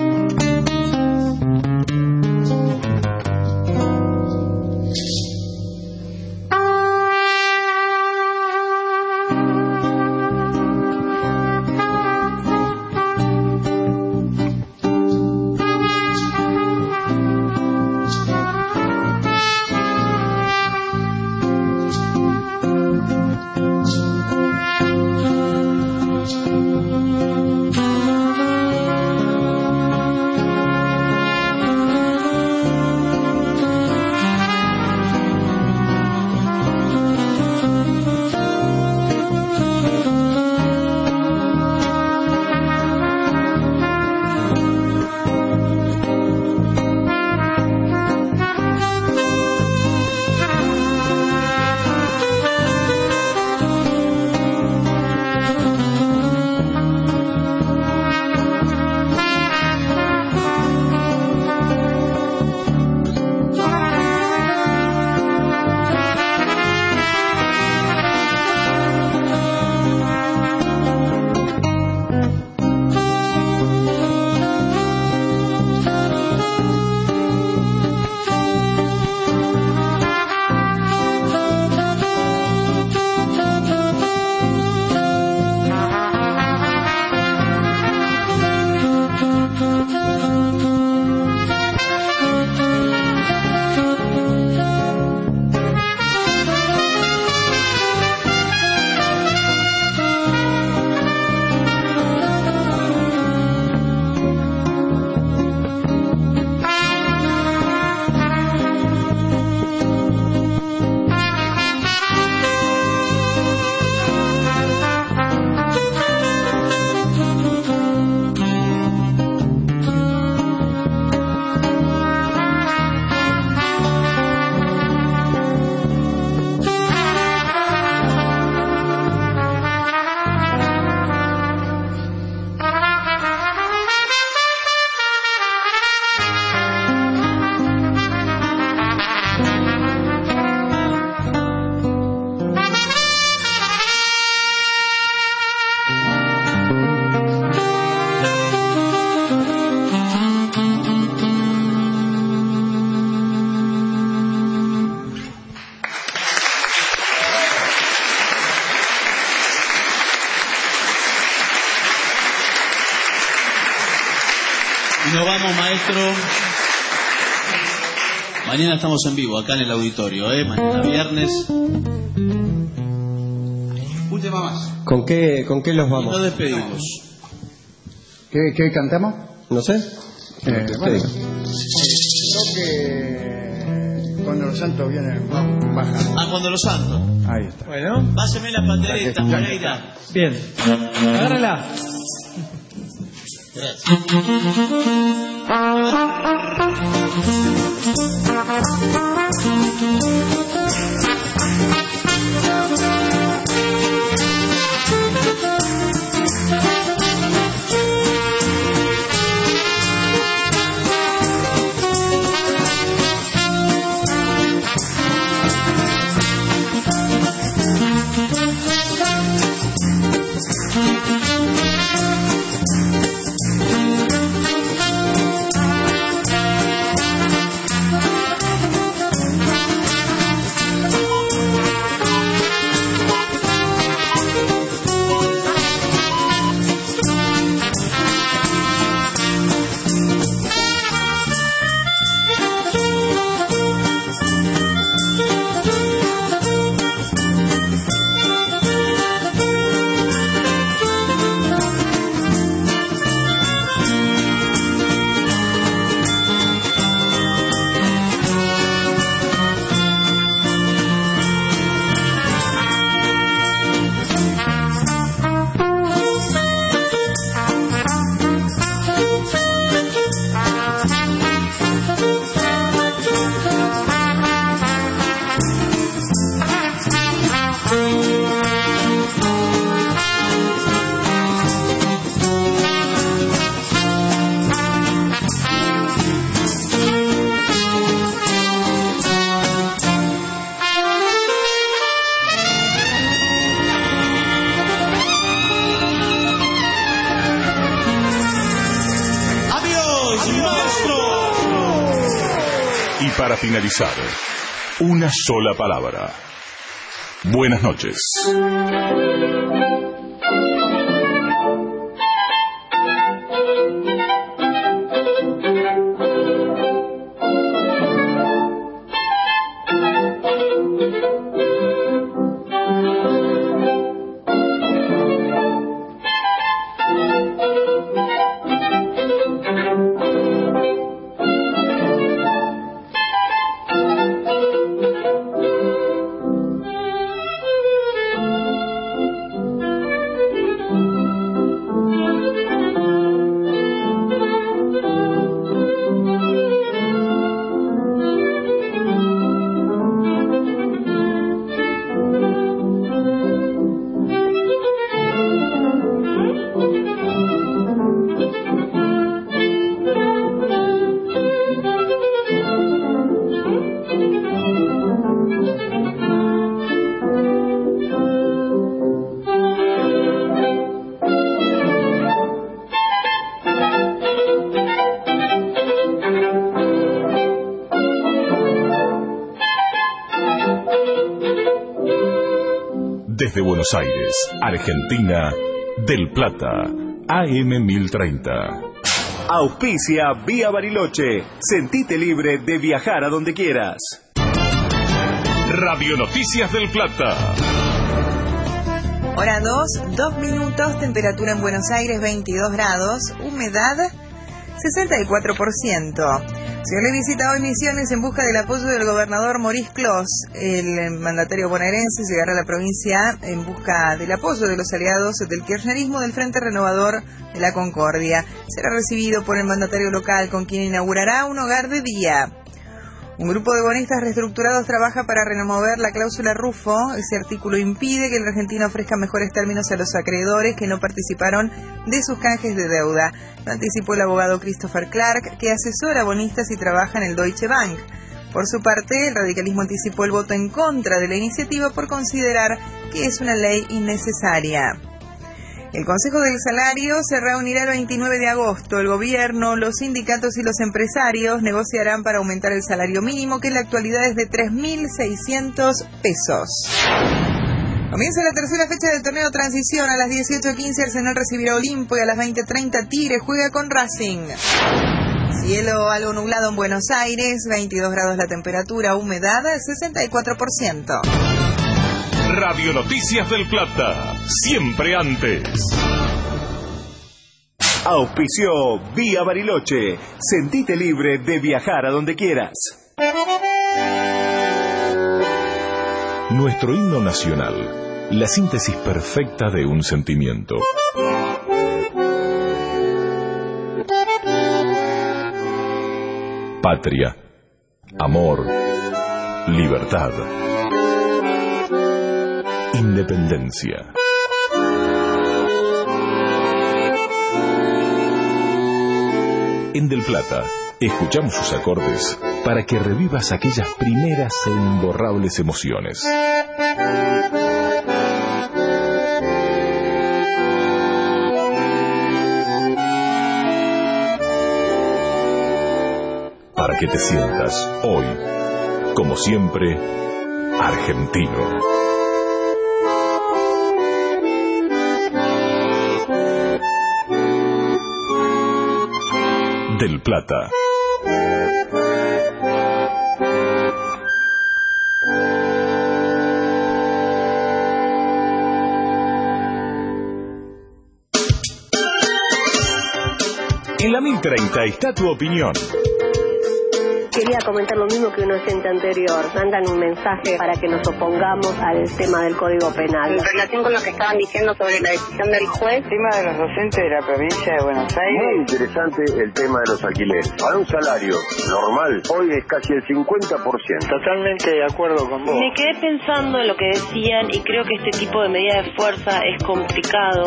Y nos vamos, maestro. Mañana estamos en vivo, acá en el auditorio, ¿eh? Mañana viernes. Última más. ¿Con qué, con qué los Y vamos? nos despedimos. ¿Qué, qué cantamos? No sé. Eh, bueno, Creo que cuando los santos vienen, vamos, bajan. Ah, cuando los santos. ahí está. Bueno, Páseme la pandereta, Ya que- Moreira. bien. Agárrala. Gracias. Y para finalizar, una sola palabra. Buenas noches. Desde Buenos Aires, Argentina, Del Plata, A M mil treinta. Auspicia Vía Bariloche. Sentite libre de viajar a donde quieras. Radio Noticias del Plata. Hora dos, dos minutos, temperatura en Buenos Aires veintidós grados, humedad sesenta y cuatro por ciento. Señor, le visita hoy Misiones en busca del apoyo del gobernador Maurice Clos. El mandatario bonaerense llegará a la provincia en busca del apoyo de los aliados del kirchnerismo del Frente Renovador de la Concordia. Será recibido por el mandatario local, con quien inaugurará un hogar de día. Un grupo de bonistas reestructurados trabaja para remover la cláusula Rufo. Ese artículo impide que el argentino ofrezca mejores términos a los acreedores que no participaron de sus canjes de deuda. Lo anticipó el abogado Christopher Clark, que asesora a bonistas y trabaja en el Deutsche Bank. Por su parte, el radicalismo anticipó el voto en contra de la iniciativa por considerar que es una ley innecesaria. El Consejo del Salario se reunirá el veintinueve de agosto. El gobierno, los sindicatos y los empresarios negociarán para aumentar el salario mínimo, que en la actualidad es de tres mil seiscientos pesos. Comienza la tercera fecha del torneo Transición. A las dieciocho quince Arsenal recibirá a Olimpo y a las veinte treinta Tigre juega con Racing. Cielo algo nublado en Buenos Aires, veintidós grados la temperatura, humedad sesenta y cuatro por ciento. Radio Noticias del Plata, siempre antes. Auspició Vía Bariloche. Sentite libre de viajar a donde quieras. Nuestro himno nacional, la síntesis perfecta de un sentimiento. Patria, amor, libertad, independencia. En Del Plata, escuchamos sus acordes para que revivas aquellas primeras e imborrables emociones. Para que te sientas hoy, como siempre, argentino. Del Plata. En la mil treinta está tu opinión. Quería comentar lo mismo que un oyente anterior. Mandan un mensaje para que nos opongamos al tema del Código Penal. En relación con lo que estaban diciendo sobre la decisión del juez. El tema de los docentes de la provincia de Buenos Aires. Muy interesante el tema de los alquileres. Para un salario normal, hoy es casi el cincuenta por ciento. Totalmente de acuerdo con vos. Me quedé pensando en lo que decían y creo que este tipo de medida de fuerza es complicado.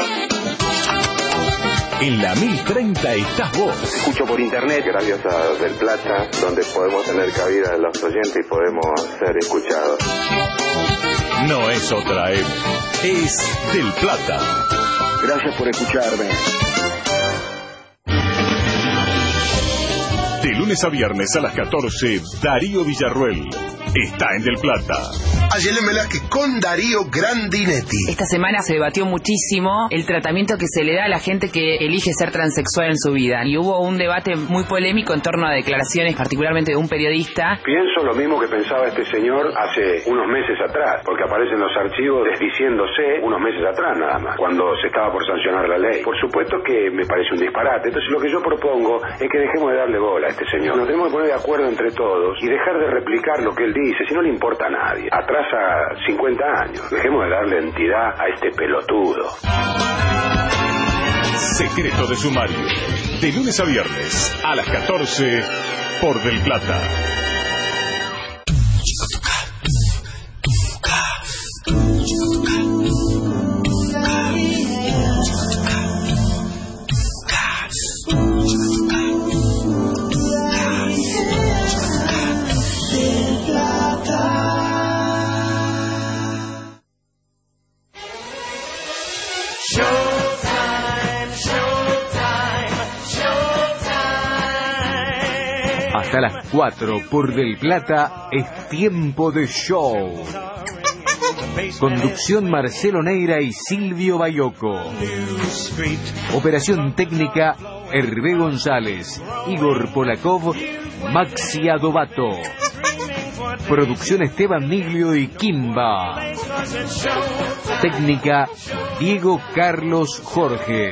En la mil treinta estás vos. Escucho por internet, gracias a Del Plata, donde podemos tener cabida en los oyentes y podemos ser escuchados. No es otra M, es Del Plata. Gracias por escucharme. De lunes a viernes a las catorce, Darío Villarruel está en Del Plata. Ayelen Velázquez con Darío Grandinetti. Esta semana se debatió muchísimo el tratamiento que se le da a la gente que elige ser transexual en su vida. Y hubo un debate muy polémico en torno a declaraciones, particularmente de un periodista. Pienso lo mismo que pensaba este señor hace unos meses atrás, porque aparecen los archivos desdiciéndose unos meses atrás nada más, cuando se estaba por sancionar la ley. Por supuesto que me parece un disparate. Entonces lo que yo propongo es que dejemos de darle bola a este señor. Nos tenemos que poner de acuerdo entre todos y dejar de replicar lo que él dice, si no le importa a nadie. Atrás a cincuenta años. Dejemos de darle entidad a este pelotudo. Secreto de sumario. De lunes a viernes a las catorce por Del Plata. Hasta las cuatro por Del Plata es tiempo de show. Conducción Marcelo Neira y Silvio Bayoco. Operación técnica Hervé González, Igor Polakov, Maxi Adobato. Producción Esteban Miglio y Kimba. Técnica Diego Carlos Jorge.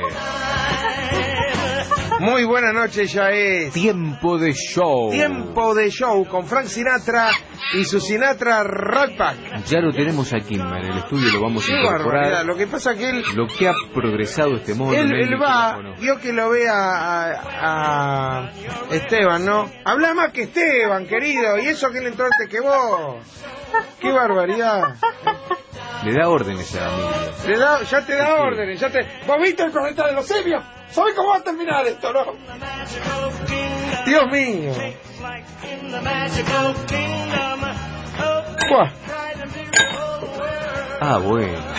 Muy buenas noches, ya es Tiempo de Show. Tiempo de Show con Frank Sinatra y su Sinatra Rock Pack. Ya lo tenemos aquí en el estudio, lo vamos a Qué incorporar. barbaridad. Lo que pasa que él, Lo que ha progresado este modo. él, él va, yo que lo vea a, a Esteban, ¿no? Habla más que Esteban, querido, y eso que él entró antes que vos. Qué barbaridad. Le da órdenes a mí. Le da, ya te da órdenes, ya te... ¿Vos viste el planeta de los simios? ¿Sabés cómo va a terminar esto, no? Dios mío. Buah. Ah, bueno.